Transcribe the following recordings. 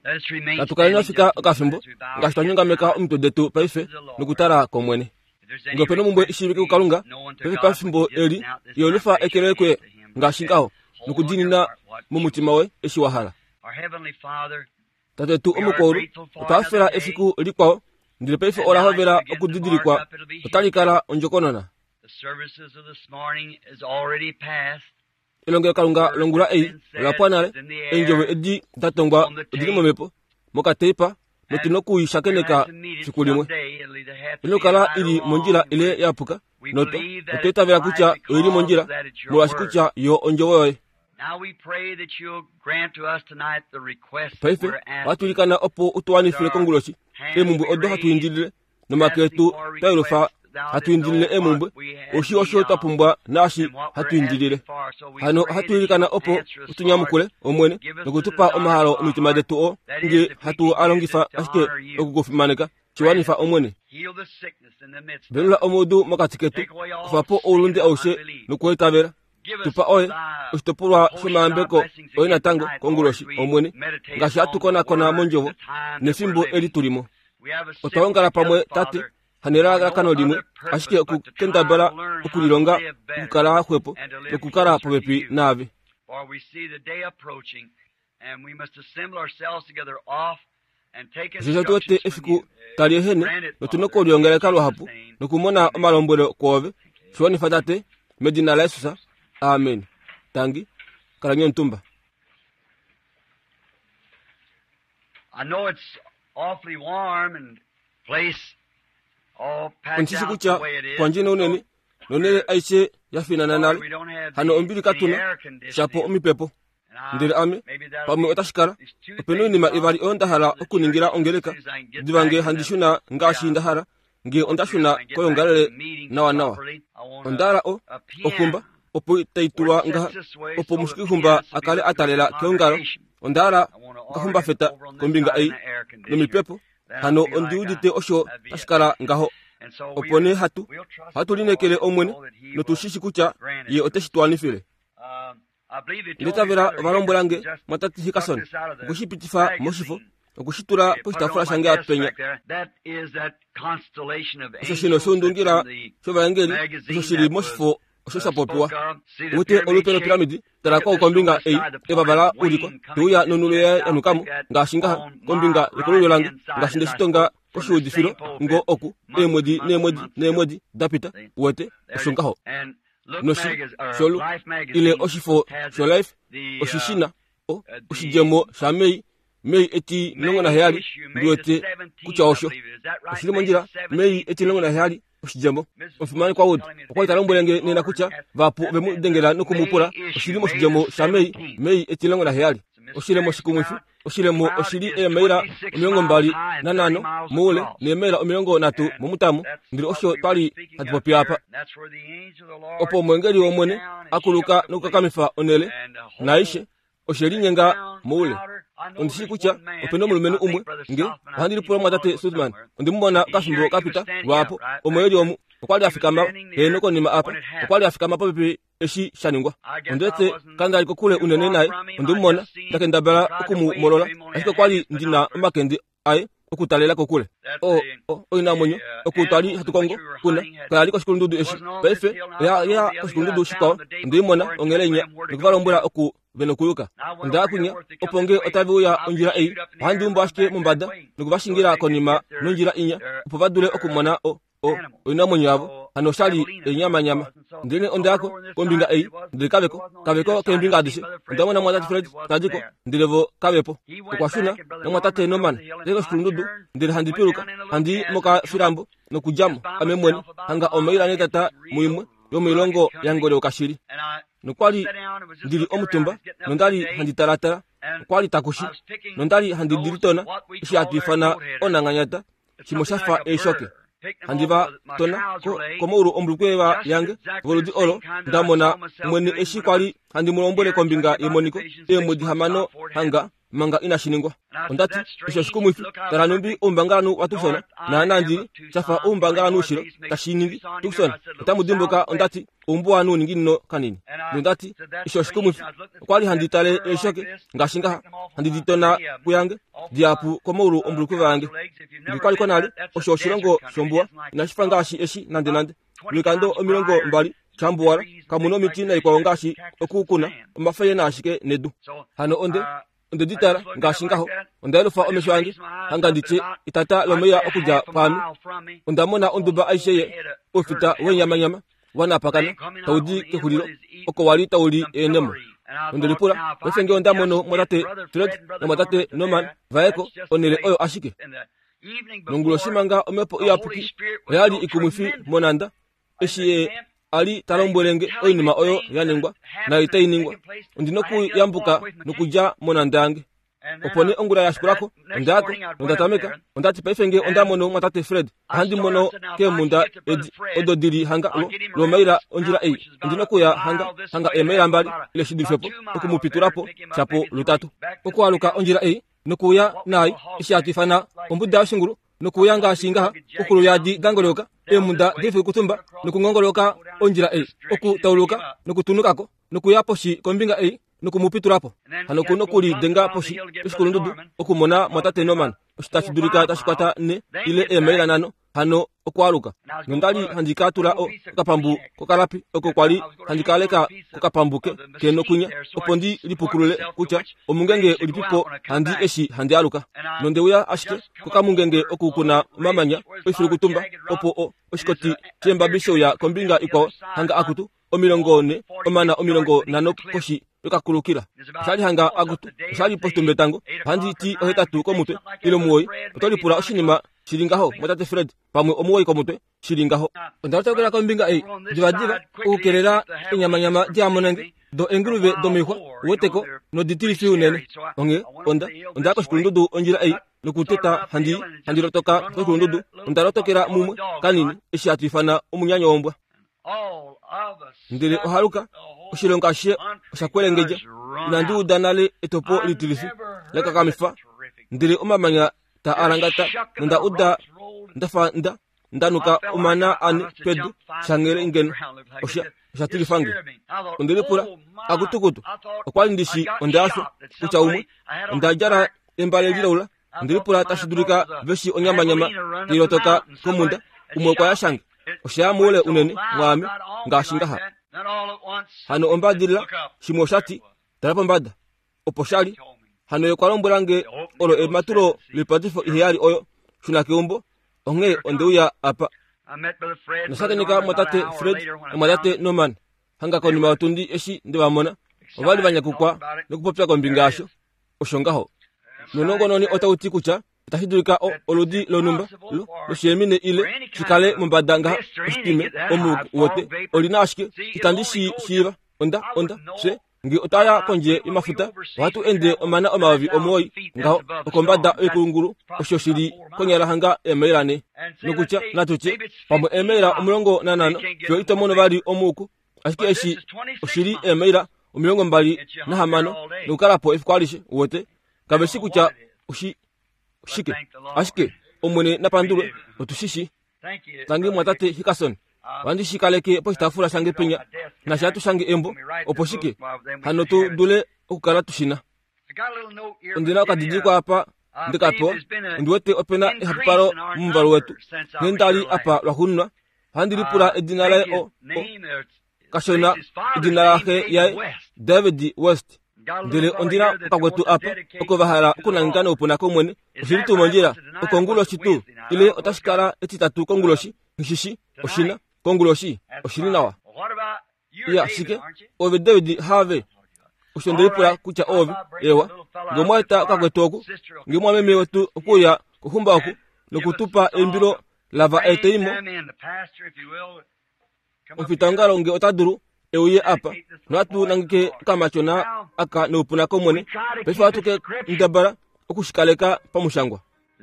Katukalina fika kafimbo ngashitanyunga meka umtodetu paife nukutara komwene ngopeno mumbwe ishibike kukalunga pepe pafimbo eli yolufa ekelekwe ngashingaho nukudinina mumutima we eshiwahala tatetu omukolu utafera efiku likwao ndile paife olahovera okudidirikwa utalikala onjokonona ilonge kalunga longula ei olapwanale enjobe edi tatongwa odili momepo mokateipa motinoku shakeneka sikulimwe inokala ili monjila ile yapuka noto otetavera kucha ili monjila mulashikucha yo onjowoye paife watulikana opo utuwanifile konguloshi emumbwe odo hatuindilile nomaketu tailofa hatuindilile emumbwe oshi osho tapumbwa nashi hatuindilile hano hatuilikana opo utunyamukule omwene nokutupa omahalo omitima detu o nge hatu alongifa ashike okugofimaneka chiwanifa omwene belula omudu mokati ketu kufapo oulunde aushe nokuetavera tupa oye oshitopolwa shomambeko oye natango konguloshi omwene ngashi hatukonakona monjovo nefimbo eli tulimo otawongala pamwe tate haneraga kano limwe ashike okukendabala okulilonga okukala hwepo okukala popepi nave zizatuwete efiku talihene notunokoliongeleka lwahapu nokumona omalombwelo kwove shiwanifa tate medina la Yesusa amen tangi kalanyo ntumba. I know it's awfully warm and place Ntisi kucha kwa njina uneni nonele aiche yafinana nali hano ombili katuna shapo omipepo ndile ame pamwe otashikala openo nima ivari ondahala okuningira ongeleka divange handishuna ngashi ndahara nge ondashuna koyongalele nawa ondala okumba opo taitulwa ngaha opo mushikihumba akale atalela keongalo ondala ngahumba feta kombinga ei nomipepo hano ondiudite osho tashikala ngaho opone hatu linekele omwene notushishi kucha ye oteshitwanifile ndetavera valombolange mwatati hikasoni okushipitifa moshifo okushitula poshitafula shange apenya osho shino shundungira shovayengeli osho shili moshifo osho shapopiwa ute olupelo piramidi talako kombinga ei evavala uliko tuya nonuluya yanukamo ngashingaha kombinga ekolulyo lange ngashindeshitonga oshiudifilo ngo oku nemwedi dapita wete oshongaho noshi sholu ile oshifo sholife oshishina oshijemo sha mei eti nongona heyali ndiwete kucha osho oshilimo njira mei eti nongona heyali oshijemo ofimani kwa wood okwaitalombolenge nena kucha vapu vemudengela nokumupula oshilimo shijemo sha mei eti nongona heyali oshilemo shikumwifu oshilemo oshili emeira omilongo mbali nanano muule nemeira omilongo natu momutamu ndili osho twali hatipopi apa opo omwengeli omwene akuluka nokukakamifa onele naishe oshelinyenga muule ondisi kucha openo mulumeni umwe nge ohandilipula mwatate Sutman ondimubona kafimbo kapita lwapo omweli omu okwali afikama henoko nima apa okwali afikama popepi eshi shaningwa ondetse kandali kokule unene naye ondimubona ndakendabala okumumolola ashike kwali ndina omakendi aye okutalela kokule oina monyo okutwali hatukongo kuna kayali koshikulundudu eshi paife ya koshikulundudu shikao ndimona ongelenya nikuvalombola oku venokuyuka ndakunya oponge otaviuya onjira ei ohandimbo ashike mumbada nikuvashingira konima nonjira inya opo vadule okumona oina monyo yavo hano shali enyamanyama ndine ondako kombinga ei ndili kaveko kembinga adishe ndamona mwatati Fred tajiko ndilevo kavepo okwashuna na mwatate Norman leko shikulundudu ndili handipiruka handi moka firambo nokujamo amemwene hanga omeira netata muimwe yomilongo yangole okashiri nokwali ndili omutumba nondali handitalatala nokwali takushi nondali handidilitona ishi atwifana onanganyata shimo shafa eshoke handiva tona komouru ombulukweva yange voludi olo ndamona mwene eshi kwali handimulombole kombinga yemoniko emwedi hamano hanga manga inashiningwa ondati isho sikumwifi taranumbi umbangalanu watusona na nanjiri chafa umbangalanu ushiro tashiningi tuksona tamudimboka ondati umbu wanu ningino kanini ondati isho sikumwifi kwali handitale eshoke ngashinga handititona kuyange diapu komuru ombuluku vange ndikwali konali osho shirongo shombua inashifangashi eshi nande likando omirongo mbali chambuwala kamuno mitina ikwongashi okukuna mafaye nashike nedu hano onde ditara ngashingaho ondelufa omeshwangi hangandiche itata lomeya okuja pami ondamona onduba aisheye ofita wenyamanyama wana pakana taudi kehuliro oko wali tauli enemo ondelipula wefenge ondamono mwatate Fred na mwatate Norman vaeko onele oyo ashike nongulo shimanga omepo iyapuki oyali ikumwifi monanda eshiye ali talombwelenge oinima oyo yanengwa na itainingwa ondinoku yambuka nokuja monandange opone ongula yashikulako ondako ondatameka ondati paifenge ondamono mwatate Fred handi mono ke munda ododiri hanga lo maila onjira ondinoku ya hanga emaila mbali ile shidifepo okumupiturapo chapo lutatu okwaluka onjira nokuya nai ishatifana ombuda shinguru nokuya ngashinga okulu yadi gangoloka emunda difu kutumba nokungongoloka onjira oku tauluka nokutunukako nokuya poshi kombinga nokumupiturapo hano kuno kuli denga poshi ishikulundudu okumona mwatate Norman oshitachidulika tashikwata ne ile emaila nano hano okwaluka nondali handikatula okapambu kokalapi oko kwali handikaleka kokapambuke keno kunya opondi lipukulule kucha omungenge ulipipo handi eshi handi aluka nondeuya ashike kokamungenge okukuna mamanya oifuru kutumba opo oshikoti chemba bisho ya kombinga iko hanga akutu omilongone omana omilongo nano koshi yokakulukila shali hanga akutu shali postumbe tango handi ti ohetatu komutwe ilo muoi otolipula oshinima shilingaho mwatate Fred pamwe omuoi komutwe shilingaho ondawatokela kombinga divadiva ukukelela inyamanyama diamonenge do enguluve do mihwa weteko no ditilifi unene onge ondako shikulundudu onjira nokuteta handi lotoka shikulundudu ondalotokela mumwe kanini eshiatifana omunyanyo ombwa ndile ohaluka oshilongashe oshakwelengeja nandi udanale etopo litilifi lekakamifa ndile omamanya ta alangata nda uda ndafa ndanuka umana ani pedu shangere ingeno oshatilifange ondelipula akutukutu okwali ndishi ondaso kucha umwe ondajara embale lilaula ondelipula tashidulika veshi onyamanyama lilotoka komunda umwe kwa yashange oshamule unene mwami ngashingaha hano ombadilila shimwe shati talapo mbada oposhali hano yokwalombwelange olo ematulo lipatifo iheyali oyo shunakiumbo onge ondeuya apa nasakenika mwatate Fred na mwatate Norman hanga konima otundi eshi ndibamona obali banyakukwa nekupopya kombingasho oshongaho nonongononi otauti kucha tahidulika oludi lonumba loshemine ile chikale mumbada ngaha ostime omuku wote olinashike kitandishi shiva onda se ngi otaya konje imafuta watu ende omana omavi omoi ngaho okombada ekunguru oshoshiri konyala hanga emeirane nokucha natuche pamwe emeira omulongo nanano kyo itomono bali omuku ashike eshi oshiri emeira omulongo mbali nahamano nokalapo efikwalishe wote kabeshi kucha shike ashike omwene napandule otushishi tangi mwatate Hikason wandi shikaleke pochitafula shange penya na shatu shange embo oposhike hano tu dule okukala tushina ondina okadidikwa apa ndikapo ndiwete opena ehapupalo mumbalo wetu ngendali apa lwahunwa handilipula edina lae kashona edina lahe yae David West ndile ondina pagwetu apa okovahala okunangana upuna komwene oshiritu monjira okongulo shitu ile otashikala etitatu konguloshi nshishi oshina konguloshi oshilinawa ya shike ove David have oshondelipula kucha ove ewa ngomwaita kagwetu oku ngimwameme wetu okuya kuhumba oku nokutupa embilo lava eteimo ofitangalo nge otaduru euye apa nwatu nangike kamachona aka neupuna komwene pefa watuke ndabara okushikaleka pamushangwa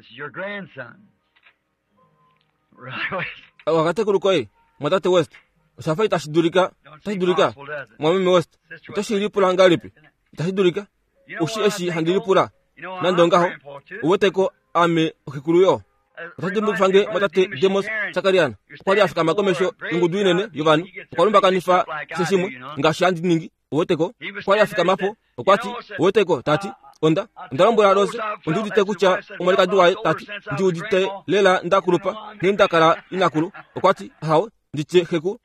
wakate kurukoe mwatate West osafai tashidulika mwameme West utashilipula ngalipi tashidulika ushi eshi handilipula nandongaho uweteko ame okikuluyo otati mbufange matate demos sakariana kwali afika makomesho ngudu inene yovanu kwalumba kanifa sesimwe ngashandi ningi uweteko kwali afika mapo okwati uweteko tati onda ndalombola rose undudite kucha umalika duwa tati ndiudite lela ndakulupa nindakala inakulu okwati hawo ndiche heku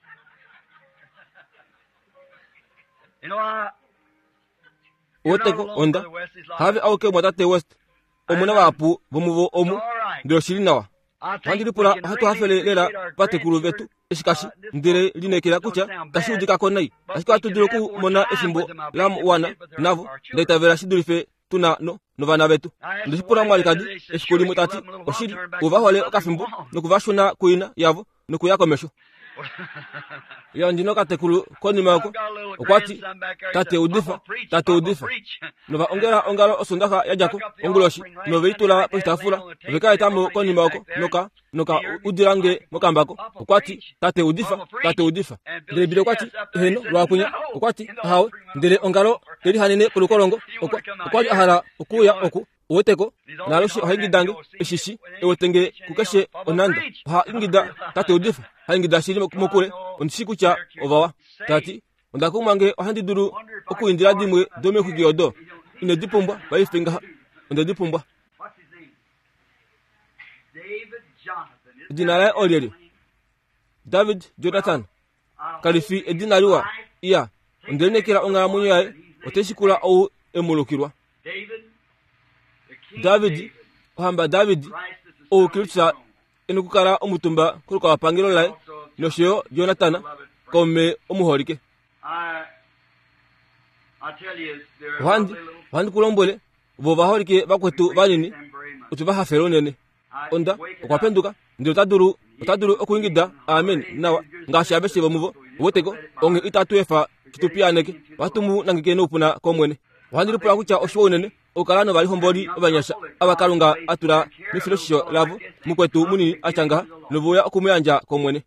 uweteko onda have auke matate west omuna wapu bomuvo omu ndio shilinawa wandiripula hatu hafele lela patekulu vetu eshikashi ndire linekela kucha kashudika konai ashika tudiro ku mona esimbo lam wana navo ndaitavera shidurife tuna no vana vetu ndishipula mwalikadi eshikuli mutati oshiri uvahole okafimbo nokuvashuna kuina yavo nokuyakomesho ya ndino katekulu konimako okwati tate udifa nova ongala osondaka yajako onguloshi noveitula postafula veka etamo konimako noka udirange mokambako okwati tate udifa ndele bile kwati heno lwakunya okwati hawe ndele ongalo ndeli hanene kulukolongo okwati ahala okuya oku uweteko naloshi ohaingidange eshishi ewetenge kukeshe onanda ha ingida tate udifa haingida shiri mokule ondishiku cha ovawa tati ondakumange ohandiduru okuindira dimwe dome kugiodo ine dipumbwa baifenga onde dipumbwa dinala olieri David Jonathan kalifi edinaliwa iya ondenekera onga munyo yae oteshikula au emulukirwa David o kirtsa enukukara omutumba kuruka wapangiro lai nosho Jonathan kome omuhorike wandi kulombole bo bahorike bakwetu banini utubaha feronene onda okwapenduka ndio taduru okuingida amen nawa ngashabeshe bomuvo wotego onge itatu efa kitupianeke batumu nangike nopuna komwene wandiripula kucha oshwonene okalano bali homboli abanyasha abakalunga atura mifilosho lavo mukwetu munini achanga novoya okumuyanja komwene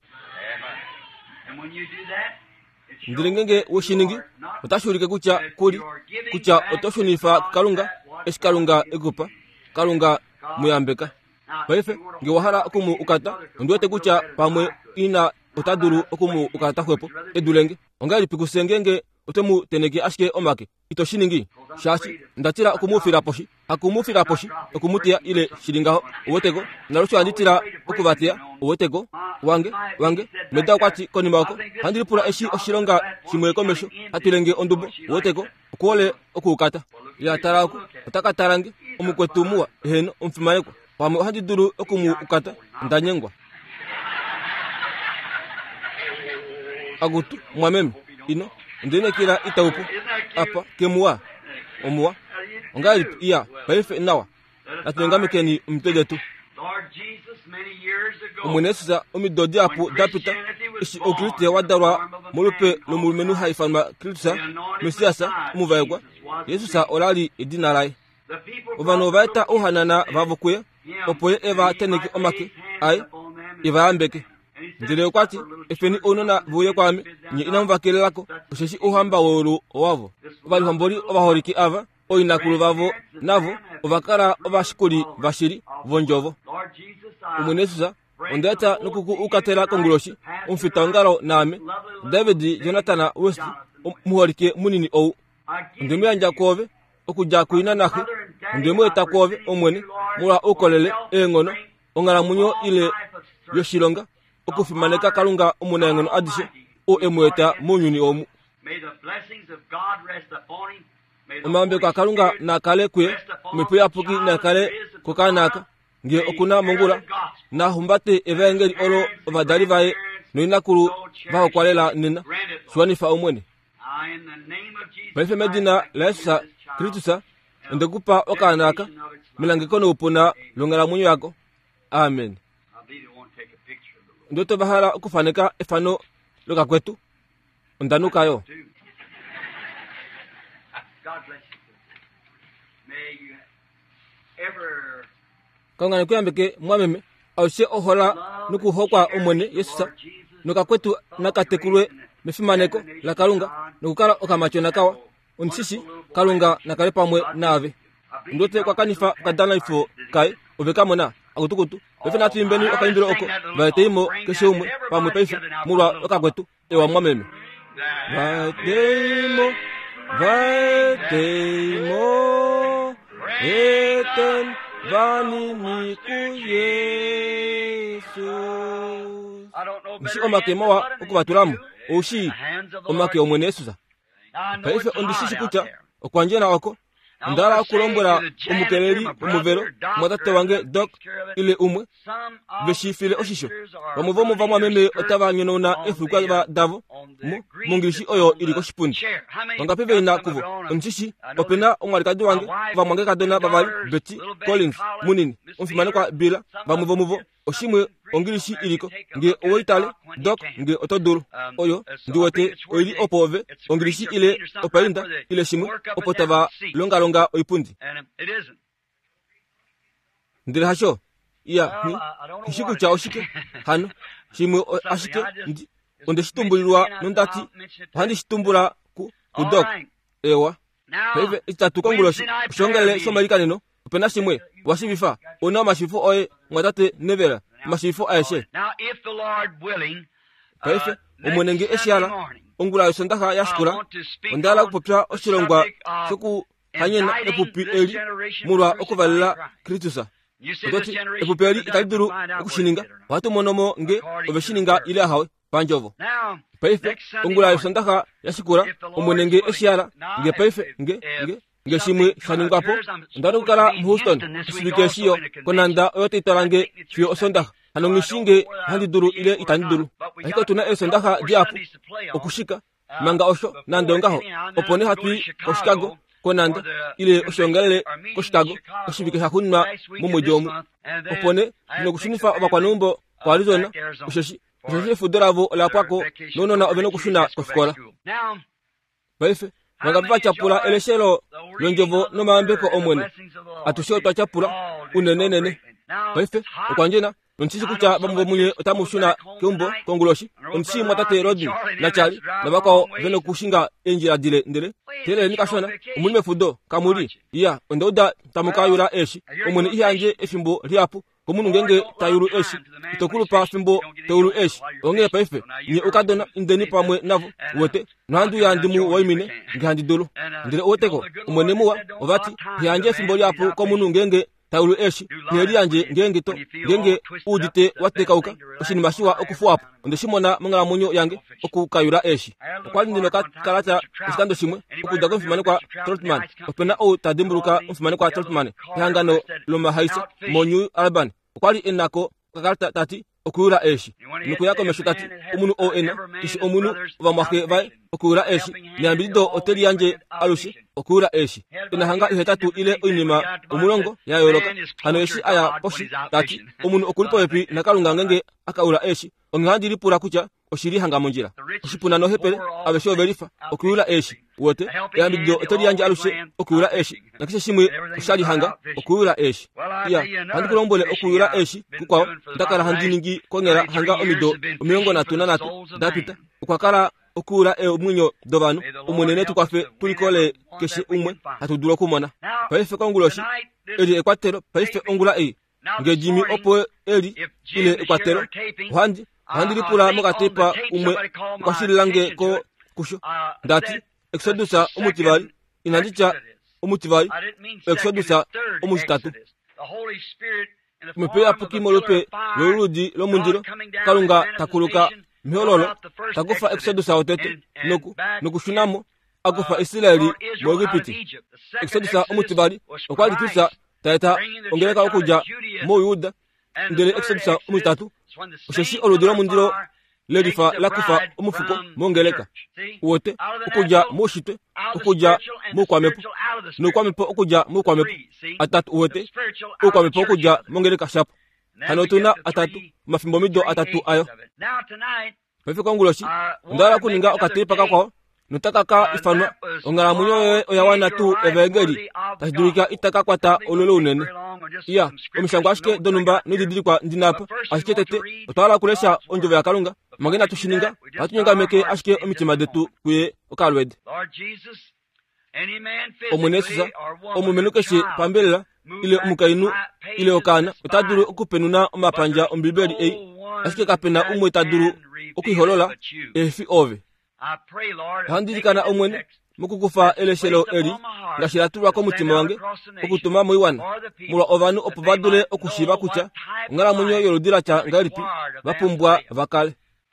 ndirengenge woshiningi utashurike kucha otoshunifa kalunga eskalunga egupa kalunga muyambeka baife ngiwahara okumu ukata ndwete kucha pamwe ina otaduru okumu ukata hwepo edulenge ongali pikusengenge otemu teneke ashike omake itoshiningi shashi ndatira okumufira poshi okumutia ile shilingaho uwetego narusho anditira okubatia uwetego wange meda kwati konimako handiripula eshi oshironga shimwekomesho atilenge ondubo uwetego okuole okukata ya taraku otakatarange omukwetumua heno omfimayeko pamwe handiduru okumu ukata ndanyengwa agutu mwameme ino ndenekira itaupu apa kemuwa omuwa ongali iya baife nawa atengamekeni mtedetu omunesa omidodi apu dapita ishi okriste wadarwa mulupe nomulumenu haifalma krista mesiasa muvayegwa yesusa olali edinarai ovano vaita ohanana vavokuya opoye eva teneke omake ai ivayambeke ndile kwati efeni onona vuye kwame nye inamvakelelako osheshi uhamba wolu owavo ovali homboli ovahoriki ava oinakulu vavo navo ovakara ovashikuli vashiri vonjovo umwenesusa ondeta nukuku ukatela konguloshi umfita ongalo name David Jonathan West muhorike munini ou ndimuyanja kove okuja kuina nahe ndimweta kove omwene mula ukolele engono ongala munyo ile yoshilonga okufimaneka kalunga omunengono adishe o emweta munyuni omu omambe kwa kalunga nakale kwe mipu yapuki nakale kukanaka nge okuna mongula na humbate evangeli olo vadali vae noinakulu vahokwalela nina swanifa omwene baife medina laesa kritusa ndekupa okanaka milangikono upuna longala munyo yako amen ndoto bahala okufaneka efano loka kwetu ondanukayo kangane kuyambeke mwameme aushe ohola nukuhokwa omwene yesusa noka kwetu nakatekulwe mefimaneko la kalunga nokukala okamacho nakawa onsisi kalunga nakale pamwe nave ndote kwa kanifa kadana ifo kai obekamona akutukutu efe natu imbeni okayimbira oko bateimo keshomwe pamwe paife mulwa okagwetu ewa mwameme bateimo eten vanini ku Yesu mshi omakemo wa okubatulamu oshi omake omwene Yesuza paife ondishishi kucha okwanjena wako ndala kulombora umukeleli umuvero mwatate wange dok ile umwe beshifile oshisho bamuvomo vamwa meme otavanyonona efuka ba davo mungilishi oyo iliko shipundi wangapive ina kuvo omshishi opena omwalikadi wange vamwange kadona bavali Betty Collins munini umfimane kwa bila bamuvomuvo oshimwe ongilishi iliko nge owoitale dok nge otodulu oyo ndiwote oili opove ongilishi ile opainda ile shimwe opotava longa oipundi ndile hasho iya ni hishiku cha oshike hano shimwe ashike ndi onde shitumbulirwa nondati handi shitumbula ku dok ewa peve itatu konguloshi shongele somalikaneno opena shimwe washibifa ona mashifu oye mwatate nevela mashifu aeshe paife omwenenge eshiala ongula yosondaha yashikura ondala kupopya oshilongwa soku hanyena epupi eli mulwa okuvalila Kristusa ototi epupi eli italidulu okushininga watu monomo nge oveshininga ile ahawe panjovo paife ongula yosondaha yashikura omwenenge eshiala nge paife nge shimwe shaningapo ndalo kukala mu Houston sibikeshiyo konanda oyote italange fiyo osondaha hano ngishinge handi duru ile itandiduru ahiko tuna esondaha diapu okushika manga osho nandongaho opone hatui o Chicago konanda ile oshongalele ko Chicago oshibike hakunma mumujomu opone nokushinifa abakwanumbo kwa Arizona usheshi fudoravo la kwako nonona obeno kushuna koskola baife manga chapula eleshelo lonjovo no mambeko omwene atusho twachapula unenenene baife okwanjena nonchishi kucha bambo munye otamushuna kumbo konguloshi onchi mwatate Rodney na chali na bako veno kushinga enjira dile ndele tele nikashona umulime fudo kamuri iya ondoda tamukayura eshi omwene ihanje efimbo liapu komunu ngenge tayuru eshi itokulu pa fimbo tayuru eshi onge paife ni okadona indeni pamwe navo wote nandu ya ndimu waimine ngandi dolo ndele oteko omwene muwa ovati ihanje fimbo liapu komunu ngenge tayuru eshi neli yanje ngenge udite watekauka oshini mashiwa okufuapo ndeshimona mungala munyo yange okukayura eshi okwali ndino kalata estando shimwe okudago mfimane kwa Trotman opena o tadimburuka mfimane kwa Trotman ihangano loma haisa monyu Alban okwali enako kakalata tati okuyura eshi nuko yako meshutati umunu o ena ishi omunu vamwake vai okuyura eshi nyambido oteli yanje alushi okuyura eshi inahanga ihetatu ile oinima umulongo ya yoloka hano eshi aya poshi tati omunu okulipo epi nakalunga ngenge akayura eshi ongandi lipura kucha oshiri hanga monjira oshipuna no hepele abesho verifa okuyura eshi wote yambido oteli yanje alushe okuyura eshi nakisha shimwe oshali hanga okuyura eshi ya handi kulombole okuyura eshi kukwao ndakala handiningi kongera hanga omido omiongo natu dapita ukwakala okura omwinyo dovanu umunene tukwafe tulikole keshi umwe hatudula kumona paife konguloshi eli ekwatero paife ongula ngejimi opo eli ile ekwatero handi lipula mokatepa umwe kwashililange ko kusho ndati exodusa umutivali inandicha umutivali exodusa umushitatu mpeya pukimolope lorudi lomundiro kalunga takuluka mihololo takufa exodus aotete nokushunamo akufa Israeli mu Egipti exodus umutibali okwali kisa taeta ongeleka okuja mu Yuda ndele exodus umutatu osheshi oludiro mundiro ledifa lakufa umufuko mongeleka wote okuja mushite okuja mukwamepo nokwamepo okuja mukwamepo atatu wote okwamepo okuja mongeleka shapo hano tuna atatu mafimbo mido atatu ayo pefe konguloshi ndala kuninga okatepa kakwa nutakaka ifanwa ongala munyo oyawana tu evangeli tashidurika itakakwata ololo unene iya omishango ashike donumba nididirikwa ndinapa ashike tete otwala kulesha onjove ya kalunga magena tushininga atunyanga meke ashike omitima detu kuye okalwede omunesusa omumenukeshe pambelela ile mukainu ile okana utaduru okupenuna omapanja ombibeli asike kapena umwe taduru okiholola efi ove handikana omwene mukukufa eleshelo eri ngashiraturwa ko mutima wange okutuma moiwana mulwa ovanu opuvadule okushiba kucha ngala munyo yoludira cha ngalipi bapumbwa vakale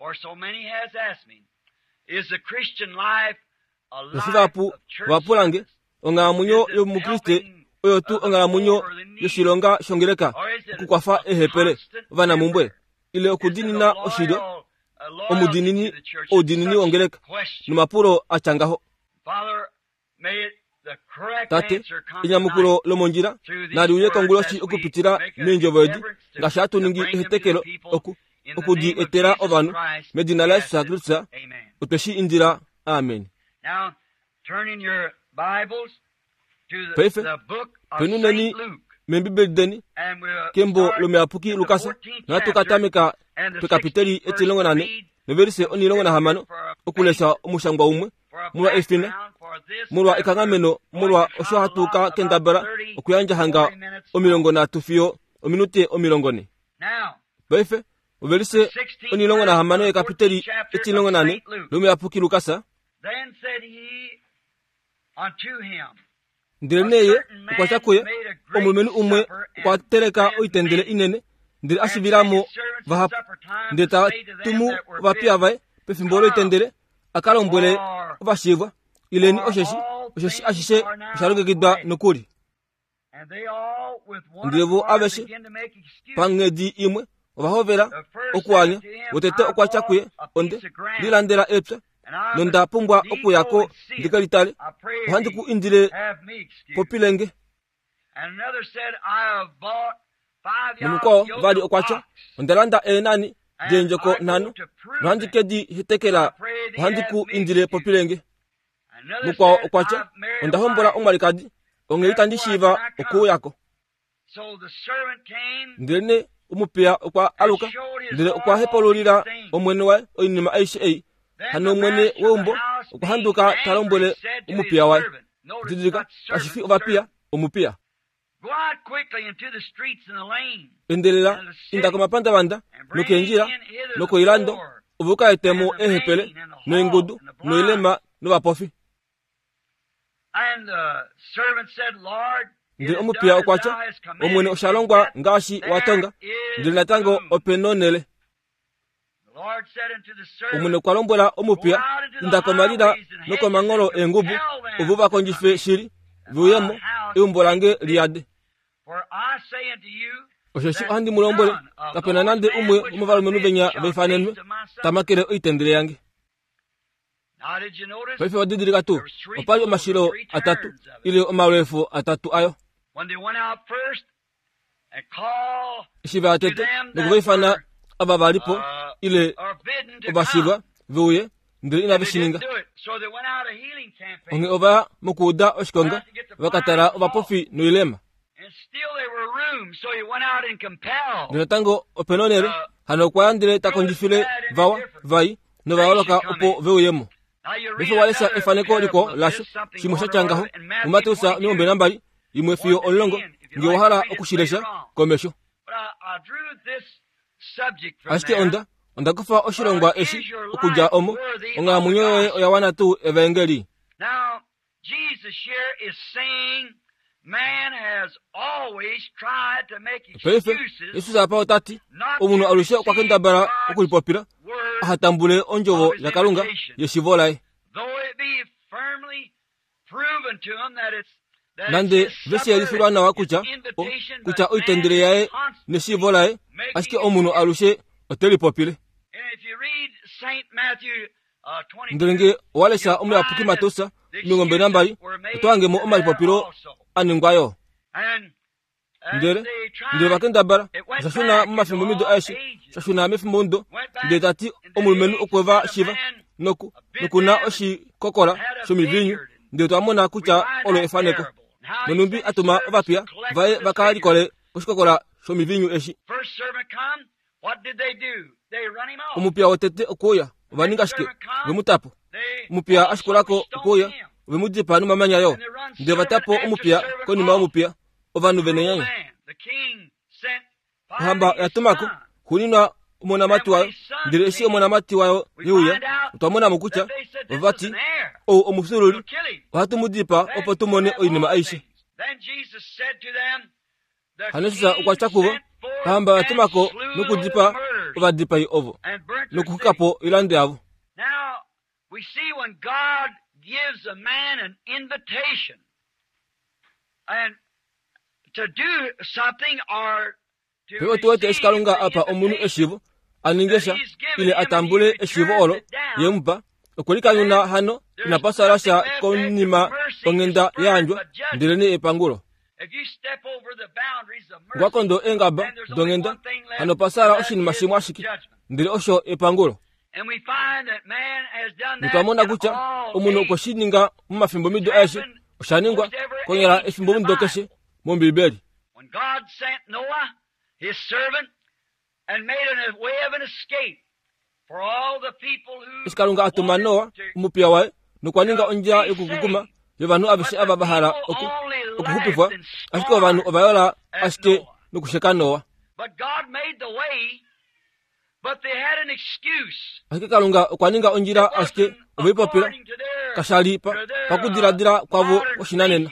esivapu vapulange onga munyo yomukriste oyo tu onga munyo yoshilonga shongeleka okukwafa ehepele vana mumbwe ile okudinina oshido omudinini odinini ongeleka numapuro achangaho tate inyamukulo lomonjira naliuye konguloshi okupitira minjovoedi ngashatu ningi ehetekelo okudi etera ovanu medina la Yesu Kristo uteshi indira amen. Pefe penuneni membibedeni kembo lomeapuki Lukasa na tukatameka tukapiteri etilongo nane neverise onilongo na hamano okulesa omushangwa umwe mulwa efine mulwa ikangameno mulwa oshohatuka kendabara okuyanja hanga omilongo na tufio ominute omilongone befe uverise onilongo na hamano ekapiteri etilongo nane lomeapuki Lukasa ndireneye ukwachakuye omumenu umwe kwa tereka oitendele inene ndire asibiramo vahapu ndeta tumu vapiavae pefimbolo itendele akalombwele vashivwa ileni osheshi ashishe sharugegidwa nukuri ndirevo aveshe pangedi imwe vahovera okuanya utete okwachakuye onde lilandela epsa nonda pumbwa okuyako ndikalitale uhandiku indire popilenge numuko vali okwacha ondalanda enani jenjoko nano uhandikedi hitekela uhandiku indire popilenge muko okwacha ondahombola omalikadi ongeitandishiva okuyako ndene umupia okwa aluka ndire okwa hepolulira omwene wae oinima aishi hano mwene wombo okuhanduka talombole umupia wae tidika ashifi ovapia omupia endelela indaka mapanda banda nokenjira nokoilando uvuka etemo ehepele noengudu noilema novapofi ndiri omupia okwacha omwene oshalongwa ngashi watonga ndiri natango openonele omwene kwalombola omupia indakomalira nokomang'olo engubu uvuva konjife shiri vuyemo iumbolange liyade osheshi ohandi mulombole kapena nande umwe umuvalumenu venya veifanenwe tamakele oitendele yange paife wadidirika tu opali omashilo atatu ile omalefu atatu ayo ishiva atete nokuveifana aba balipo ile obashibwa vuye ndiri inavishininga onge oba mukuda oshikonga vakatara obapofi noilema ndina tango openonere hano kwandire takonjifile vawa vai novawoloka opo veyemo bifo walesa efaneko liko lasho shimosha changaho umatusa niombe nambali imwe fiyo olongo ngiwahala okushilesha komesho ashike onda kufa oshilongwa eshi okuja omo onga munyoye oyawana tu evangeli. Now Jesus here is saying man has always tried to make excuses. Yesu apa otati omuntu alusha kwa kendabara okulipopira ahatambule onjovo ya kalunga yeshivolai Though it be firmly proven to him that it's nande vesi yalifirwa na wakucha kucha oitendere yae neshivolai ashike omuntu alushe otelipopile. Ndenge walesha omwe apuki matosa ngombe nambali twange mo omalipopilo aningwayo ndere bakenda bara sashuna mafimbo mido aishi sashuna mefimbo ndo ndetati omulumenu okweva shiva nokuna oshi kokora shomivinyu ndeto amona kucha olo efaneko nonumbi atuma vapia vae vakali kole oshikokora shomivinyu eshi umupia otete okoya vaningashike vemutapo umupia ashikolako okoya vemudipa numamanya yo ndio vatapo umupya konima umupya ovanu venenyanya hamba yatumako hunina umona mati wayo ndire esi umona mati wayo niuya utamona mukucha vati o omusululi watu mudipa opotumone oinima aishe hanesa ukwachakuva hamba yatumako nukudipa ovadipa ovo nukukapo ilande yavo. Now we see when God gives a man an invitation and to do something or to Pewo tuwete eskalunga apa omunu eshivu aningesha ile atambule eshivu olo yempa okulika yuna hano inapasa rasha konima ongenda yanjwa ndireni epangulo wakondo engaba dongenda hano pasara oshini mashimu ashiki ndire osho epangulo nikamona kucha omunu okoshininga mumafimbo mido eshe oshaningwa konyera efimbo mido keshe mombibeli. When God sent Noah, his servant, and made a way of an escape for all the people who iskalunga atuma Noa umupya wae nukwaninga onja yokukukuma yovanu abishe ababahara okuhupifwa ashike ovanu ovayola ashike nukusheka Noa. But God made the way, but they had an excuse. Ashike kalunga okwaninga onjira ashike ovipopila kashali pakudiradira kwavo oshinanena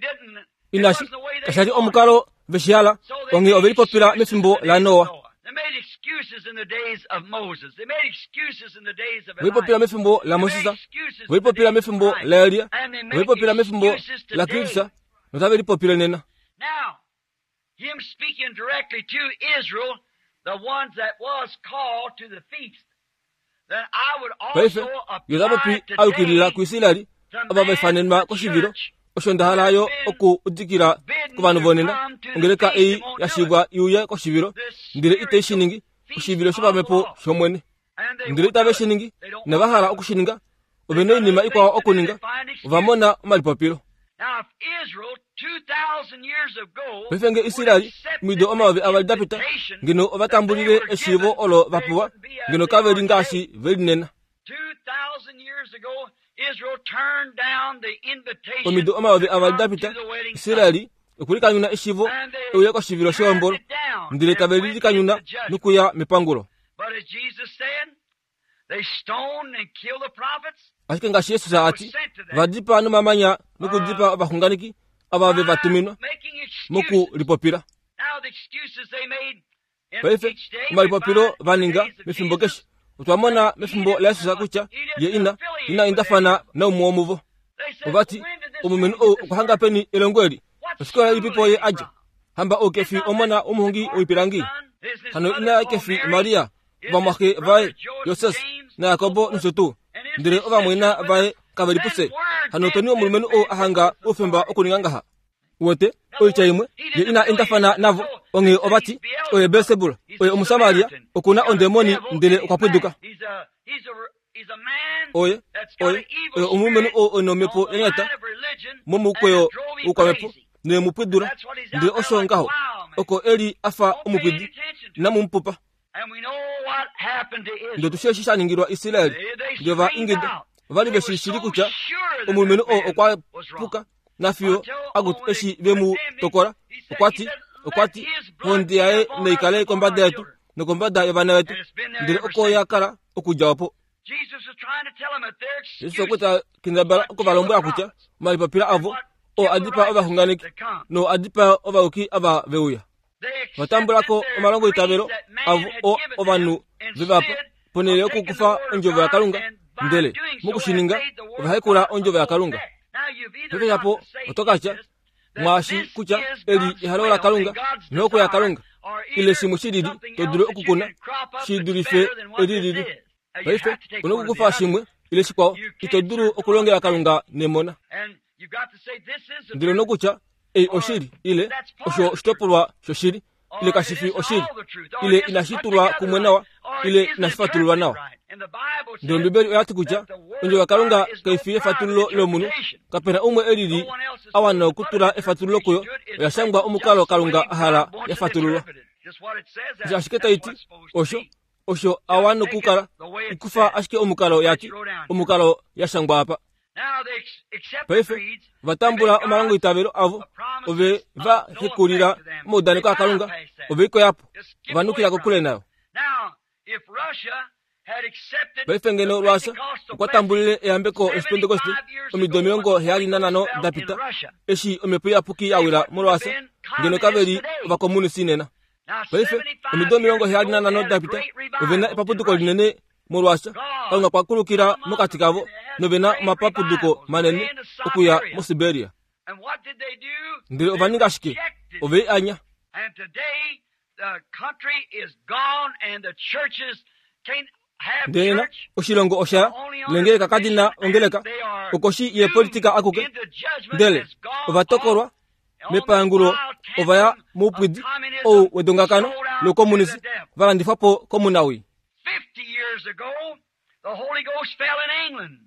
inashi kashali omukalo veshiala onge ovipopila mefimbo la Noa. They made excuses in the days of Moses. They made excuses in the days of Vipopila mefimbo la Moses, vipopila mefimbo la Elia, vipopila mefimbo la Kirisa, notave vipopila nena. Now, him speaking directly to Israel, the ones that was called to the feast, then I would also apply aukirila today kuisilali ababefanenma koshiviro oshondahalayo oku udikira kubanu bonena ongereka ei yashigwa yuya koshiviro ndire ite shiningi koshiviro shibamepo shomwene ndire itabe shiningi nabahala okushininga obene inima ikwa okuninga vamona malipopilo. Now, if Israel 2,000 years ago befenge Israeli mido omawe abaldapita ngino obatambulire eshivo olo vapuwa ngino kaveri ngashi velinena 2,000 years ago Israel turned down the invitation omido omawe abaldapita Israeli okulikanyuna eshivo oyeko shiviro shombolo ndire tabeli kanyuna nukuya mipangulo. But as Jesus said, they stoned and killed the prophets. Ashike ngashi Yesu saati vadipa anu mamanya nukudipa abahunganiki ababe vatuminwa muku lipopira. Now the excuses they made in Pefe each day, malipopilo vaninga mefimbo keshi utwamona mefimbo la Yesu sakucha ye ina indafana na umuomuvo obati omumenu okuhanga peni elongweli osikola lipipo ye aja hamba okefi omona umuhungi oipirangi hano ina kefi Maria vamwake vae Yoses na Yakobo nsotu ndire ova mwina vae kaveripuse hano toni omulumenu ahanga ofemba okuningangaha wote oichaimwe ye ina indafana navo onge obati oye Beelzebul oye omusamaria okuna ondemoni ndire okwapuduka oye omumenu onomepo enyata momukweyo ukwamepo ne mupidura ndire oshongaho oko eli afa omupidi na mumpupa. Ndo tusheshishaningirwa Israeli ndio va ingida vali veshishiri kucha omulumenu okwapuka nafio agut eshi vemu tokora okwati hondi yae neikale kombada yetu nokombada yavana wetu ndire oko yakala okujawapo. Yesu okweta kinabala okuvalombo akucha malipapila avo o adipa abahunganiki no adipa obauki aba veuya vatambulako omalongo itabero avo o ovanu vivapa ponele okukufa onjovo ya Kalunga ndele mukushininga ovahekula onjovo ya Kalunga pepe yapo otokacha mwashi kucha eli ihalola Kalunga noko ya Kalunga ile simu shididi todure okukuna shidurife edididi paife unokukufa shimwe ile shikwao itoduru okulongela Kalunga nemona ndilo nokucha oshiri ile osho shitopulwa shoshiri ile kashifi oshiri ile inashitulwa kumwenawa ile inashifatulwa nawa ndilo mbibeli oyati kucha onjo Kalunga kaifi efatululo lomunu kapena umwe elili awana okutula efatululo kuyo yashangwa omukalo Kalunga ahala efatululo jashiketa iti osho awana kukala ikufa ashike omukalo yati omukalo yashangwa apa paife vatambula omalango itavelo avo ove vahekulila mudaniko akalunga ove iko yapo vanukilako kule nayo paife ngeno lwasa ukwatambulile eyambeko esipentekoste omilongo heyali nanano dapita eshi omepo yapuki yawila molwasa ngeno kaveli vakomunisi nena paife omilongo heyali nanano dapita ovena epaputuko linene molwasa kalunga kwakulukila mokati kavo novena mapaputuko manene okuya mo Siberia ndile ovaninga shike ove anya ndena oshilongo osha lengele kadina ongeleka okoshi ye politika akuke ndele ovatokolwa mepangulo ovaya mupwidi ou wedongakano lo komunisi valandifapo komunawi 50 years ago the Holy Ghost fell in England.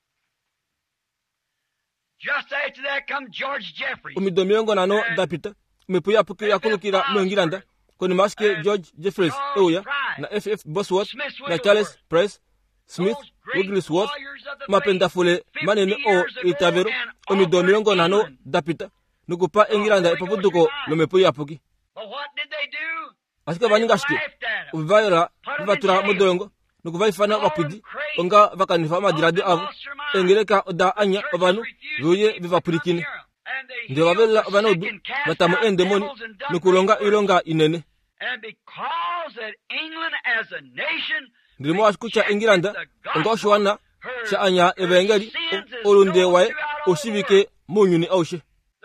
Just after that come George Jeffreys. Omilongo nano dapita mepo yapuki yakulukila mu England koni maske George Jeffreys euya na F.F. Bosworth na Charles Price Smith Wigglesworth mapendafule manene o itavero omilongo nano dapita nukupa England epaputuko lo mepo yapuki. But what did they do? Asika vaningashike uvaira vatura mudongo nukuvaifana vapudi onga vakanifa madiradi avo engeleka oda anya ovanu vuye vivapurikine ndio vavela vanodu vatamu endemoni nukulonga ilonga inene ndimo asikucha England onga oshiwana sha anya evangeli olunde wae oshivike munyuni aushe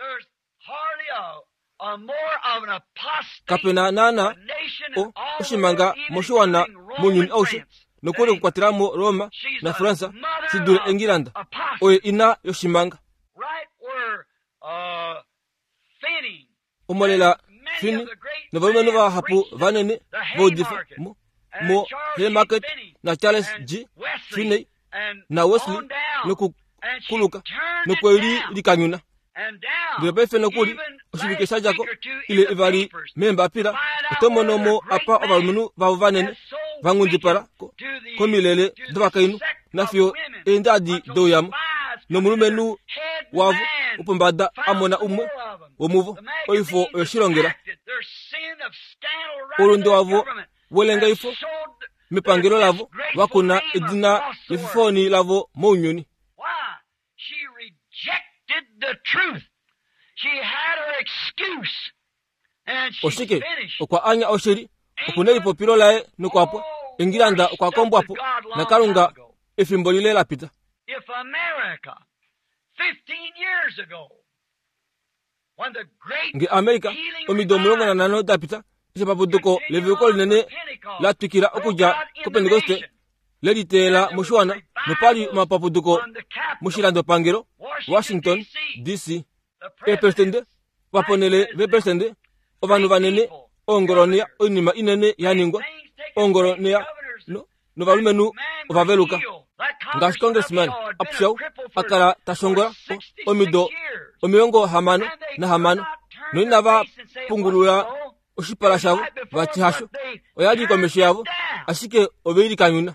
kapena nana oshimanga moshiwana munyuni aushe nokule kukwatiramo Roma na Fransa sidule England oye ina yoshimanga omolela fini novalume nova hapu vanene vodifa mo Haymarket na Charles G. Finney na Wesley nokukuluka nokweli likanyuna ndile paife nokuli oshivike jako ile ivari memba pila otomonomo apa ovalumunu vavo vanene vangundipala komilele dovakainu nafyo endadi doyamu nomulumenu wavu upombada amona umwe womuvo oifo oyoshilongela ulundi wavo welenga ifo mipangelo lavo vakuna edina yefifoni lavo mounyuni oshike okwa anya osheri okunelipo pilo lae nokwapo England okwakombwapo na kalunga efimbo lile lapita if America 15 years ago when the great nge America omilongo nanano dapita isepaputuko leviuko linene latwikila okuja ko Pentekoste lelitela mushuana nopali mapaputuko mushilando pangelo Washington DC epresidente vaponele vepresidente ovanu vanene ongolonia onima inene yaningwa ongolonia no valumenu ovaveluka ngashi congressman apshau akala tashongola omido omilongo hamano na hamano noinava pungulula oshipala shavo vachihasho oyali komesho yavo ashike oveili kanyuna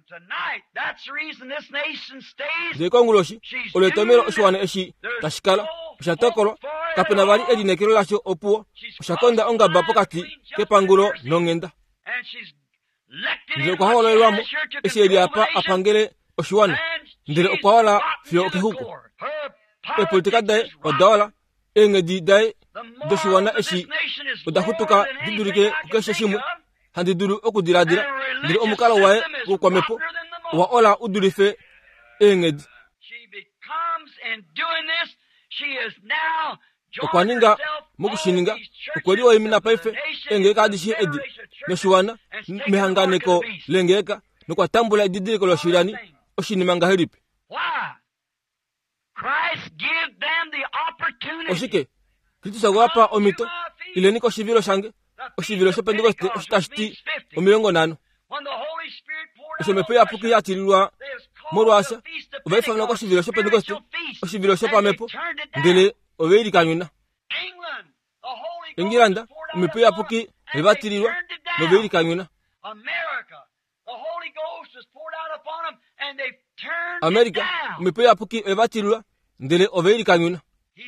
zekonguloshi oletomelo oshiwana eshi tashikala oshatokolo kapena vali edinekelo lasho opuwo oshakonda ongaba pokati kepangulo nongenda ndile okwahawolelwamo eshi eli apa apangele oshiwana ndile okwawala fyo okehuko epolitika dae odawala engedi dae doshiwana eshi odahutuka didulike kukeshe shimwe handidulu okudiladila ndile omukalo wae gukwamepo waola udulife engedi okwaninga mukushininga okweliwa imina paife engeka adishi edi noshiwana mihanganeko lengeka nokwatambula ididiliko loshilani oshinimanga helipi oshike kritusagwapa omito ileniko oshivilo shange oshivilo sho Pentekoste oshitashiti omilongo nano oshomepo yapuki yatililwa molwasa ovaifamila ko oshivilo sho Pentekoste oshivilo sho pamepo ndele oveili kanyuna England omepo yapuki evatililwa noveili kanyuna Amerika mipe ya puki evatilula ndele overikanyuna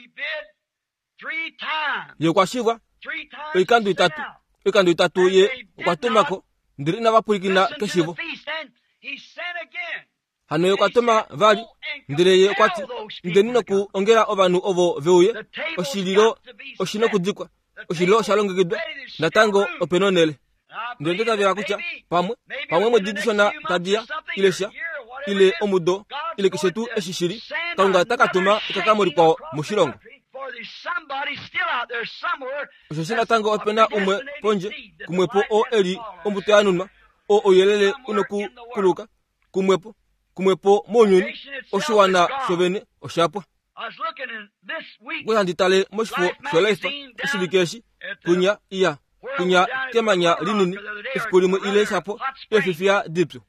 yokwashibwa ikandu itatu ye kwatumako ndiri na vapulikina keshivo hano yokwatuma vali ndire ye kwati ndenino ku ongera ovanu ovo veuye oshililo oshino kudikwa oshililo shalongekidwa natango openonele ndende tavira kucha pamwe mwedidishona tadia ilesha ile omudo ile kishetu eshishiri kaunga takatuma ikakamuri kwa mushilongo oshashina tango opena umwe ponje kumwepo o eli ombuto yanunma o oyelele unoku kuluka kumwepo monyuni oshiwana shovene oshapwa gwanditale moshifo sholefa eshibikeshi kunya kemanya linini esipulimwe ile shapo efifia dipso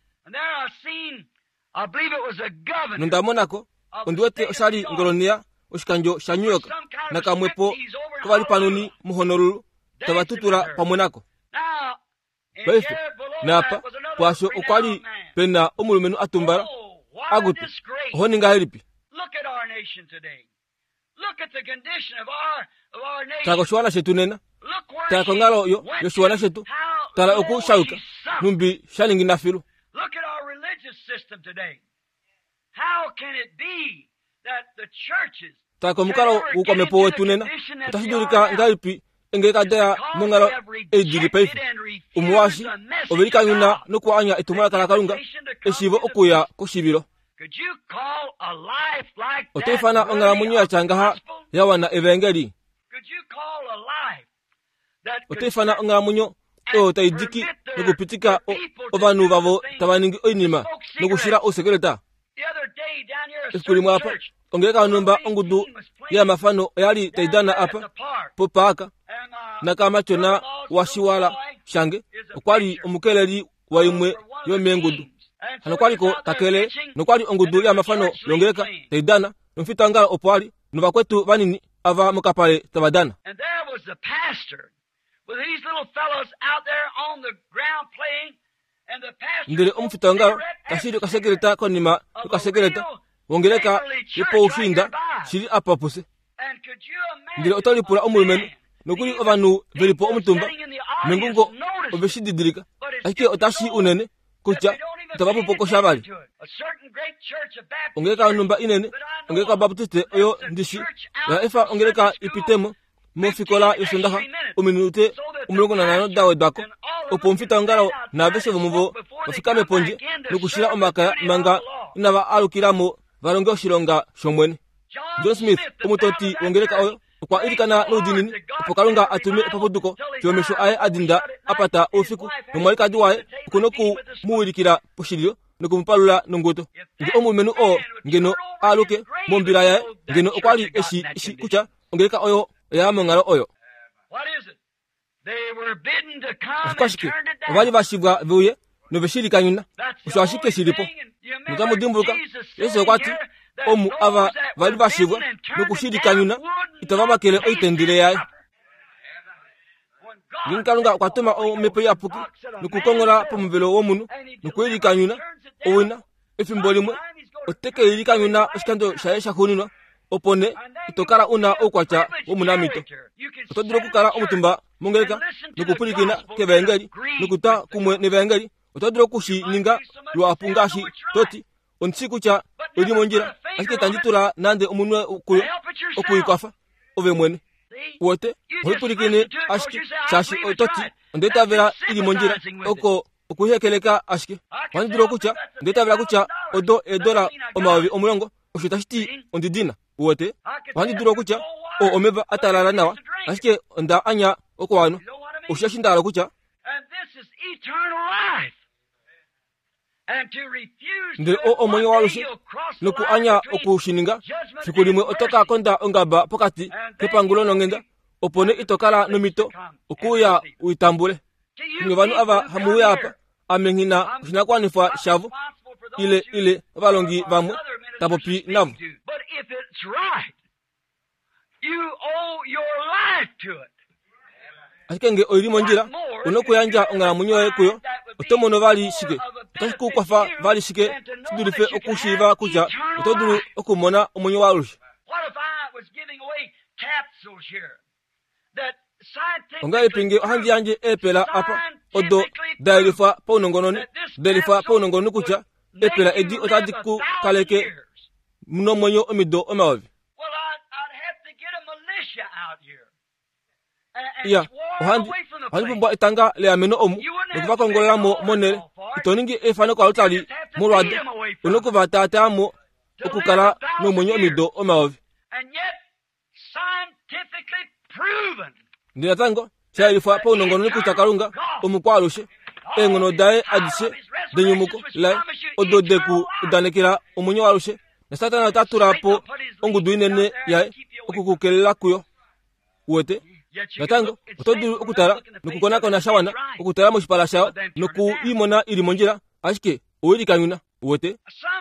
nundamonako ondiwete oshali ngolonia oshikanjo sha New York nakamwepo kavali panoni muhonorulu tavatutura pamwenako baife napa pwasho okwali pena omulumenu atumbala agutu honinga helipi tako shwana shetu nena tako ngalo yo shwana shetu tala oku shauka numbi shaningi na filu. Look at our religious system today. How can it be that the churches tako mukalo ukomepo wetu nena utashidulika ngalipi engeka dea mongalo ejili paife umuwashi overika nyuna nukuanya itumala kalakalunga eshivo okuya kushibilo otefana ongala munyu ya changaha yawana evangeli otefana ongala munyu taidiki nukupitika ovanu vavo tabaningi oinima nukushira osekeleta esikulimu apa ongeka numba ongudu ya mafano yali taidana apa popaka nakamachona washiwala shange okwali omukeleri wa imwe yomengudu hano kwaliko takele nokwali ongudu ya mafano yongereka taidana nomfitanga opwali nubakwetu vanini ava mukapale tabadana. And there was the pastor with these little fellows out there on the ground playing, and the pastor ndile omfitanga kashiri kasekeleta konima kasekeleta wongereka ipo ushinda shiri apa puse ndile otalipula omulumenu nokuli ovanu velipo omutumba mengungo obeshididirika ake otashi unene kucha tabapo poko shabali ongeka numba inene ongeka baptiste oyo ndishi ya efa ongeka ipitemo mofikola yosondaha ominute umulongo na nano dawe dako opomfita ngalo na bese bomuvo ofikame ponje nokushira omaka manga inaba alukiramo valongo shilonga shomwene. John Smith omutoti ongereka oyo kwa ilikana nodinini opokalonga atume papoduko kyomesho aye adinda apata ofiku nomwalika duwaye kunoku muwilikira poshilio nokumpalula nongoto nge omulumenu o ngeno aluke mombira yaye ngeno okwali eshi kucha ongereka oyo ya mongalo oyo kashike vali bashibwa vuye no beshirika nyuna ushashike shilipo mutamudimbuka yeso kwati omu ava vali bashibwa no kushirika nyuna itavabakele oitendile yaye ninkalunga kwatuma o mepe ya puki nukukongola pomuvelo womunu nukwirika nyuna owina efimbolimwe oteke irika nyuna oshikando shaye shakunina opone itokala una okwacha womunamito otodiro kukala omutumba mongereka nukupulikina kevengeli nukuta kumwe nevengeli otodiro kushi ninga lwapungashi toti onsiku cha olimonjira asike tanjitula nande omunwe kuyo okuyikwafa ove mwene wote holipulikine ashike shashi ototi ondetavera ilimonjira oko okuhekeleka ashike wanjidiro kucha ondetavera kucha odo edola omawavi omulongo oshitashiti ondidina wote wanjidiro kucha o omeva atalala nawa ashike onda anya okwano oshashindala kucha ndire o omonyo walushi nuku anya okushininga sikulimwe otoka konda ongaba pokati kepangulo nongenga opone itokala nomito okuya uitambule ngevanu ava hamuya apa amengina shinakwanifa shavu ile valongi vamwe tapopi navu ashikenge oilimonjira unokuyanja ongala munyoye kuyo otomono vali shike otakukwafa vali shike tudurife okushiva kuja utoduru okumona omunyo warushi onga ipinge handi yanje epela apa odo dailifa paunongononi dailifa paunongononi kuja epela edi otadiku kaleke muno monyo omido omawavi ya handi pumba itanga le ameno omu nukuva kongola mo monere itoningi efano kwa utali murwado unukuva tata mo okukala no monyo omido omawavi ndina tango chailifa paunongononi kuja kalunga omukwalushe engono dae adise denyumuko la ododeku udanekira omunyo walushe na satana taturapo onguduinene yae okukukelela kuyo uwete natango otoduru okutala nukukonako na shawana okutala mushipala shawo nuku imona ili monjira ashike uwili kanyuna uwete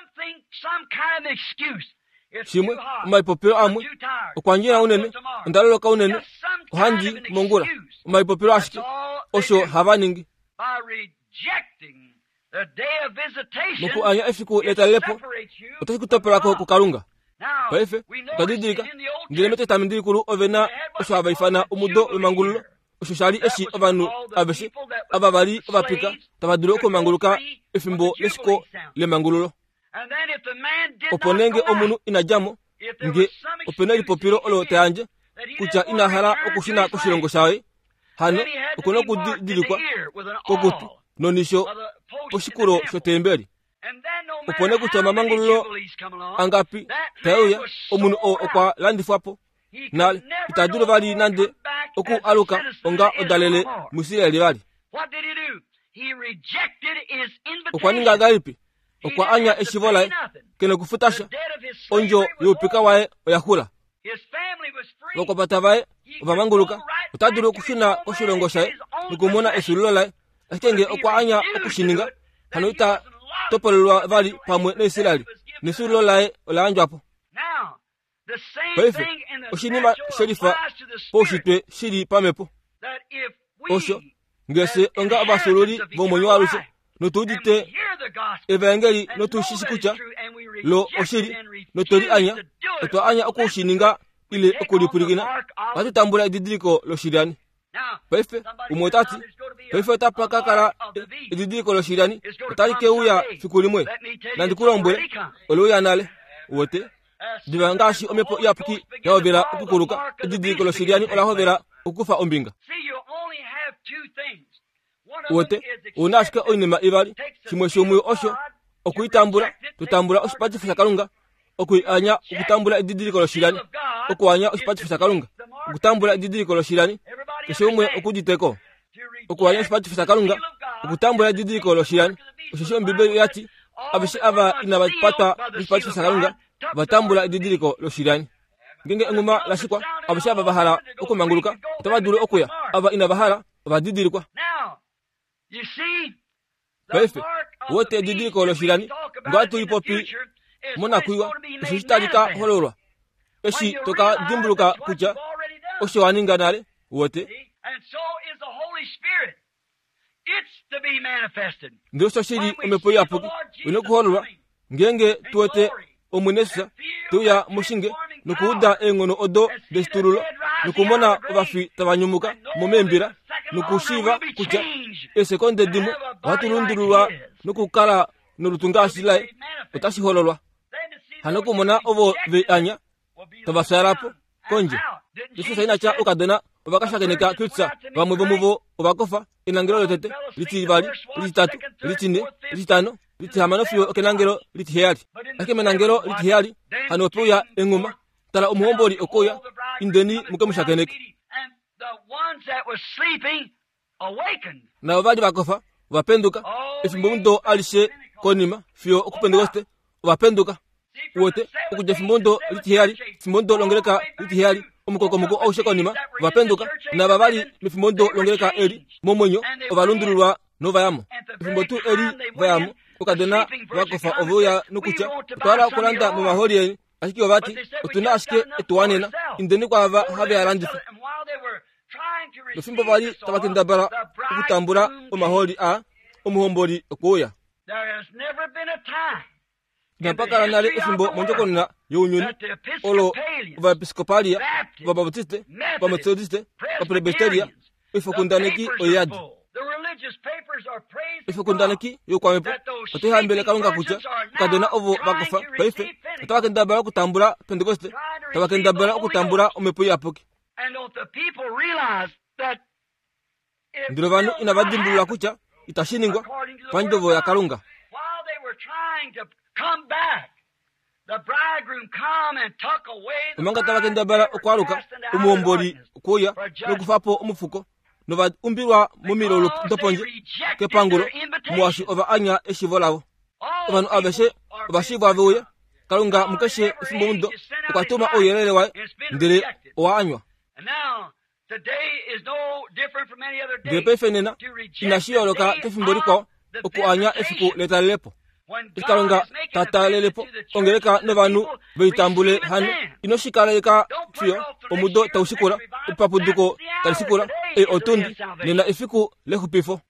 shimwe umaipopero amwe okwanjira unene ndaloloka unene ohandi mongura umaipopero ashike osho havaningi nuku anya efiku letalepo otasikutopelako kukalunga paife ukadidika ndilemete tamindikulu ovena osho abaifana umudo wemangululo osho shali eshi ovanu abeshe ababali obapika tabadulu okumanguluka efimbo lesiko lemangululo oponenge omunu inajamo nge opena lipopiro olo tayanje kucha inahala okushina kushilongo shawe hano okono kudilikwa kokutu nonisho poshikulo shotembeli upone kucha mamangululo angapi tayuya omunu okwa landifwapo nale itadulu vali nande oku aluka onga odalele musile livali okwaninga galipi okwa anya eshivola kene kufutasha onjo yupika wae oyahula wakopata vae vamanguluka utadulu kushina koshilongo shae nukumona esululo lae akenge okwa anya okushininga hano ita topolwa vali pamwe nesilali nesululo lae olaanjwapo paife oshinima sherifa poshitwe shiri pamepo osho ngese onga abasololi vomonyo walushe notudite evangeli notushishikucha lo oshiri notori anya eto anya okushininga ile okulipurigina batutambula ididiriko lo shiriani paife umotati paife tapakakala ididiriko lo shiriani otalike uya fikulimwe nandikulombwe oluya nale wote divangashi omepo yapuki yaovera okukuluka ididiriko lo shiriani olahovera okufa ombinga wote unashika oinema ibali shimwe shomwe osho okuitambula tutambula oshipati fsakalunga okuanya okutambula ididiriko lo shiriani okuanya oshipati fsakalunga okutambula ididiriko lo shiriani keshomwe okuditeko okuanya oshipati fsakalunga okutambula ididiriko lo shiriani oshosho mbibeli yati abishi aba inabapata oshipati fsakalunga batambula ididiriko lo shiriani ngenge enguma lashikwa abishi aba bahala okumanguluka tabadulu okuya aba inabahala badidirikwa paife wote didiriko lo shiriani ngatu ipopi mona kuiwa ushitalika hololwa eshi toka dimbuluka kucha osho waninga nale wote ndio shiri omepo yapuki unokuhololwa ngenge tuwete omunesa tuya mushinge nukuuda engono odo destululo nukumona obafi tabanyumuka mumembira nukushiva kucha esekonde dimu watulundulwa nukukala nolutungashi lai utashihololwa hanokumona ovo veanya tabasarapo konje isu saina cha ukadena obakashakeneka kitsa bamwe bomuvo obakofa inangelo tete liti bali liti tatu liti ne liti tano liti hamano fio okenangelo liti heali akemenangelo liti heali hanopuya enguma tala omuhomboli okoya indeni mukemushakeneke na obali bakofa bapenduka efimbo ndo alishe konima fio okupendukoste bapenduka wote okuja fimbo liti heali fimbo ndo longereka liti heali omukoko muko aushe konima bapenduka na babali mifimbo ndo longereka eri momonyo obalundulwa novayamo fimbo tu eri vayamo okadena bakofa ovuya nukucha twala kulanda mu maholi ashiki obati otuna ashike etuwanena indeni kwa habe arandifa lufimbo bali tabatinda bara okutambula omaholi a omuhomboli okuya na mpaka nale efimbo monjokonna yunyuni olo va episcopalia va baptiste va methodiste va presbyteria ifokundaneki oyadi ifokundaneki yokwamepo otehambele kalunga kucha kadena ovo bakofa paife tabakendabala okutambula pentekoste tabakendabala okutambula omepo yapoki ndilo vanhu inavadimbulula kucha itashiningwa panjovo ya kalunga umanga tabakendabala okwaluka umuomboli kuya nokufapo umufuko nova umbirwa mumilolo ntoponje kepangulo muwashi ova anya eshivo lavo ovanu aveshe ovashivo aveuya kalunga mukeshe ifimbo mundo ukatuma oyelele wae ndele owaanywa ndele peifenena inashiyoloka kefimbo likwao okuanya efiku letalelepo ikalunga tatalelepo ongeleka ne vanhu veitambule hanu inoshikaleka fiyo omudo taushikula ipapuduko talisikula otundi nena ifiku lehupifo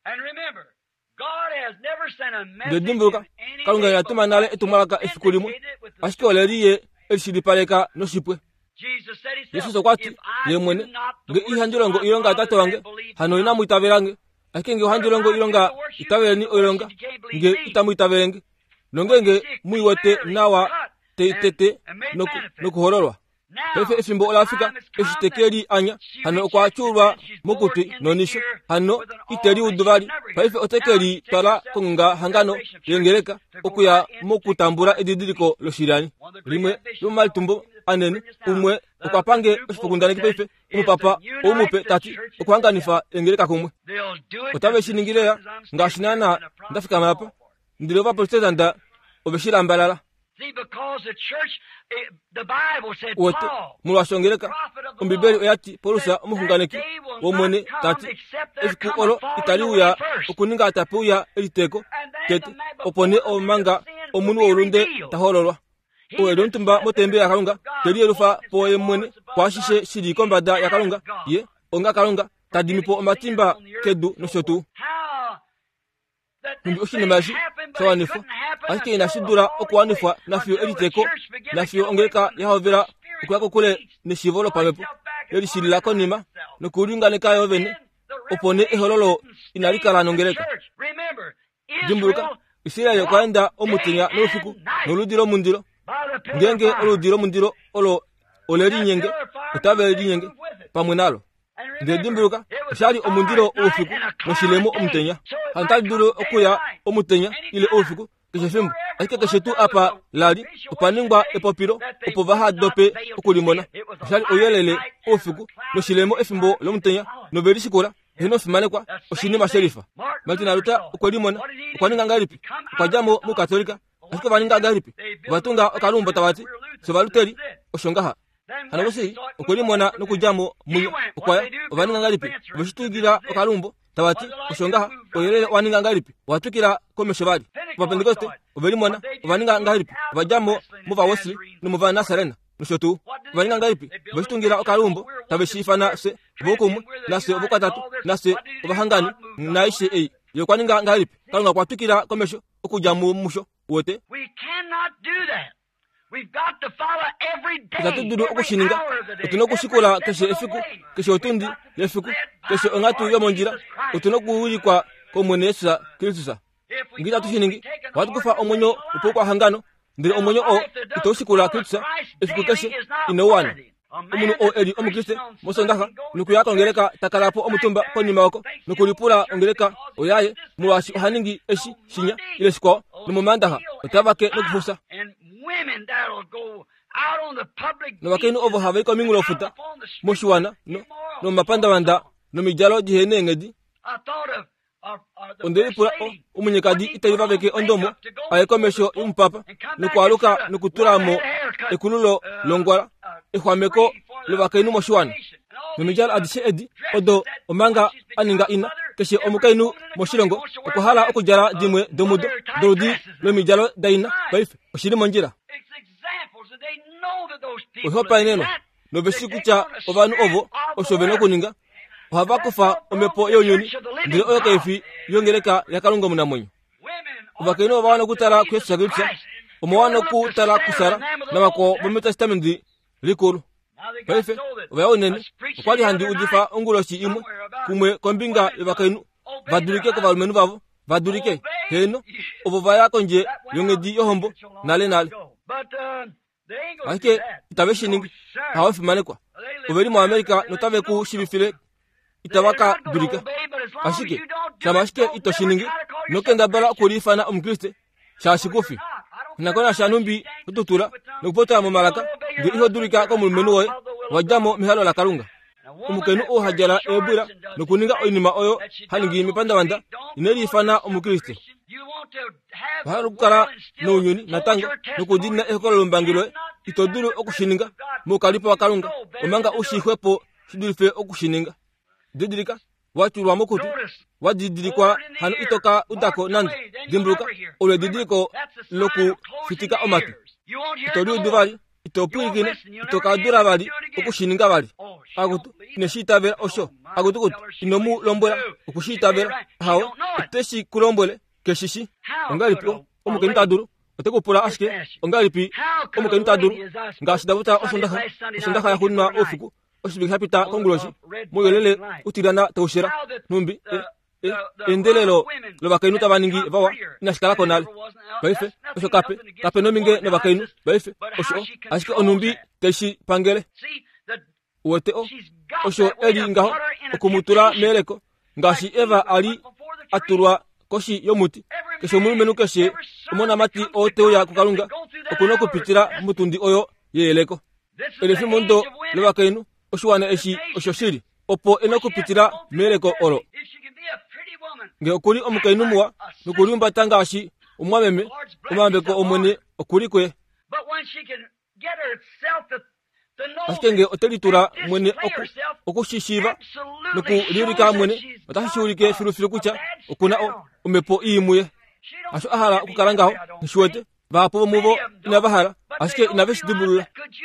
ndedimbuka kalunga yatuma nale etumalaka ifiku limwe ashikoleliye elishilipaleka noshipwe yesu sokwati yemwene nge ihanjilongo ilonga tate wange hano inamuitavelange akenge uhanjilongo ilonga itaveleni ilonga nge itamuitavelenge nongenge muiwete nawa teitete nokuhololwa pefe efimbo olafika eshitekeli anya hano okwachulwa mukuti nonisho hano iteli uduvali pefe otekeli twala konga hangano yengeleka okuya mukutambula edidiliko loshirani limwe lumalitumbo anene umwe okwapange oshipokundaneki pefe umupapa umupe tati okuhanganifa yengeleka kumwe otave shiningileya ngashinana ndafika mapa ndilova protestanta obeshilambalala wote mulwashongeleka ombibeli oyati polusa omuhunganeki womwene tati efiku olo italiuya okuninga atapiuya eliteko tete opone omanga omunu wolunde tahololwa oelo ntumba motembe ya kalunga teli elufa po yemwene kwashishe shili kombada ya kalunga ye onga kalunga tadimipo omatimba kedu noshotu kumbi oshinemashi shawanifwa asike inashidula okuwanifwa nafiyo eliteko nafiyo ongeleka yahovera okuyako kule neshivolo pamepo elishililako nima nokulinganeka yovene opone ehololo inalikala nongeleka dimbuluka isiraeli okwaenda omutenya n'ofiku n'oludilo mundilo ngenge oludilo mundilo olo olelinyenge otave linyenge pamwe nalo ndedimbuluka shali omundilo ofiku noshilemo omutenya hantalidulo okuya omutenya ile ofiku keshefimbo asike keshetu apa lali opaningwa epopilo opovaha dope okulimona shali oyelele ofiku noshilemo efimbo lomutenya novelishikula hino fimanekwa oshinima sherifa maltina luta okwelimona okwaninga ngalipi okwajamo mukatolika asike vaninga ngalipi vatunga okalumbo tawati sevaluteli oshongaha hanagosi okwelimona nokujamo munya okwaya ovaninga ngalipi oveshitugira okalumbo tawati oshongaha oyelele waninga ngalipi watukira komesho vali vapentekoste ovelimona ovaninga ngalipi vajamo muva Wesley nomuva Nazarena noshotu ovaninga ngalipi oveshitungira okalumbo taveshifana se vokumu nase vokatatu nase ovahangani naishe ei yokwaninga ngalipi kalunga kwatukira komesho okujamo musho wote ikatududu okushininga utino kushikula keshe efiku keshe otundi yefiku keshe ongatu yomonjira utino kuwilikwa komwene Yesu Kristo ngita tushiningi watu kufa omwenyo upokwa hangano ndile omwenyo o itoshikula Kristo efiku keshe inowana omunu o eli omukristo mosondaha nukuyaka ongeleka takalapo omutumba konima wako nukulipula ongeleka oyaye mulwashi ohaningi eshi shinya ile shikwa numumandaha otavake nukufusa nobakeni ovo havaiko mingulo ofuta moshiwana no mapanda wanda no mijalo jihene ngedi ondelipula umunyekadi italivaveke ondomo ayekomesho impapa nukwaluka nukutulamo ekululo longwala ehwameko lobakeni moshiwana no mijalo adishe edi odo omanga aninga ina keshe omukainu moshilongo okuhala okujala dimwe domudo doludi lo mijalo daina baife oshili monjira ohopa ineno noveshikucha ovanu ovo oshoveno kuninga ohava kufa omepo yonyoni ndile oyokaifi yongeleka yakalunga munamwenyo ovakeni ovawana kutala ku Yesu Kristo omwana ku tala kusara na mako bometa testament likuru paife waonene kwali handi ujifa unguloshi imwe kumwe kombinga yabakainu vadurike ko valumenu vavo vadurike heno obova yako nje yongedi yohombo nale ake itabeshiningi hawafi manekwa oberi mu Amerika notave ku shibifile itabaka durika ashike samashike itoshiningi nokenda bala kulifana umkriste shashikufi nakona shanumbi tutura nokupota mu malaka ndi iho durika ko mulumenu oye wajamo mihalo la karunga umukenu o hajala ebura nokuninga oinima oyo haningi mipanda wanda ineri fana umkriste barukara no nyuni natanga nokudina ekolo lumbangiro itoduru okushininga mukalipa wakarunga omanga ushihwepo shidulfe okushininga didirika watu wa mokutu wadidirikwa hanu itoka udako nandi dimbruka ole didiriko loku fitika omati itodu duvari itopurikine itoka duravali okushininga vali agutu neshita vera osho agutu gut inomu lombora okushita vera hawo teshi kulombole keshishi ongalipo omukeni taduru otekupura ashike ongalipi omukeni taduru ngashidabuta osondaha yahunna ofuku osibika pita konguloshi muyelele utirana tawshira numbi endelelo lobakainu tabaningi bawa inashikala konal baife osho kape nominge nobakainu baife osho ashike onumbi teshi pangele wote osho eli ngaho okumutura meleko ngashi eva ali aturwa koshi yomuti kesho mulumenu keshe umona mati oteo ya kukalunga okuno kupitira mutundi oyo yeleko elefi mondo lobakainu oshuwana eshi oshoshiri opo enokupitira meleko oro nge okuli omukainu muwa nukuli umbatanga ashi umwameme umambeko omwene okuli kwe ashikenge otelitura mwene okushishiva nukulirika mwene otashishurike filufilu kucha okuna umepo iimuye asho ahala kukarangaho nishuwete vapo mubo inabahara ashike inaveshidibulula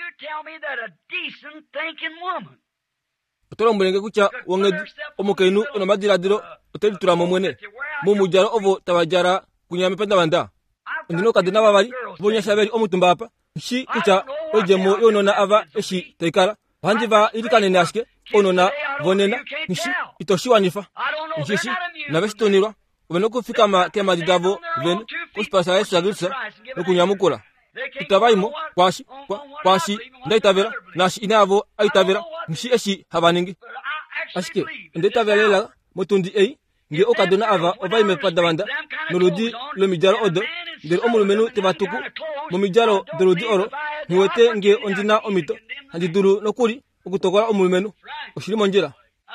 otolombulenge kucha wongedi omukainu onomadiradiro otelitura mwene mumujaro ovo tabajara kunyame panda wanda ndino kadina babali bonyashabeli omutumbapa shi kucha ojemo yonona ava eshi teikara banjiva irikanene ashike onona vonena nishi itoshiwanifa nishi naveshitonirwa uvenokufika makema didavo venu kuspasa esagilsa nokunyamukula itabaimo kwashi ndaitavera nashi inavo aitavera nishi eshi habaningi ashike ndaitavelela motundi ei nge okadona ava ovaime padavanda nolodi lomijaro odo ngeri omulumenu tebatuku momijaro dolodi oro niwete nge ondina omito handiduru nokuri okutokola omulumenu oshiri monjira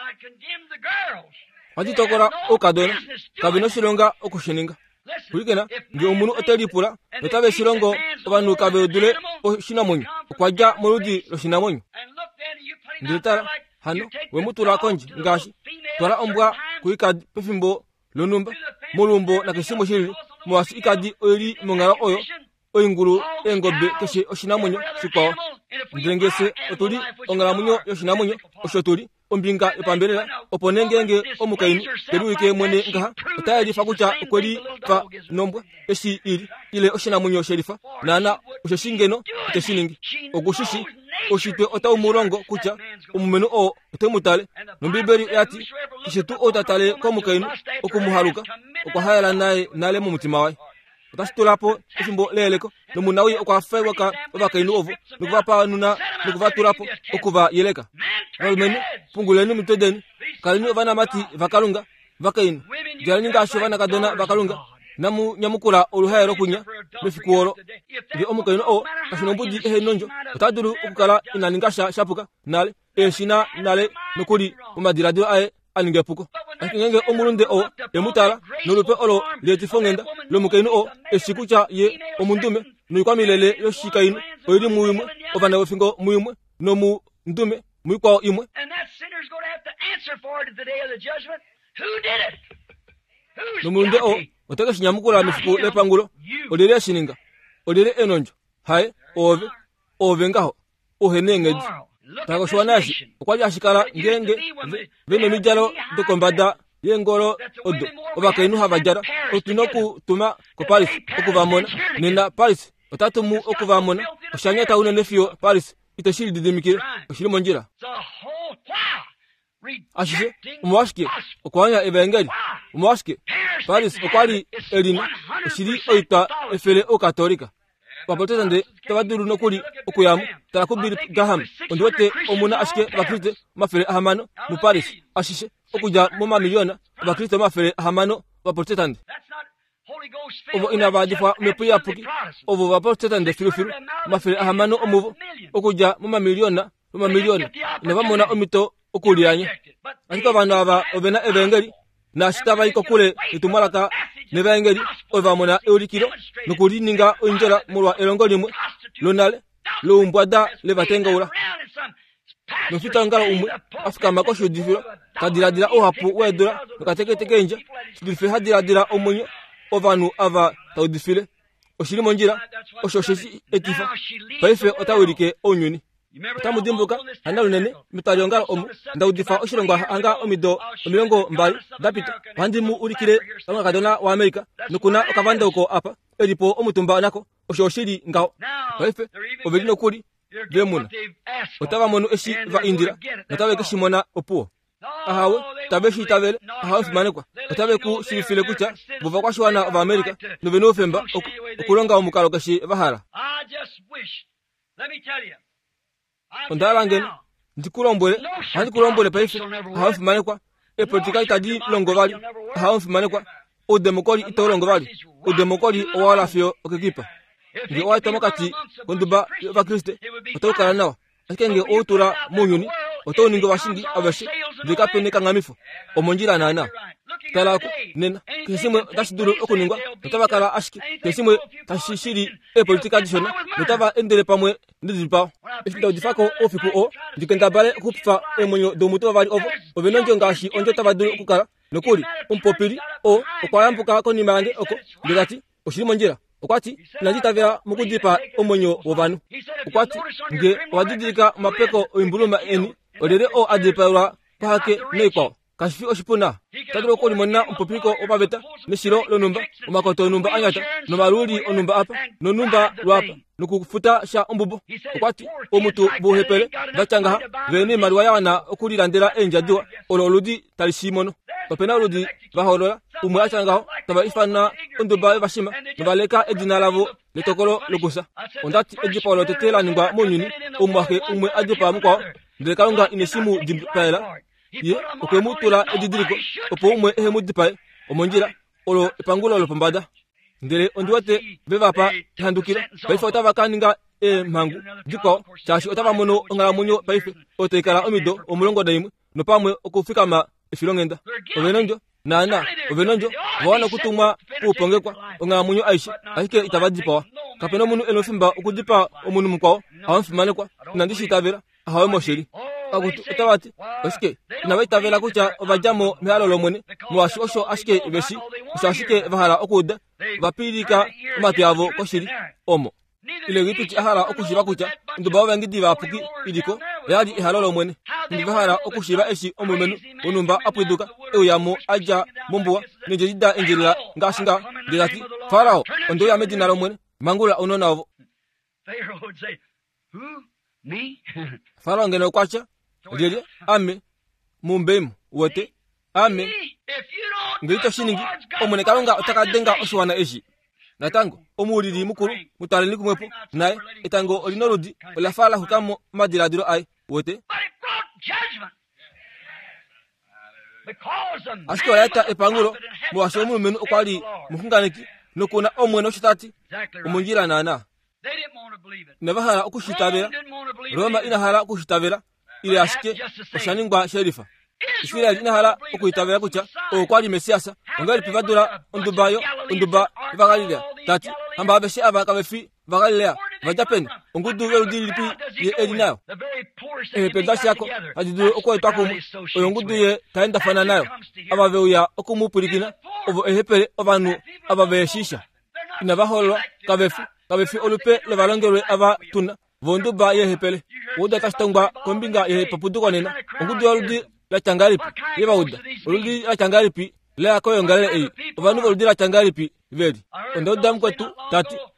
handitokora okadona kabino shilonga okushininga kulikena nge omunu otelipula notabe shilongo obanu kabedule oshinamonyo okwaja moludi loshinamonyo ndiritara hano wemutula konji ngashi twala ombwa kuikadi pefimbo lonumba mulumbo na kishimo shiri mwasi ikadi oili mongara oyo oinguru engobe keshe oshinamonyo sikwawa ndengese otuli ongara munyo yoshinamonyo oshotuli ombinga epambelela oponengenge omukainu teruike mwene ngaha otayali fakucha okweli fa nombwa eshi ile oshinamonyo sherifa nana osheshingeno oteshiningi ogushishi oshitwe otawumurongo kucha omumenu o otemutale nombiberi yati kishetu otatale komukainu okumuhaluka okwahayala naye nale mu mutima waye otashitulapo esimbo leleko nomunawi okwafewaka obakainu ovo nokuvapa nuna nokuvatulapo okuva yeleka nalumenu punguleni mutedeni kalini ovana mati vakalunga vakainu jalini ngasho vana kadona vakalunga namu nyamukula oluhayero kunya mefikuolo ndi omukainu o kasinombudi ehenonjo otaduru okukala inaningasha shapuka nale eshina nale nokuli umadiradiro aye aningepuko akingenge omulunde o emutala nolupe olo letifongenda lomukainu o eshikucha ye omundume nuikwamilele yoshikainu oili muimwe ovana wefingo muimwe nomu ndume muikwao imwe nomulunde o oteke shinyamukula mifuku lepangulo olele shininga olele enonjo hae ove ngaho ohenengedi tako shwanashi okwaji ashikala ngenge veno mijalo dokombada yengolo odo obakainu havajara otinoku tuma ko Paris okuvamona nena Paris otatu mu okuva mona oshanya tauna nefio Paris itashiri didimikire oshiri monjira ashishe umwashike okwanya evangeli umwashike Paris okwali elina oshiri oita efele o katolika Baprotestante tabaduru nokuri okuyamu tarakubiri Graham ondiwete omuna ashike abakriste mafere ahamano mu Paris ashishe okuja mu mamiliona abakriste mafere ahamano Baprotestante ovo inabadifwa mepuya puki ovo Baprotestante filufilu mafere ahamano omuvo okuja mu mamiliona nabamona omito okulianye ariko abantu aba obena evangeli na shitaba iko kule itumalaka nevangeli ovamona eulikiro nukulininga onjera mulwa elongo limwe lonale lumbwada levatengaula nufita ngala umwe afika makosho difiro kadiradira ohapu wedura nukateketekenja sidife hadiradira omunyo ovanu ava taudifile oshiri monjira oshoshesi etifa paife otawirike onyuni tamudimbuka anda lunene mitalionga omu ndaudifa oshirongo anga omido omilongo mbali dapita wandimu ulikire anga kadona wa Amerika nukuna okavanda uko apa elipo omutumba nako oshoshiri ngao paife obelino kuli demuna otava monu eshi va indira natawe kishimona opuo ahawe tabeshi tabele ahawe manekwa otabe ku shifile kucha buva kwa shwana wa Amerika noveno femba okulonga omukalo kashi vahara ondalangen ndikulombole paife ahawe manekwa politika itadi longovali ahawe manekwa o demokoli itolongovali o demokoli owala fio okekipa nge oita makati konduba va Kriste otokala nawa akenge otura munyuni otoningo washingi abashi ndikapene kangamifu omonjira nana talako nena kesimwe tashiduru okuningwa tabakala ashiki kesimwe tashishiri politika dishona mutava endele pamwe ndizipa efinda difako ofiku o dikenda bale kupfa emonyo do muto vali ovo ovenonjo ngashi onjo tabaduru kukala nokuri umpopiri o okwayambuka koni mange oko ndikati oshiri monjira okwati nanjitavera mukudipa omonyo wovanu okwati nge wadidika mapeko imbuluma eni olere o adipaura pahake neiko kashifi oshipuna tadro ko limonna umpopiko opabeta neshiro lonumba umakoto numba anyata no maruli onumba apa no numba lwapa nukufuta sha ombubo okwati omutu bohepele bachanga vene marwa yana okulilandera enjadwa ololudi talishimono opena oludi baholola umwe achanga taba ifana ondoba bashima baleka edina lavo letokolo logosa ondati ejipolo tetela ningwa monyuni umwe ajipa mukwa ndekalonga inesimu dimpaela ye okwemutula ejidiriko opo umwe ehemudipae omonjira olo epangulo lopombada ndele ondiwate bevapa handukira baifa otava kaninga mangu diko chashi otava mono ngala munyo baife otekala omido omulongo daimwe no pamwe okufika ma efilongenda ovenonjo nana ovenonjo wana kutumwa kupongekwa ngala munyo aisha ahike itavadipawa kapeno munu elofimba okudipa omunu mukwa awamfimanekwa nandishi itavera ahawe mosheri akutu otawati oshike nabaitavela kucha obajamo mihalo lomwene mwashi osho ashike beshi ushashike bahala okuda bapirika matiavo koshiri omo ile gipiti ahala okushiba kucha nduba bangidi bapuki iliko yali ihalo lomwene ndibahala okushiba eshi omumenu onumba apwiduka eyamo aja mumbuwa nejida enjirira ngashinga dirati farao ondo ya medina lomwene mangula ononavo farao ngeno kwacha Dele ame mumbemu wote ame ngito shiningi omune kalonga otakadenga oswana eshi natango omuliri mukuru mutaleni kumwepo naye etango olinolodi olafala hukamo madiradiro ai wote asko yata epangulo mwasho mumenu okwali mukunganiki nokuna omwe no shitati omunjira nana nebahala okushitabera Roma inahala okushitabera ile ashike oshaningwa sherifa Israeli inahala okuitabera kucha okwali mesiasa ongali pivadura onduba vagalilea tati amba abeshi abakabefi vagalilea vajapen ongudu weludilipi ye elinayo pendashi yako adidu okoitwako ongudu ye taenda fana nayo abaveuya okumupurikina ovo ehepele ovanu ababeshisha inabaholwa kabefi olupe levalongerwe aba tuna vonduba ye hepele uda kastongba kombinga ye papuduko nena ongudu yoludi la changaripi yeba uda oludi la changaripi le akoyo ngale ovanu oludi la changaripi veli ondo dam kwetu tati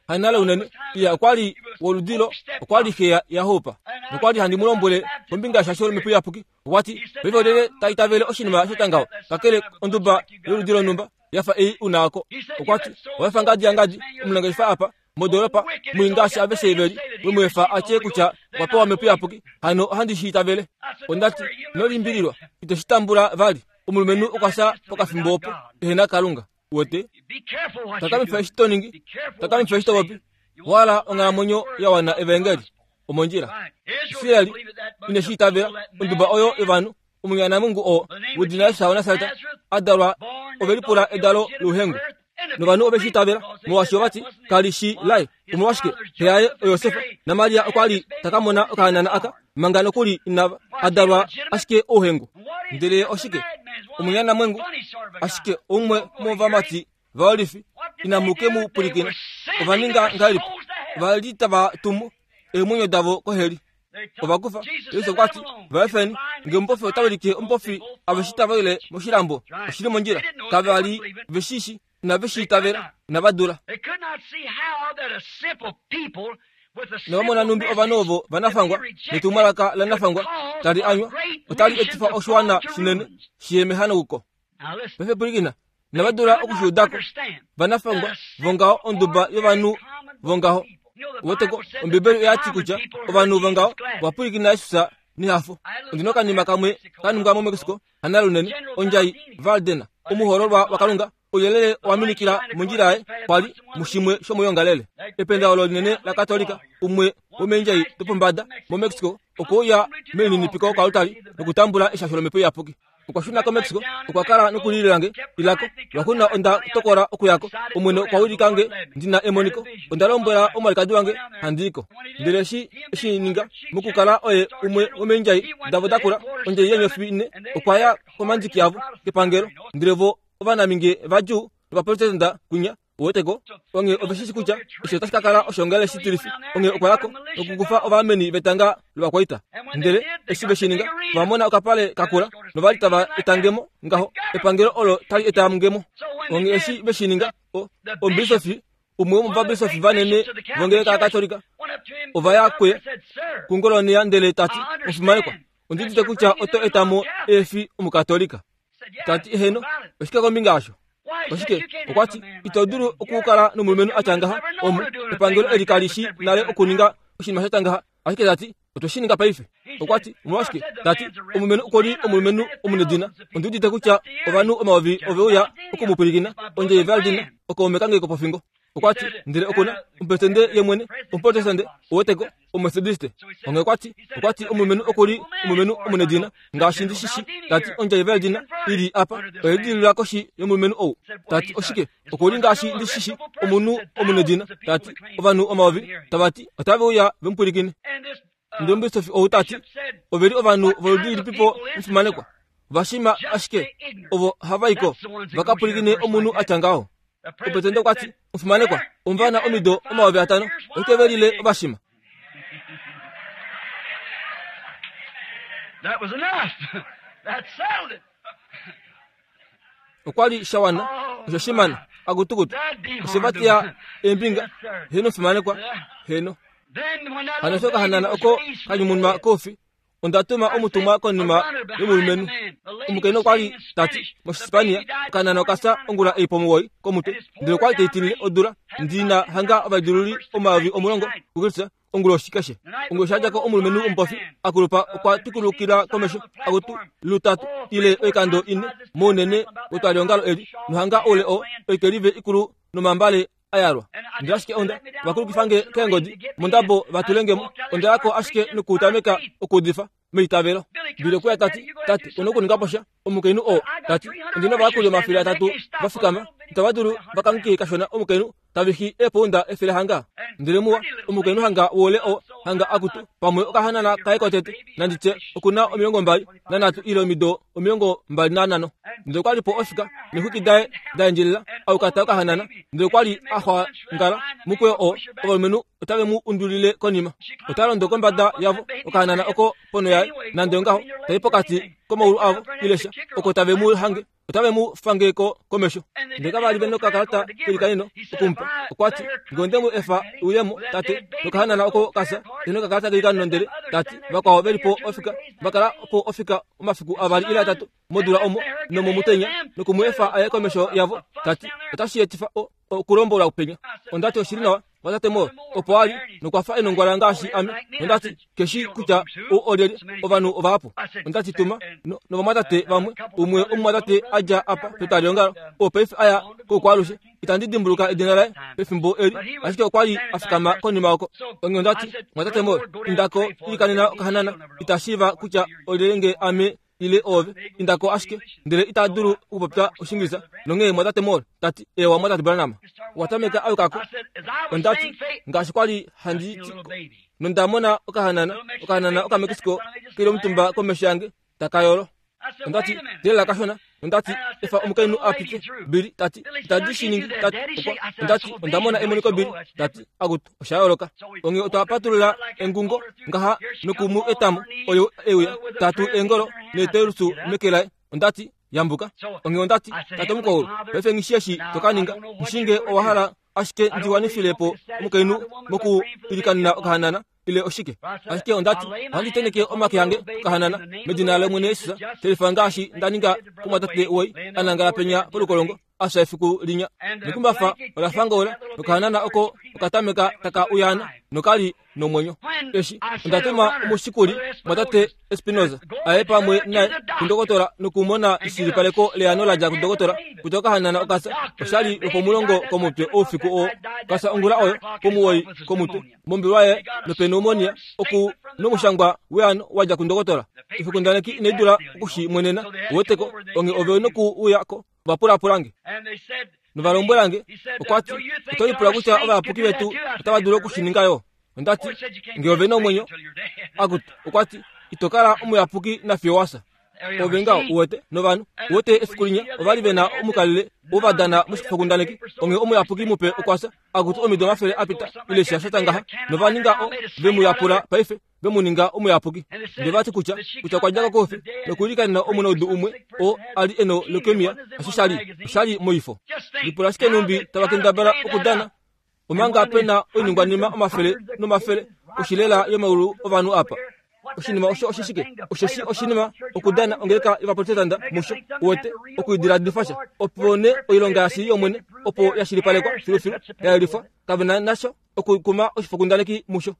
hanala unene ya kwali woludilo kwali khia ya hopa kwali handi mulombole bombinga shasholo mepuya puki wati bivyo dele taitavele oshinima shotangao kakele onduba woludilo numba yafa unako kwati wafa ngadi umlanga fa apa modoropa muingashi abeseveli mwefa ache kucha wapo wamepuya puki hano handi shitavele ondati nolimbilirwa itashitambula vali umulumenu ukasa pokafimbopo hena kalunga wote takami fashitoningi takami fashito wapi wala ongamonyo ya wana evangeli omonjira siyali inashitavela unduba oyo evanu umunyana Mungu o wudina sawana salta adalwa ovelipura edalo luhengu nobanu obeshitavela muwashobati kalishi lai umwashike yaye Yosefa na Maria okwali takamona okanana aka mangano kuli inaba adalwa ashike ohengu ndele oshike umunyana Mungu ashike umwe movamati valifi inamuke mu pulikina ovaninga ngalipo valita va tumu emunyo davo koheli ovakufa yesu kwati vafeni ngempofi otawelike umpofi aveshita vile mushirambo oshiri monjira kavali veshishi na veshitavera na vadula nomona numbi ovanovo vanafangwa nitumalaka lanafangwa tali anywa otali etifa oshwana shinene shiemehana uko vefe pulikina na vadula okushudako vanafangwa vongao onduba yovanu vongao woteko ombebero yati kucha ovanu vongao wapulikina isusa ni hafo ndinoka ni makamwe kanunga mu Mexico analunene onjai valdena umuhororwa wakalunga oyelele waminikira munjirae kwali mushimwe shomoyongalele ependa olonene la katolika umwe omenjai tupombada mu Mexico okoya meni nipiko kwa utali nokutambula eshasholo mepe yapuki ukwashuna ko Mexico ukwakala nukulilange ilako wakuna onda tokora okuyako umweno kwa ulikange ndina emoniko ondalombera omalikadi wange handiko ndileshi shininga mukukala oye umwe omenjai davodakura onje yenyo fine okwaya komandiki yavo kepangero ndirevo ovana minge vaju vaprotestanta kunya wotego onge obeshishi kucha ishotakakala oshongale shitirifi onge okwalako okukufa ovameni betanga lwakwaita ndele esibeshininga vamona okapale kakula novalita etangemo ngaho epangelo olo tali etamungemo onge esibeshininga ombisofi umwe muvabisofi vanene vonge kakatolika ovaya kwe kungoloni ya ndele tati ufimalekwa unditite kucha oto etamo efi umukatolika tati heno oshikako mingasho oshike okwati itoduru okukala numulumenu achangaha omu epangelo elikalishi nale okuninga oshinima shatangaha ashike tati otoshininga paife okwati mwashike tati omulumenu ukoli omulumenu omunedina ondudite kucha ovanu omaovi oveuya okumupulikina onje evaldina okomekange kopofingo okwati ndile okuna umpretende yemwene umprotestante oweteko omethodiste onge kwati okwati omulumenu okoli omulumenu omunedina ngashindi shishi tati onje evaldina ili apa oyedililako shi yomulumenu owu tati oshike okoli ngashi ndi shishi omunu omunedina tati ovanu omaovi tabati otaveuya vempulikine ndombisofi owu tati oveli ovanu voludili pipo mfimanekwa vashima ashike ovo havaiko vakapulikine omunu achangaho upretende kwati mfimanekwa umvana omido omaovi atano okevelile ovashima. That was enough. That settled it. Okwali shawana oshimana agutugutu osivatiya empinga heno mfimanekwa heno hanasoka hanana oko kanyumunma kofi ondatuma omutuma konima yomulumenu omukeno kwali tati muhispania kanana okasa ongula eipomuwoi komutwe ndilo kwali teitinile odula ndina hanga abadululi omavi omulongo kukirisa ongulo shikashe ongulo shajako omulumenu ompofi akulupa okwa tikulukila komesho agutu lutatu ile oikando ine monene utwali ongalo eli nuhanga ole o oikelive ikulu numambale ayarwa ndashike onda bakulukifange kengodi mundabo batulengemo onda yako ashike nukutameka okudifa meitavelo bile kuya tati onoko ningaposha omukenu o tati ndino bakulyo mafili tatu bafikama tabaduru bakanki kashona omukenu tabihi eponda efele hanga ndiremuwa omukenu hanga wole o hanga akutu pamwe okahanana kaikotete nandite okuna omilongo mbali nanatu ilo mido omilongo mbali nanano ndo kwali po ofika nihukidae daenjilila au kataka hanana ndo kwali ahwa ngala mukwe o obalmenu otabe mu undulile konima otalo ndo kombada yavo okahanana oko pono yae nando ngaho taipokati komaulu avo ilesha okotabe mu hange utabe mu fangeko komesho ndeka bali beno kakalata ilikanino kumpa kwati ngondemu efa uyemu tate lokahana na oko kasa deno kakalata ilikanino ndere tate bakwa belipo ofika bakala po ofika mafiku abali ila tatu modula omo no mumutenya no kumuefa aye komesho yavo tate utashi tifa kurombo la upenya ondati oshirina watate mo opwali no kwafa eno ngwalangashi ami ondati keshi kucha odeli ovanu ovapo ondati tuma no bamatate bamwe umwe umwatate aja apa petalionga opef aya ko kwalushe itandidimbuluka idinala pefimbo eri ashike kwali afikama konima oko ondati mwatate mo indako ikanina kahanana itashiva kucha odenge ame ile ove indako ashke ndele itaduru upapta ushingisa nonge mwatate mo tati ewa mwatate branama watameka ayukako ondati ngashikwali handi nondamona okahanana okamekisiko kilo mtumba komeshange takayolo ondati dela kashona ondati efa umkainu apite biri tati tadishiningi tati ondati ondamona emoniko biri tati agutu oshayoloka onge otapatulula engungo ngaha nukumu etamu oyo ewuya tatu engolo neterusu mekela ondati yambuka onge ondati tatomukolo befe ngishiashi tokaninga nshinge owahala ashike ndiwani filepo umkainu moku ilikanina okahanana ile oshike ashike ondati handi teneke omake yange kahanana medina la mwene isa telefangashi ndaninga kumatate woi ananga penya polukolongo asa efiku linya nikumbafa wala fangola kahanana oko okatameka taka uyana nokali no mwenyo eshi ndatema umushikuri mwatate Espinoza aepa mwe na kundokotora nukumona isiripaleko leano la jaku dokotora kutoka hanana okasa oshali opomulongo komutwe ofiku o kasa ongula oyo komuwoi komutwe mombilwaye no pneumonia oku nomushangwa weano waja kundokotora ifukundaneki nedula kushi mwenena woteko onge ovyo noku uyako vapura purange nuvalombelange okwati utolipula kucha ovapuki betu utabadulo kushiningayo ondati ngioveno mwenyo agut okwati itokala umuyapuki na fiowasa ovenga uwete novanu wote esikulinya ovali bena umukalile ovadana mushifokundaneki onge umuyapuki mupe okwasa agut omido mafele apita ile shashatangaha novaninga o vemuyapula paife vemuninga umuyapuki ndevati kucha kwajaka kofi nokulikanina omunodu umwe o ali eno leukemia ashishali moifo lipulashike numbi tabakendabala okudana umanga pena oningwanima omafele nomafele oshilela yomaulu ovanu apa oshinima oshishike oshinima okudana ongeleka ivapotetanda musho wote okuidira difasha opone oilonga yasi yomwene opo yashilipalekwa filufilu yalifa kabena nasho okukuma oshifokundaneki musho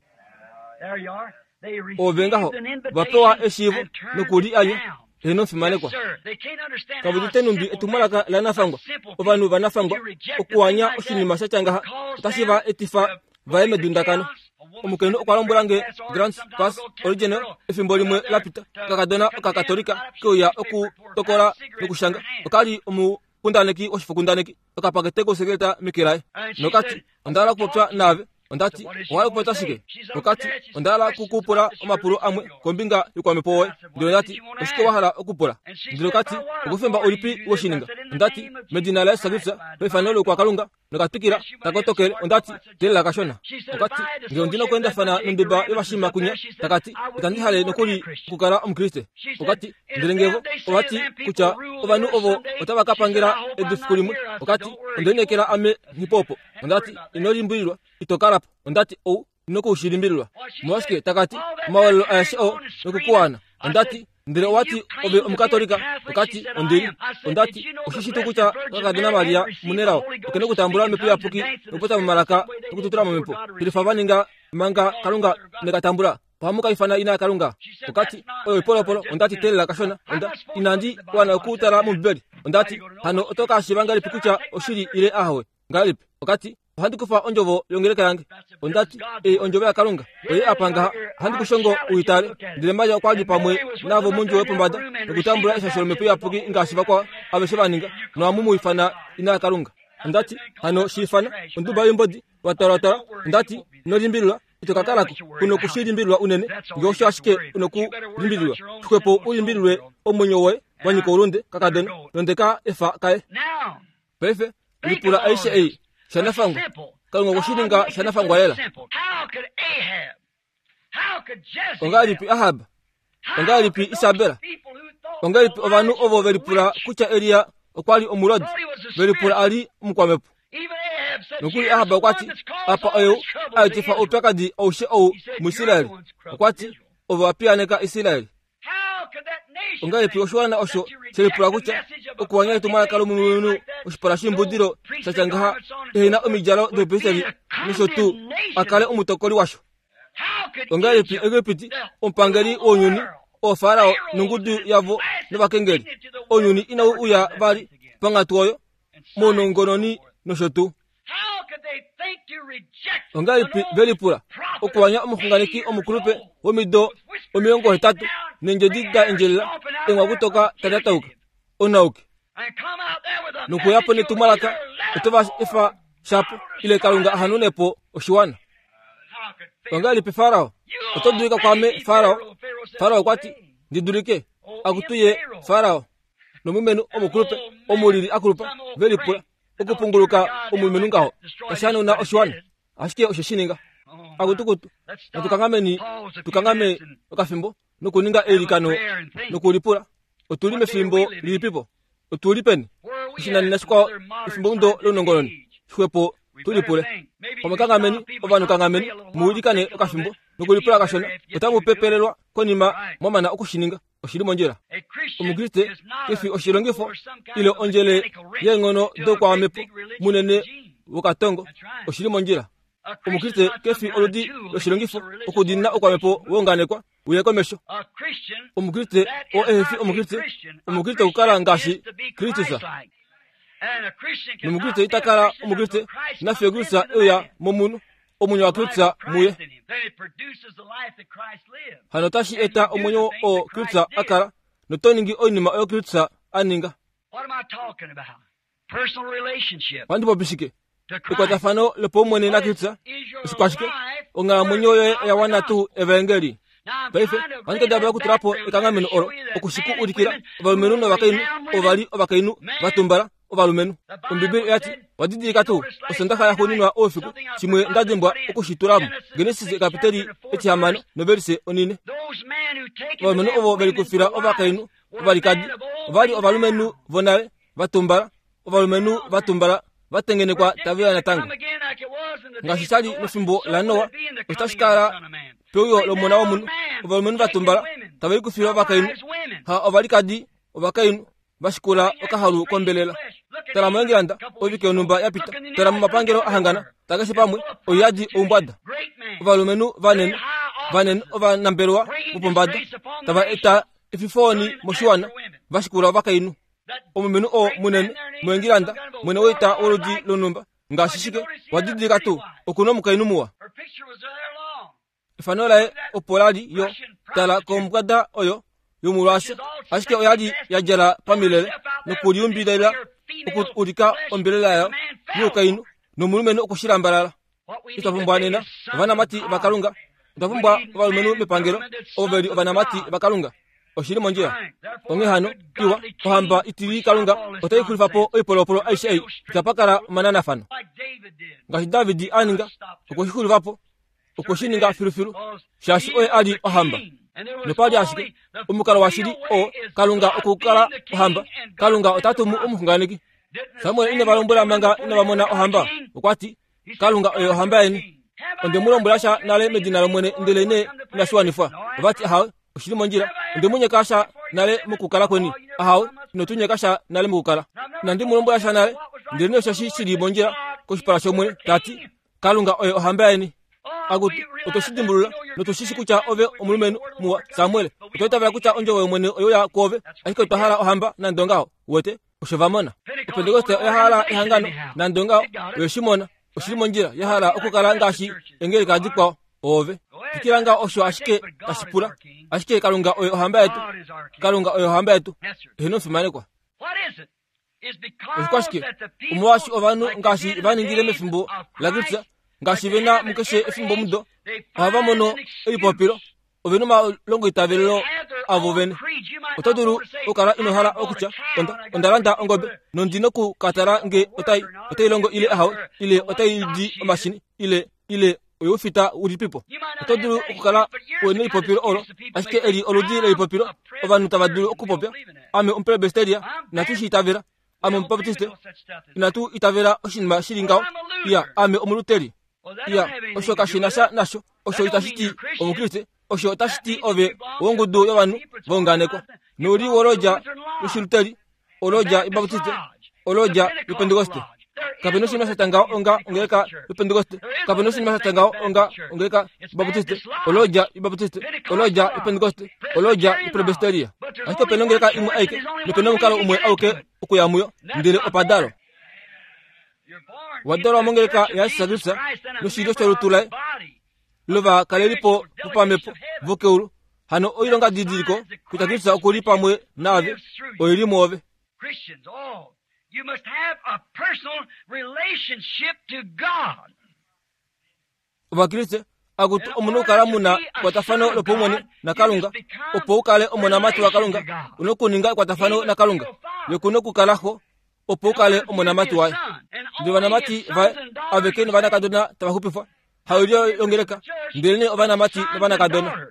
ovengaho vapewa eshivu nokuli ayo eno fimalekwa kabudite numbi etumalaka lanafangwa ovanu vanafangwa okuwanya oshinima shachangaha tashiva etifa vaemedundakano omukeno okwalombolange Grand Pass Original efimbo limwe lapita kakadona okakatolika kuya okutokola nokushanga okali omukundaneki oshifokundaneki okapaketeko sekreta mikelaye nokati ondala kupotwa nave ondati wali kupota shike okati ondala kukupula omapuro amwe kombinga yokwamepowe ndilo ndati oshike wahala okupula ndilo kati okufemba olipi woshininga ondati medina la sagutsa pefanolo kwa kalunga nokapikira takotokele ondati tela kashona okati ndilo ndino kwenda fana nundiba yobashima kunya takati itandihale nokuli kukala omukriste okati ndilengevo okati kucha ovanu ovo otabakapangira edifikulimwe okati ondonekela ame hipopo ondati inolimbilwa itokalapa ondati o nokushilimbirwa mwaske takati mawalo ayasho nokukuana ondati ndire wati obe omukatolika okati ondiri ondati oshishito kucha kakadina Maria munerawo okene kutambula mepo yapuki nokupota mumalaka nokututura mumepo tilifabaninga manga kalunga nekatambula pamuka ifana ina kalunga okati oyo polopolo ondati tela kashona onda inandi wana okutara mumbeli ondati hano otoka shibanga lipikucha oshiri ile ahwe ngalipi okati handi kufa onjovo yongereka yange ondati onjovo ya kalunga oye apanga handi kushongo uitale ndilembaja kwadi pamwe navo munju wepombada nokutambula ishasholo mepo yapuki ngashiva kwa abeshevaninga no amumu ifana ina kalunga ondati hano shifana onduba yombodi watara ondati nolimbilwa itokakalako kuno kushilimbilwa unene ngosho ashike unokulimbilwa tukwepo ulimbilwe omwenyowe wanyiko ulunde kakadena nondeka efa kae pefe lipula aisha shanafangwa kalunga kushilinga shanafangwa lela ongalipi Ahab ongalipi Isabela ongalipi ovanu ovo velipula kucha elia okwali omulodi velipula ali mukwamepo nukuli ahaba okwati apa oyo aitifa opakadi oshe ou muisiraeli okwati ovo apianeka Isiraeli ongalipi oshwana osho selipula kucha okuwanya itumala kalo mumunu oshipala shimbudiro sachangaha ehina omijalo dopesali nishotu akale omutokoli washo ongalipi egipiti ompangeli onyuni ofarao nungudu yavo nebakengeli onyuni ina uya vali pangatu oyo monongononi noshotu ongalipi velipula okuwanya omuhunganiki omukulupe womido omilongo 3 nenjedida enjelela engwa kutoka tatatauka onauke nukuyapo netumalaka etova ifa shapo ile kalunga ahanunepo oshiwana ongalipi farao otodulika kwame farao kwati ndidulike akutuye farao nomumenu omukulupe omulili akulupa velipula okupunguluka omumenu ngaho kashanuna oshiwana ashike osheshininga akutukutu tukangame okafimbo nukuninga elikano nukulipula otulime fimbo lilipipo otulipeni ishinanina shikwa ifimbo ndo lonongoloni shwepo tulipule omakangameni ovanu kangameni muulikane okafimbo nukulipula kashona otamupepelelwa konima mwamana okushininga oshilimo njira omukriste kefi oshilongifo ile onjele yengono dokwamepo munene wokatongo oshilimo njira omukriste kefi oludi oshilongifo okudinina okwamepo wonganekwa uyekomesho omukriste oefi omukriste kukala ngashi kristisa nomukriste itakala omukriste nafye kristisa eya momunu omunyo wa kristisa muye hano tashi eta omunyo o kristisa akala notoningi oinima oyo kristisa aninga wandipo bishike ikwatafano lepo mwene na kristisa isikwashike onga munyo ya wana tu evangeli paife wankadabla kuturapo ikangamenu oro okushiku ulikira ovalumenu novakainu ovali ovakainu vatumbala ovalumenu ombibili yati wadidika tu osondaka yahuninwa ofiku chimwe ndadimbwa okushitulamu Genesis kapiteli etihamano noverise onine ovalumenu ovo velikufila ovakainu ovalikadi ovali ovalumenu vonale vatumbala ovalumenu vatumbala vatengenekwa taviya natanga ngashisali nefimbo la Noa ostashikala peuyo lomona womunu ovalumenu vatumbala tavelikufila ovakainu ha ovalikadi ovakainu vashikula okahalu kombelela tala moengilanda ovike onumba yapita tala mumapangelo ahangana takesi pamwe oyadi oumbwada ovalumenu vanene ovanambelwa mupombada tava eta efifoni moshiwana vashikula ovakainu omumenu o munene moengilanda mwene woita oludi lonumba ngashishike wadidika tu okuno mukainu muwa ifanola opolali yo tala kombwada oyo yomulwasha ashike oyali yajala pamilele nokuliumbilela okuulika ombelela yayo yukainu nomulumenu okushilambalala itapumbwanena vanamati vakalunga itapumbwa ovalumenu mipangelo oveli vanamati vakalunga oshilimo njira onge hano iwa ohamba itili kalunga otayikulifapo oipolopolo aisha ikapakala mananafano ngashi Davidi aninga okushikulifapo okushininga filufilu shashi oye ali ohamba nopali ashike omukalo washili o kalunga okukala ohamba kalunga otatumu omuhunganiki Samuel ine balombola manga ine bamona ohamba okwati kalunga oyo ohamba yeni onde mulombola sha nale medina lomwene ndelene nashwanifa bati hawe oshilimo njira onde munye kasha nale mukukala kweni ahawe notunye kasha nale mukukala nandi mulombola sha nale ndelene shashi shili bonjira koshipala shomwe tati kalunga oyo ohamba yeni aguti otoshidimbulula notoshishi kucha ove omulumenu muwa Samuel ototavela kucha onjo we mwene oyo ya kove ashike tohala ohamba na ndongao wote oshovamona opentekoste yahala ihangano na ndongao weshimona oshilimo njira yahala okukala ngashi engeli kadikwa ove tikilanga osho ashike kashipula ashike kalunga oyo ohamba yetu hino fimanekwa okwashike umuwashi ovanu ngashi vaningile mefimbo lagitsa ngashi vena mukeshe efimbo mudo ava mono elipopilo ovenu malongo itavelelo avo vene otodulu okala inohala okucha ondalanda ongobe nondino ku katara nge otailongo ile ahawe ile otaidi omashini ile oyufita ulipipo otodulu okukala wene lipopilo olo ashike eli oludi le lipopilo ovanu tavadulu okupopya ame umpelebesteria natushi itavela amo baptiste inatu itavera oshinima shilingawo ya ame omuluteri ya osho kashinasha nasho osho itashiti omukriste osho tashiti ove wongudu y'abantu bonganeko nuri woroja ushiluteri oloja ibaptiste oloja ipentekoste kapeno shima satanga onga ongeka ipentekoste kapeno shima satanga onga ongeka baptiste oloja ibaptiste oloja ipentekoste oloja ipresbiteria asto penongeka imu aike nipeno mkalo umwe auke ukuyamuyo ndire opadalo wadoro mongeka ya sadusa nushiro charutulai lova kalelipo pupamepo vokeulu hano oilonga didiriko kutakisa okulipa mwe nave oilimove. Christians, you must have a personal relationship to God. Vakriste agutu omunu kalamuna kwa tafano lopomoni na kalunga opo ukale omona matu wa kalunga unokuninga kwa tafano na kalunga yokuno kukalaho opo ukale omona matu wa ndiwana mati vai avekeni vana kadona tabahupifa hawilio yongeleka ndilini ovana mati vana kadona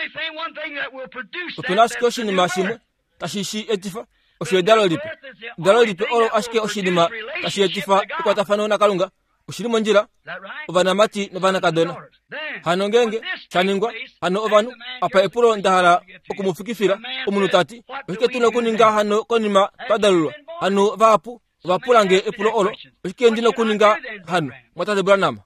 otunasikioshi ni masimwe tashishi etifa oshe dalolipe olo ashike oshidima tashi etifa kwa tafano na kalunga ushirimo njira ovana mati vana kadona hano ngenge chaningwa hano ovanu apa epulo ndahala okumufikifira omunu tati oshike tuno kuninga hano konima padalulwa hano vapu vapulange epulo olo oshike ndino kuninga hano mwatate bulanama